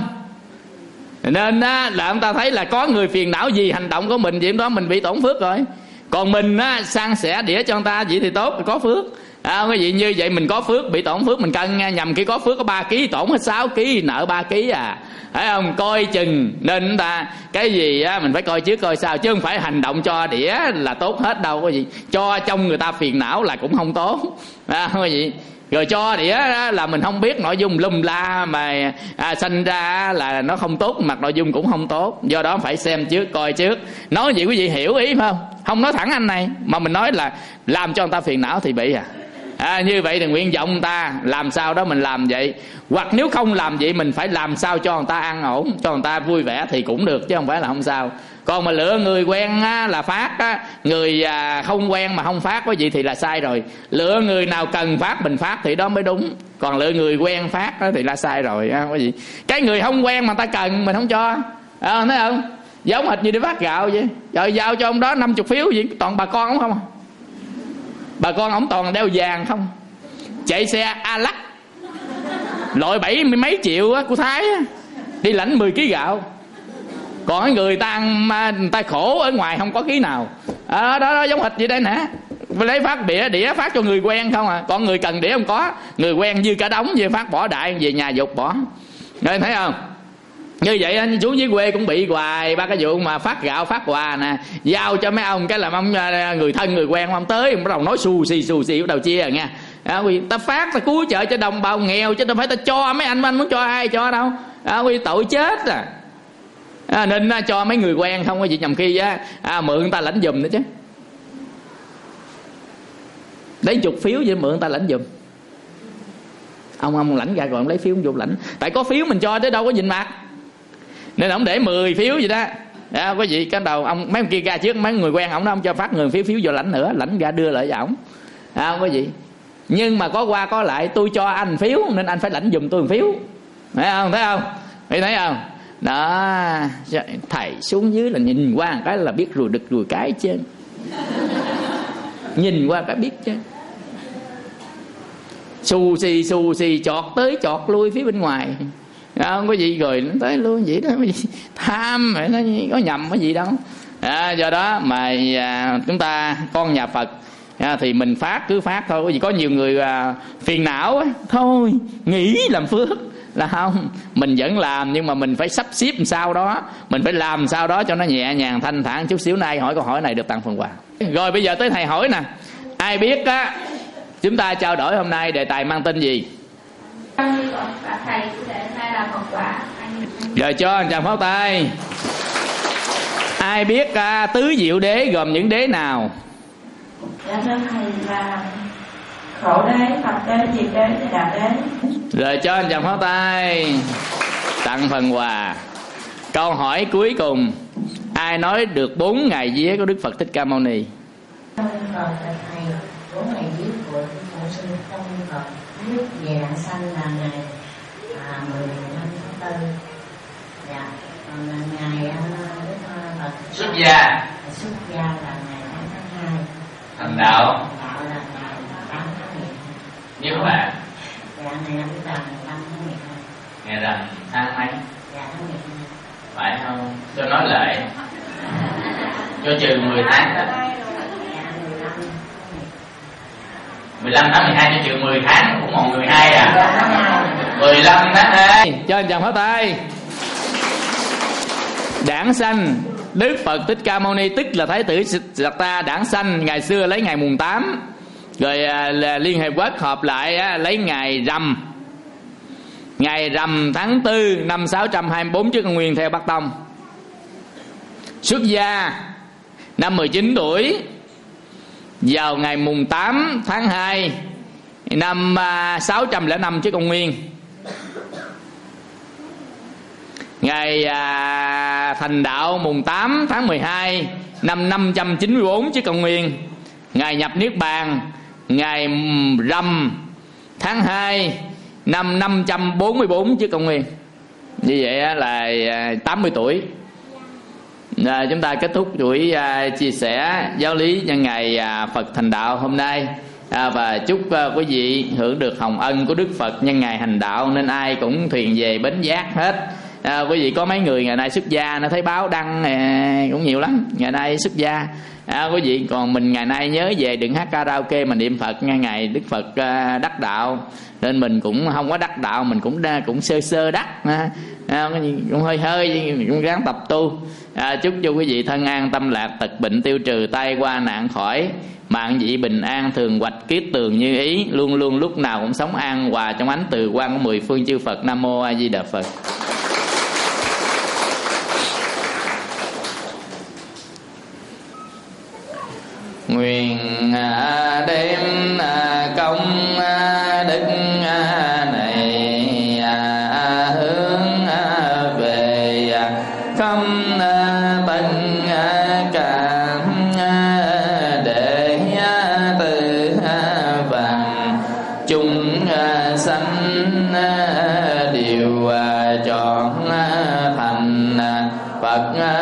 Nên á, là chúng ta thấy là có người phiền não vì hành động của mình, vậy đó mình bị tổn phước rồi. Còn mình á, san sẻ đĩa cho người ta vậy thì tốt, có phước. À, cái gì như vậy mình có phước, bị tổn phước mình cân nha, nhầm khi có phước có ba ký, tổn hết sáu ký, nợ ba ký à, thấy không? Coi chừng. Nên chúng ta cái gì á mình phải coi trước coi sau, chứ không phải hành động cho đĩa là tốt hết đâu. Cái gì cho trong người ta phiền não là cũng không tốt, à, cái gì rồi cho đĩa là mình không biết nội dung lum la mà à, sanh ra là nó không tốt, mặt nội dung cũng không tốt. Do đó phải xem trước coi trước. Nói gì quý vị hiểu ý phải không? Không nói thẳng anh này mà mình nói là làm cho người ta phiền não thì bị à. À, như vậy thì nguyện vọng người ta làm sao đó mình làm vậy. Hoặc nếu không làm vậy mình phải làm sao cho người ta an ổn, cho người ta vui vẻ thì cũng được, chứ không phải là không sao. Còn mà lựa người quen á, là phát á, người à, không quen mà không phát có gì thì là sai rồi. Lựa người nào cần phát mình phát thì đó mới đúng. Còn lựa người quen phát á, thì là sai rồi á, có gì. Cái người không quen mà ta cần mình không cho, à, thấy không? Giống hệt như đi phát gạo vậy. Rồi giao cho ông đó năm mươi phiếu gì toàn bà con ông không à? Bà con ổng toàn đeo vàng không, chạy xe a lắc loại bảy mươi mấy triệu á của Thái á, đi lãnh mười ký gạo. Còn cái người ta ăn người ta khổ ở ngoài không có ký nào. À, đó, đó giống hệt vậy đây nè. Lấy phát đĩa đĩa phát cho người quen không à, còn người cần đĩa không có. Người quen dư cả đống về phát bỏ đại về nhà dục bỏ. Rồi thấy không? Như vậy anh xuống dưới quê cũng bị hoài ba cái vụ mà phát gạo phát quà nè, giao cho mấy ông cái làm ông người thân người quen ông tới bắt đầu nói xù xì xù xì bắt đầu chia rồi nha. À, ta phát ta cứu trợ cho đồng bào nghèo chứ đâu phải ta cho mấy anh, anh muốn cho ai cho đâu. À, tội chết à. À, nên à, cho mấy người quen không có gì, nhầm khi á à, mượn người ta lãnh giùm nữa chứ. Lấy chục phiếu vậy mượn người ta lãnh giùm. Ông ông lãnh ra rồi ông lấy phiếu ông vô lãnh. Tại có phiếu mình cho tới đâu có nhìn mặt. Nên ông để mười phiếu vậy đó. À, có gì cái đầu ông mấy ông kia ra trước, mấy người quen ông đó ông cho phát người phiếu phiếu vô lãnh nữa, lãnh ra đưa lại cho ổng. À, không có gì. Nhưng mà có qua có lại tôi cho anh phiếu nên anh phải lãnh giùm tôi một phiếu. Thấy không? Thấy không? Thấy thấy không? Đó, thầy xuống dưới là nhìn qua cái là biết rùi đực rùi cái trên. Nhìn qua cái biết chứ. Xù xì xù xì chọt tới chọt lui phía bên ngoài. Không có gì rồi nó tới luôn vậy đó, tham nó có nhầm cái gì đâu. À, do đó mà à, chúng ta con nhà Phật à, thì mình phát cứ phát thôi. Vì có nhiều người à, phiền não á, thôi nghĩ làm phước là không, mình vẫn làm nhưng mà mình phải sắp xếp làm sao đó, mình phải làm sao đó cho nó nhẹ nhàng thanh thản chút xíu. Nay hỏi câu hỏi này được tặng phần quà. Rồi bây giờ tới thầy hỏi nè, ai biết á chúng ta trao đổi hôm nay đề tài mang tên gì? Thầy để nay là phần quà. Rồi cho anh chàng pháo tay. Ai biết à, tứ diệu đế gồm những đế nào? Dạ thưa thầy là khổ đế, Phật đế, diệt đế, đạt đế. Rồi cho anh chàng pháo tay. Tặng phần quà. Câu hỏi cuối cùng, ai nói được bốn ngày vía của Đức Phật Thích Ca Mâu Ni? Thầy bốn ngày vía của Phật sinh trong Phật viết về đản sanh là ngày à, mười lăm tháng tư. Dạ. Còn là ngày Đức Phật xuất gia. Xuất gia là ngày tám tháng hai. Thành đạo. Thành đạo là ngày tám tháng mười hai. Như các bạn. Dạ ngày năm tháng năm tháng mười hai. Ngày rằm tháng mấy? Dạ tháng mười hai. Phải không? Cho nói lại. Cho trừ mười tháng đó. mười lăm tháng mười hai cho trừ mười tháng cũng còn mười hai à. mười lăm tháng hai. Cho anh chàng pháo tay. Đản sanh Đức Phật Thích Ca Mâu Ni tức là Thái tử Siddhartha đản sanh ngày xưa lấy ngày mùng tám. Rồi à, là Liên Hiệp Quốc họp lại á, lấy ngày rằm. Ngày rằm tháng tư năm sáu trăm hai mươi tư trước công nguyên theo Bắc Tông. Xuất gia năm mười chín tuổi vào ngày mùng tám tháng hai năm sáu trăm lẻ năm trước công nguyên. Ngày à, thành đạo mùng tám tháng mười hai năm năm trăm chín mươi tư trước công nguyên. Ngày nhập niết bàn ngày rằm tháng hai năm năm trăm bốn mươi tư trước công nguyên. Như vậy á, là tám mươi tuổi. À, chúng ta kết thúc buổi à, chia sẻ giáo lý nhân ngày à, Phật thành đạo hôm nay. À, và chúc à, quý vị hưởng được hồng ân của Đức Phật nhân ngày hành đạo, nên ai cũng thuyền về bến giác hết. À, quý vị có mấy người ngày nay xuất gia, nó thấy báo đăng à, cũng nhiều lắm, ngày nay xuất gia. À, quý vị còn mình ngày nay nhớ về đừng hát karaoke mà niệm Phật ngay ngày Đức Phật à, đắc đạo. Nên mình cũng không có đắc đạo, mình cũng cũng sơ sơ đắc, à, cũng hơi hơi cũng gắng tập tu. À, chúc cho quý vị thân an tâm lạc, tật bệnh tiêu trừ, tai qua nạn khỏi, mạng vị bình an, thường hoạch kiết tường như ý, luôn luôn lúc nào cũng sống an hòa trong ánh từ quang của mười phương chư Phật. Nam mô A Di Đà Phật. Nguyện đem công đức này hướng về không tất cả để từ vạn chúng sanh đều chọn thành Phật